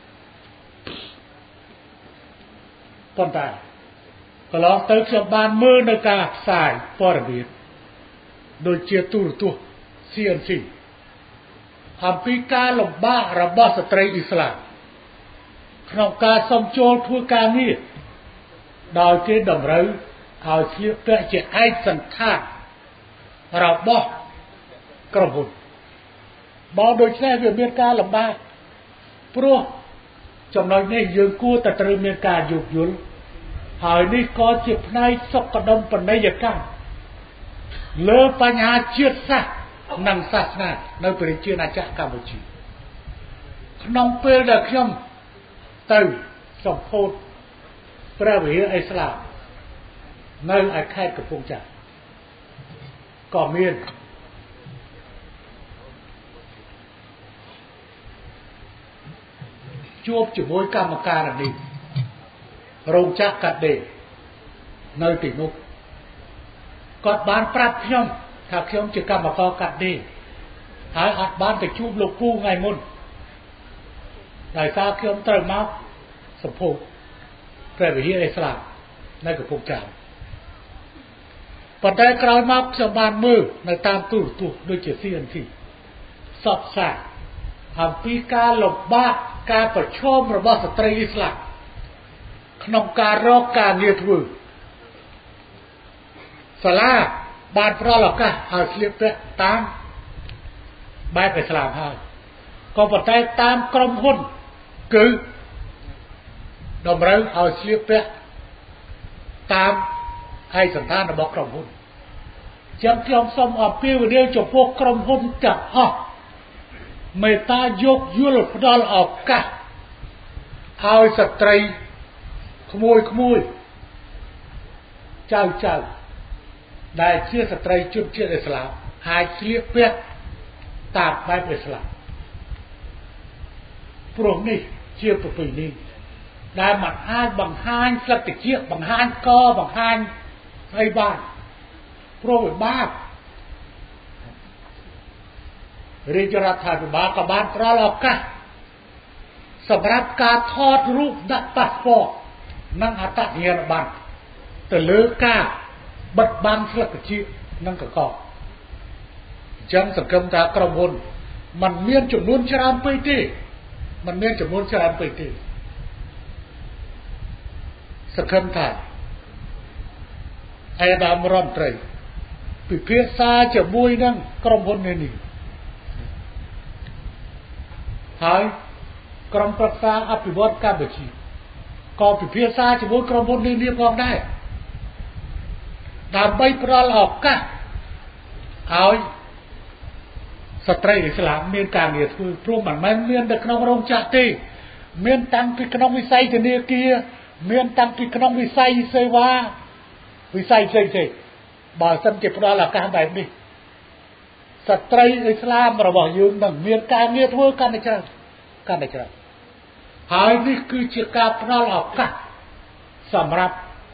ប៉ុន្តែកន្លងទៅខ្ញុំបានមើលនៅការផ្សាយព័ត៌មានដូចជាទូរទស្សន៍ C N C អំពីការលំបាករបស់ស្ត្រីអ៊ីស្លាមក្នុងការសុំចូលធ្វើការងារដោយគេតម្រូវឲ្យស្លៀកពាក់ជាឯកសណ្ឋានរបស់ក្រុមហ៊ុនបើដូច្នេះវាមានការលំបាកព្រោះចំណុចនេះយើងគួរតែត្រូវមានការយោគយល់ហើយនេះក៏ជាផ្នែកសុខដុមបនីយកម្មលើបញ្ហាជាតិសាសន៍និងសាសនានៅប្រជាណាចក្រកម្ពុជាក្នុងពេលដែលខ្ញុំទៅសម្ពោធព្រះវិហារឥស្លាមនៅឯខេត្តកំពង់ចាមក៏មានជួបជាមួយកម្មការនេះរោងចក្រកាត់ដេរនៅទីនោះគាត់បានប្រាប់ខ្ញុំថាខ្ញុំជាកម្មករកាត់ដេរហើយអត់បានទៅជួបលោកពូថ្ងៃមុនដោយសារខ្ញុំត្រូវមកសម្ពោធព្រះវិហារឥស្លាមនៅកំពង់ចាមប៉ុន្តែក្រោយមកខ្ញុំបានមើលនៅតាមទូរទស្សន៍ដូចជា ซี เอ็น ที សពសាអំពីការលំបាកការប្រឈមរបស់ស្ត្រីឥស្លាមក្នុងការរកការងារធ្វើសាលាបានផ្ដល់ឱកាសឲ្យស្លៀកពាក់តាមបែបឥស្លាមហើយក៏ប៉ុន្តែតាមក្រុមហ៊ុនគឺតម្រូវឲ្យស្លៀកពាក់តាមឯកសណ្ឋានរបស់ក្រុមហ៊ុនចឹងខ្ញុំសូមអំពាវនាវចំពោះក្រុមហ៊ុនទាំងអស់មេត្តាយោគយល់ផ្ដល់ឱកាសឲ្យស្ត្រីក្មួយក្មួយចៅចៅដែលជាស្ត្រីជនជាតិឥស្លាមអាចស្លៀកពាក់តាមបែបឥស្លាមព្រោះនេះជាប្រពៃណីដែលមិនអាចបង្ហាញស្លឹកត្រចៀកបង្ហាញកបង្ហាញអីបានព្រោះវាបាបរាជរដ្ឋាភិបាលក៏បានផ្ដល់ឱកាសសម្រាប់ការថតរូបដាក់ប៉ាសពតនិងអត្តសញ្ញាណប័ណ្ណទៅលើការបិទបាំងស្លឹកត្រចៀកនិងកកអញ្ចឹងសង្គមថាក្រុមហ៊ុនมันមានចំនួនច្រើនពេកទេมันមានចំនួនច្រើនពេកទេសង្គមថាអាយដាមរដ្ឋមន្ត្រីពិភាក្សាជាមួយនឹងក្រុមហ៊ុននេះហើយក្រុមប្រឹក្សាអភិវឌ្ឍកម្ពុជាក៏ពិភាក្សាជាមួយក្រុមហ៊ុននេះផងដែរដើម្បីផ្ដល់ឱកាសឲ្យស្ត្រីឥស្លាមមានការងារធ្វើព្រោះមិនមែនមានតែក្នុងរោងចក្រទេមានតាំងពីក្នុងវិស័យធនាគារមានតាំងពីក្នុងវិស័យសេវាវិស័យផ្សេងៗបើសិនជាផ្ដល់ឱកាសបែបនេះស្ត្រីឥស្លាមរបស់យើងនឹងមានការងារធ្វើកាន់តែច្រើនកាន់តែច្រើនហើយនេះគឺជាការផ្ដល់ឱកាសសម្រាប់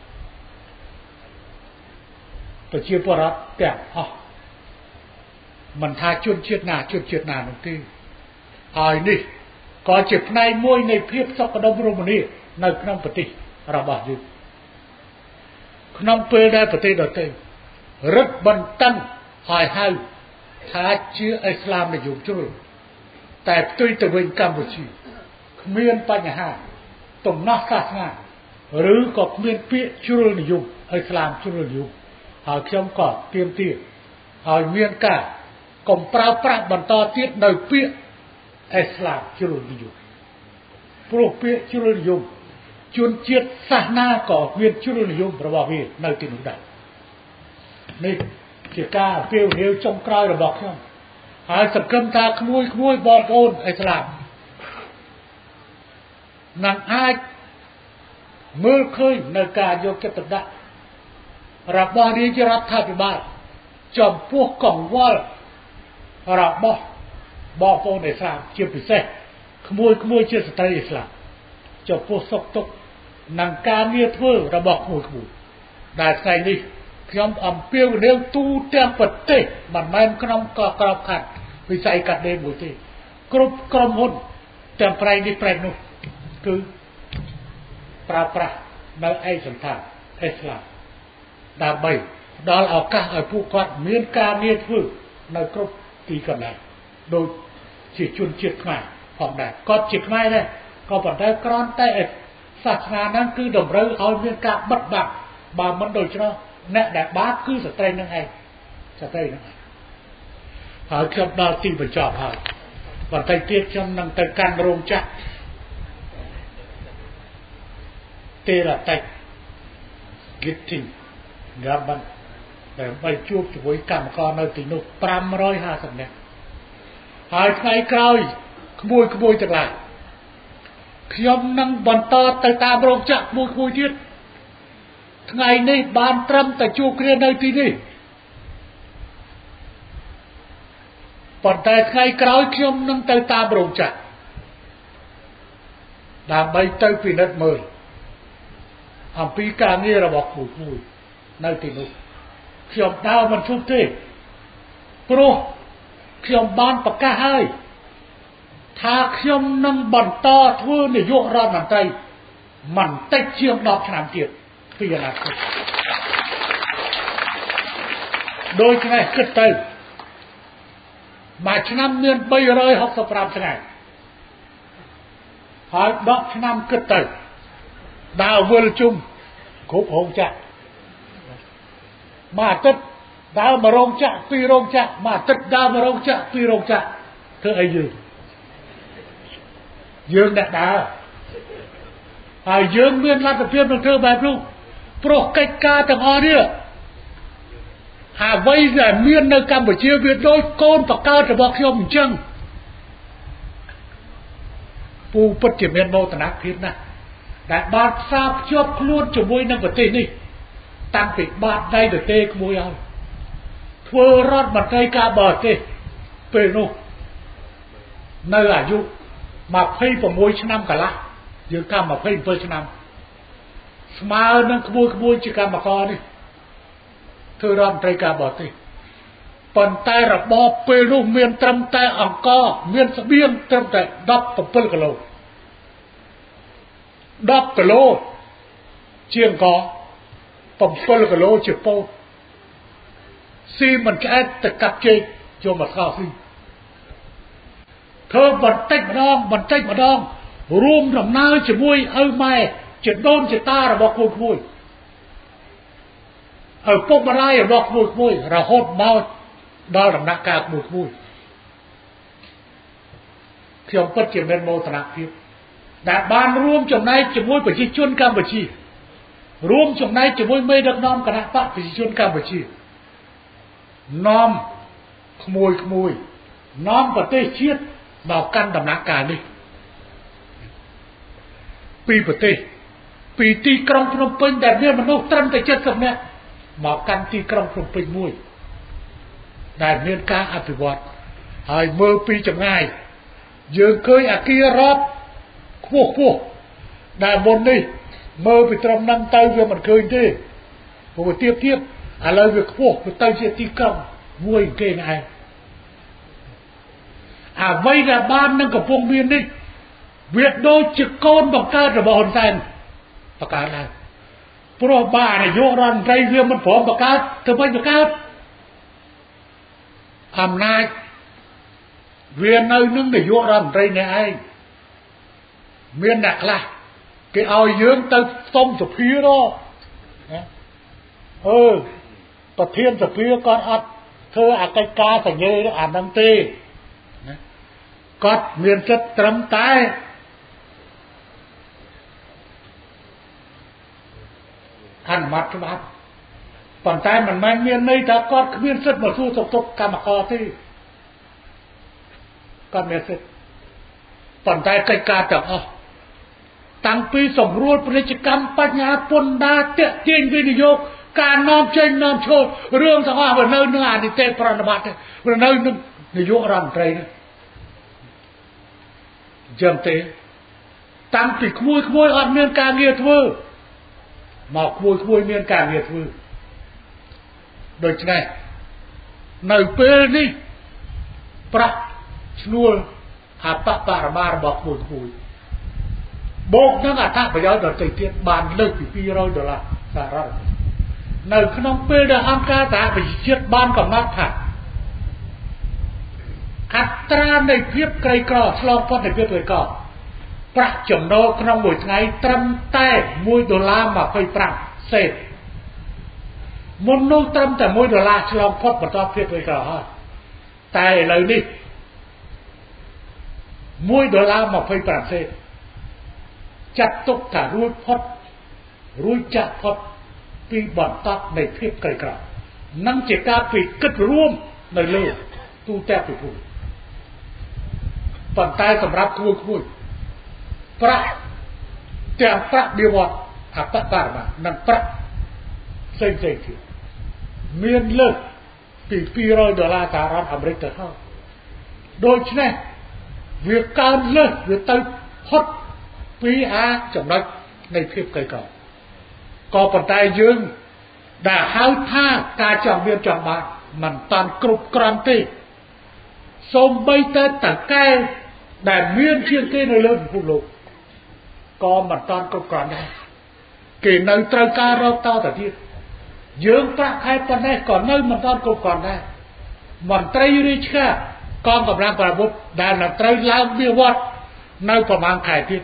ប្រជាពលរដ្ឋទាំងអស់មិនថាជនជាតិណាជនជាតិណានោះទេហើយនេះក៏ជាផ្នែកមួយនៃភាពសុខដុមរមនានៅក្នុងប្រទេសរបស់យើងក្នុងពេលដែលប្រទេសដទៃរឹតបន្តឹងឲ្យហៅថាជាឥស្លាមនិយមជ្រុលតែផ្ទុយទៅវិញកម្ពុជាគ្មានបញ្ហាទំនាស់សាសនាឬក៏គ្មានពាក្យជ្រុលនិយមឥស្លាមជ្រុលនិយមហើយខ្ញុំក៏ទាមទារឲ្យមានការកុំប្រើប្រាស់បន្តទៀតនៅពាក្យឥស្លាមជ្រុលនិយមព្រោះពាក្យជ្រុលនិយមជនជាតិសាសនាក៏មានជ្រុលនិយមរបស់វានៅទីនោះដែរនេះជាការអពាវនាវចុងក្រោយរបស់ខ្ញុំហើយសង្ឃឹមថាក្មួយក្មួយបងប្អូនឥស្លាមនឹងអាចមើលឃើញនៅការយកចិត្តទុកដាក់របស់រាជរដ្ឋាភិបាលចំពោះកង្វល់របស់បងប្អូនឥស្លាមជាពិសេសក្មួយក្មួយជាស្ត្រីឥស្លាមចំពោះសុខទុក្ខនិងការងារធ្វើរបស់ក្មួយក្មួយដែលថ្ងៃនេះខ្ញុំអំពាវនាវទូទាំងប្រទេសមិនមែនក្នុងកក្របខ័ណ្ឌវិស័យកាត់ដេរមួយទេគ្រប់ក្រុមហ៊ុនទាំងប្រៃនេះប្រៃនោះគឺប្រើប្រាស់នៅឯកសណ្ឋានឥស្លាមដើម្បីផ្ដល់ឱកាសឲ្យពួកគាត់មានការងារធ្វើនៅគ្រប់ទីកន្លែងដូចជាជនជាតិខ្មែរផងដែរគាត់ជាខ្មែរដែរក៏ប៉ុន្តែគ្រាន់តែសាសនាហ្នឹងគឺតម្រូវឲ្យមានការបិទបាំងបើមិនដូច្នោះអ្នកដែលបាបគឺស្ត្រីនឹងឯងស្ត្រីនឹងឯងហើយខ្ញុំដល់ទីបញ្ចប់ហើយបន្តិចទៀតខ្ញុំនឹងទៅកាន់រោងចក្រទេរតេក Gitting ងាប់បានដើម្បីជួបជាមួយកម្មករនៅទីនោះប្រាំរយហាសិបនាក់ហើយថ្ងៃក្រោយក្មួយក្មួយទាំងឡាយខ្ញុំនឹងបន្តទៅតាមរោងចក្រក្មួយក្មួយទៀតថ្ងៃនេះបានត្រឹមតែជួបគ្នានៅទីនេះប៉ុន្តែថ្ងៃក្រោយខ្ញុំនឹងទៅតាមរោងចក្រដើម្បីទៅពិនិត្យមើលអំពីការងាររបស់គ្រូមួយនៅទីនោះខ្ញុំដើរមិនឈប់ទេព្រោះខ្ញុំបានប្រកាសហើយថាខ្ញុំនឹងបន្តធ្វើនាយករដ្ឋមន្ត្រីមិនតិចជាងដប់ឆ្នាំទៀតពីអនាគតដោយឆ្នេះគិតទៅមួយឆ្នាំមានបីរយហុកសិបប្រាំថ្ងៃហើយដប់ឆ្នាំគិតទៅដើរវិលជុំគ្រប់រោងចក្រមួយអាទិត្យដើរមករោងចក្រពីររោងចក្រមួយអាទិត្យដើរមករោងចក្រពីររោងចក្រធ្វើអីយើងយើងអ្នកដើរហើយយើងមានលទ្ធភាពនឹងធ្វើបែបនោះព្រោះកិច្ចការទាំងអស់នេះអ្វីដែលមាននៅកម្ពុជាវាដូចកូនបកើតរបស់ខ្ញុំអញ្ចឹងពូពិតជាមានមោទនភាពណាស់ដែលបានផ្សារភ្ជាប់ខ្លួនជាមួយនឹងប្រទេសនេះតាំងពីបាតដៃទៅទេក្មួយឲ្យធ្វើរដ្ឋមន្ត្រីការបរទេសពេលនោះនៅអាយុยี่สิบหกឆ្នាំកន្លះយើងកម្មยี่สิบเจ็ดឆ្នាំស្មើនឹងក្មួយក្មួយជាកម្មករនេះធ្វើរដ្ឋមន្ត្រីការបរទេសប៉ុន្តែរបបពេលនោះមានត្រឹមតែអង្គមានស្បៀងត្រឹមតែដប់bảyគីឡូដប់គីឡូជាអង្គbảyគីឡូជាពោតស៊ីមិនឆ្អែតទៅកាប់ជែកចូលមកខោស៊ីធ្វើបន្តិចម្ដងបន្តិចម្ដងរួមដំណើរជាមួយឪម៉ែជាដូនជាតារបស់ខ្លួនមួយឪពុកម្ដាយរបស់ខ្លួនមួយរហូតមកដល់ដំណាក់កាលមួយមួយខ្ញុំពិតជាមានមោទនភាពដែលបានរួមចំណែកជាមួយប្រជាជនកម្ពុជារួមចំណែកជាមួយមេដឹកនាំគណៈបកប្រជាជនកម្ពុជានាំក្មួយក្មួយនាំប្រទេសជាតិមកកាន់ដំណាក់កាលនេះពីប្រទេសពីទីក្រុងភ្នំពេញដែលមានមនុស្សត្រឹមតែเจ็ดสิบនាក់មកកាន់ទីក្រុងភ្នំពេញមួយដែលមានការអភិវឌ្ឍហើយមើលពីចម្ងាយយើងឃើញអគាររដ្ឋខ្ពស់ខ្ពស់ដែលមុននេះមើលពីត្រឹមហ្នឹងទៅវាមិនឃើញទេព្រោះវាទៀបទៀបឥឡូវវាខ្ពស់វាទៅជាទីក្រុងមួយគេឯងអ្វីដែលបាននឹងកំពុងមាននេះវាដូចជាកូនបង្កើតរបស់ហ៊ុនសែនបង្កើតឡើងព្រោះបាទនាយករដ្ឋមន្ត្រីវាមិនព្រមបង្កើតធ្វើម៉េចបង្កើតអំណាចវានៅនឹងនាយករដ្ឋមន្ត្រីនេះឯងមានអ្នកខ្លះគេឲ្យយើងទៅសុំសភារណាអឺប្រធានសភាគាត់អត់ធ្វើអកិច្ចការសញ្ញេអាហ្នឹងទេណាគាត់មានចិត្តត្រឹមតែអនុម័តច្បាប់ប៉ុន្តែមិនមែនមានន័យថាគាត់គ្មានសិទ្ធិមកសួរសុខទុក្ខកម្មករទេគាត់មានសិទ្ធិប៉ុន្តែកិច្ចការទាំងអស់តាំងពីសម្រួលពាណិជ្ជកម្មបញ្ញាពន្ធដារតាក់ទាញវិនិយោគការនាំចេញនាំចូលរឿងទាំងអស់វានៅនឹងអនិតិប្រណិប័តវានៅនឹងនាយករដ្ឋមន្ត្រីនេះចឹងទេតាំងពីក្មួយក្មួយអត់មានការងារធ្វើមកក្មួយក្មួយមានការងារធ្វើដូច្នេះនៅពេលនេះប្រាក់ឈ្នួលអបបរមារបស់ក្មួយក្មួយបូកនឹងអត្ថប្រយោជន៍ដទៃទៀតបានលើសពីពីរយដុល្លារសហរដ្ឋអាមេរិកនៅក្នុងពេលដែលអង្គការសហប្រជាជាតិបានកំណត់ថាអត្រានៃភាពក្រីក្រឆ្លងផុតនៃភាពក្រីក្រប្រាក់ចំណូលក្នុងមួយថ្ងៃត្រឹមតែមួយដុល្លារម្ភៃប្រាំសេនមុននោះត្រឹមតែមួយដុល្លារឆ្លងផុតបន្ទាប់ភាពក្រីក្រហើយតែឥឡូវនេះមួយដុល្លារម្ភៃប្រាំសេនចាត់ទុកថារួចផុតរួចចាក់ផុតពីបន្តនៃភាពក្រីក្រនឹងជាការពិគិតរួមនៅលើទូទាំងពិភពប៉ុន្តែសម្រាប់គួយគួយប្រាក់ទាំងប្រាក់បៀវត្សអបបរមានិងប្រាក់ផ្សេងៗទៀតមានលើសពីពីររយដុល្លារសហរដ្ឋអាមេរិកទៅហើយដូច្នេះវាកើនលើសវាទៅផុតពីអាចំណុចនៃភាពក្រីក្រក៏ប៉ុន្តែយើងដែលហៅថាការចង់មានចង់បានមិនតាន់គ្រប់គ្រាន់ទេសូម្បីតែតកែដែលមានជាងគេនៅលើពិភពលោកក៏មិនតាន់គ្រប់គ្រាន់ដែរគេនៅត្រូវការរកតទៅទៀតយើងប្រាក់ខែប៉ុណ្ណេះក៏នៅមិនតាន់គ្រប់គ្រាន់ដែរមន្ត្រីរាជការកងកម្លាំងប្រដាប់ដែលនឹងត្រូវឡើងវាវត្តនៅប្រមាណខែទៀត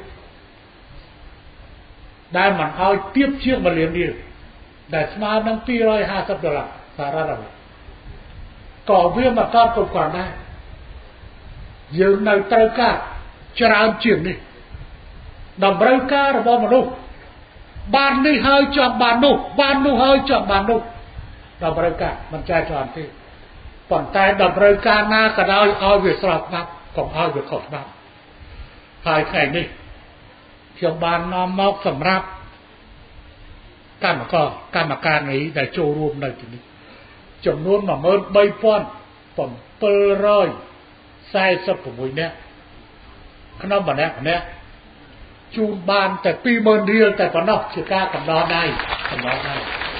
ដែលមិនឲ្យទៀបជាងមួយលានរៀលដែលស្មើនឹងពីររយហាសិបដុល្លារសហរដ្ឋអាមេរិកក៏វាមិនតាន់គ្រប់គ្រាន់ដែរយើងនៅត្រូវការច្រើនជាងនេះតម្រូវការរបស់មនុស្សបាននេះហើយចង់បាននោះបាននោះហើយចង់បាននោះតម្រូវការមិនចែកច្រើនទេប៉ុន្តែតម្រូវការណាក៏ដោយឲ្យវាស្របច្បាប់កុំឲ្យវាខុសច្បាប់ហើយថ្ងៃនេះខ្ញុំបាននាំមកសម្រាប់កម្មករកម្មការនេះដែលចូលរួមនៅទីនេះចំនួន một nghìn ba trăm bảy mươi sáu នាក់ក្នុងម្នាក់ម្នាក់ជូនបានតែ ពីរម៉ឺន រៀលតែប៉ុណ្ណោះជាការកំដរដៃកំដរដៃ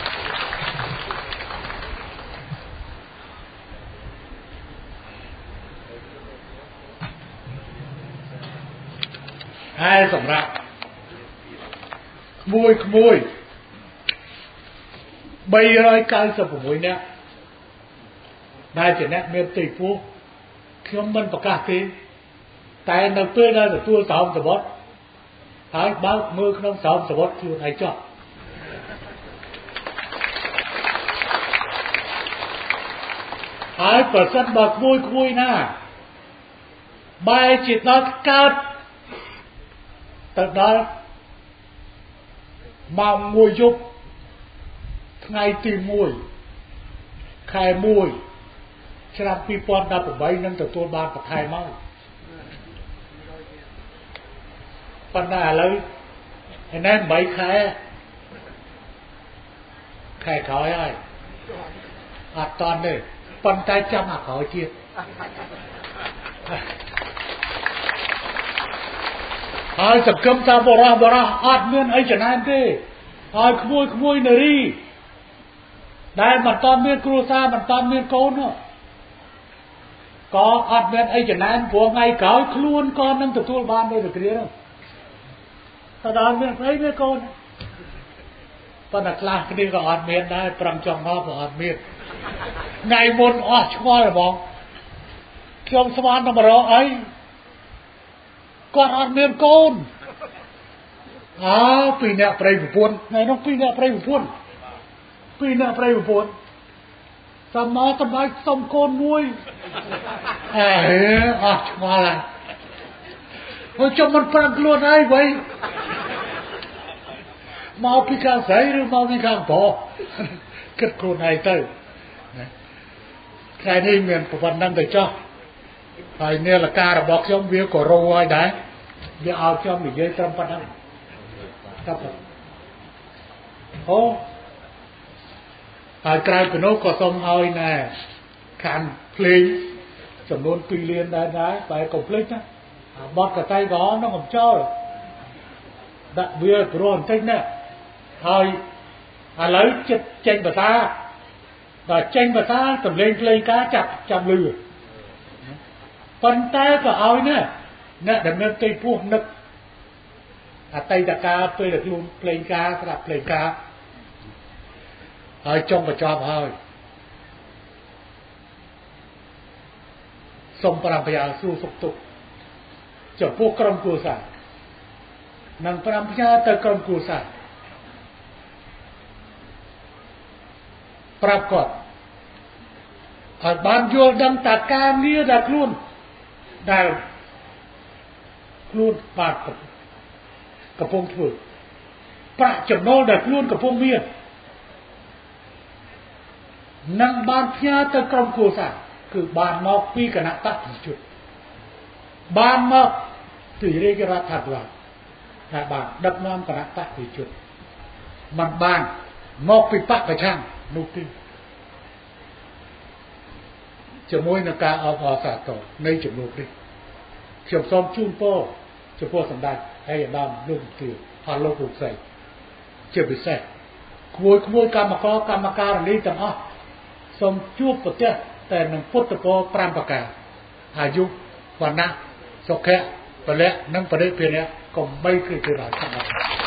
ហើយសម្រាប់ក្មួយក្មួយ396នាក់ដែលជាអ្នកមានទីពោះខ្ញុំមិនប្រកាសទេតែនៅពេលដែលទទួលសោមសវត្តហើយបើកមើលក្នុងសោមសវត្តខ្លួនឯងចោះហើយប្រសិនបើក្មួយក្មួយណាបែរជាដល់កើតទៅដល់ម៉ោងមួយយប់ថ្ងៃទីមួយខែមួយឆ្នាំពីរពាន់ដប់ប្រាំនឹងទទួលបានបន្ថែមមកប៉ុន្តែឥឡូវឯណែប្រាំខែខែក្រោយហើយអត់តន់ទេប៉ុន្តែចាំអាក្រោយទៀតហើយសង្គមថាបរោះបរោះអត់មានអីចំណែនទេហើយក្មួយក្មួយនារីដែលមិនតាន់មានគ្រួសារមិនតាន់មានកូនក៏អត់មានអីចំណែនព្រោះថ្ងៃក្រោយខ្លួនក៏នឹងទទួលបានដោយតែគ្រានោះតែដល់មានស្អីមានកូនប៉ុន្តែខ្លះគ្នាក៏អត់មានដែរប្រឹងចង់មកក៏អត់មានថ្ងៃមុនអស់ឆ្ងល់ហ្មងខ្ញុំស្មានតែមករកអីគាត់អត់មានកូនអើពីរអ្នកប្រិយប្រពន្ធថ្ងៃនោះពីរអ្នកប្រិយប្រពន្ធពីរអ្នកប្រិយប្រពន្ធតាមមកសម្រាប់សុំកូនមួយអេអស់ឆ្ងល់ហើយហើយចុះមិនប្រាំខ្លួនហើយវិញមកពីខាងស្រីឬមកពីខាងប្រុសគិតខ្លួនឯងទៅថ្ងៃនេះមានប្រវត្តិហ្នឹងទៅចោះហើយនាឡិការបស់ខ្ញុំវាក៏រោហើយដែរវាឲ្យខ្ញុំនិយាយត្រឹមប៉ុណ្ណឹងតាប់អូហើយក្រៅពីនោះក៏សូមឲ្យណែខាងភ្លេងចំនួនពីរលានដែរដែរបែរកុំភ្លេចណាបត់កតៃក៏នោះកុំចោលដាក់វាព្រោះបន្តិចណាហើយឥឡូវចិត្តចេញភាសាដល់ចេញភាសាសម្លេងភ្លេងការចាប់ចាប់លឺប៉ុន្តែក៏ឲ្យណាអ្នកដែលមានទីពោះនឹកអតីតកាលពេលដែលខ្លួនភ្លេងការស្ដាប់ភ្លេងការហើយចង់បញ្ចប់ហើយសូមប្រាំប្រយោសួរសុខទុក្ខចំពោះក្រុមគ្រួសារនិងប្រាំផ្ញើទៅក្រុមគ្រួសារប្រាប់គាត់ឲ្យបានយល់ដឹងតាការងារដែលខ្លួនដែលខ្លួនបានកំពុងធ្វើប្រាក់ចំណូលដែលខ្លួនកំពុងមាននឹងបានផ្ញើទៅក្រុមគ្រួសារគឺបានមកពីគណៈបព្វជិជនបានមកពីរាជរដ្ឋាភិបាលតែបានដឹកនាំគណៈបព្វជិជនមិនបានមកពីបកប្រឆាំងនោះទីជាមួយនឹងការអបអរសាទរនៃចំនួននេះខ្ញុំសូមជូនពរចំពោះសម្ដេចឯកឧត្តមលោកទីអស់លោកលោកស្រីជាពិសេសក្មួយក្មួយកម្មករកម្មការិនីទាំងអស់សូមជួបប្រទះតែនឹងពុទ្ធពរប្រាំប្រការអាយុវណ្ណៈសុខៈពលៈនិងបរិភារៈកុំបីគឺទៅដល់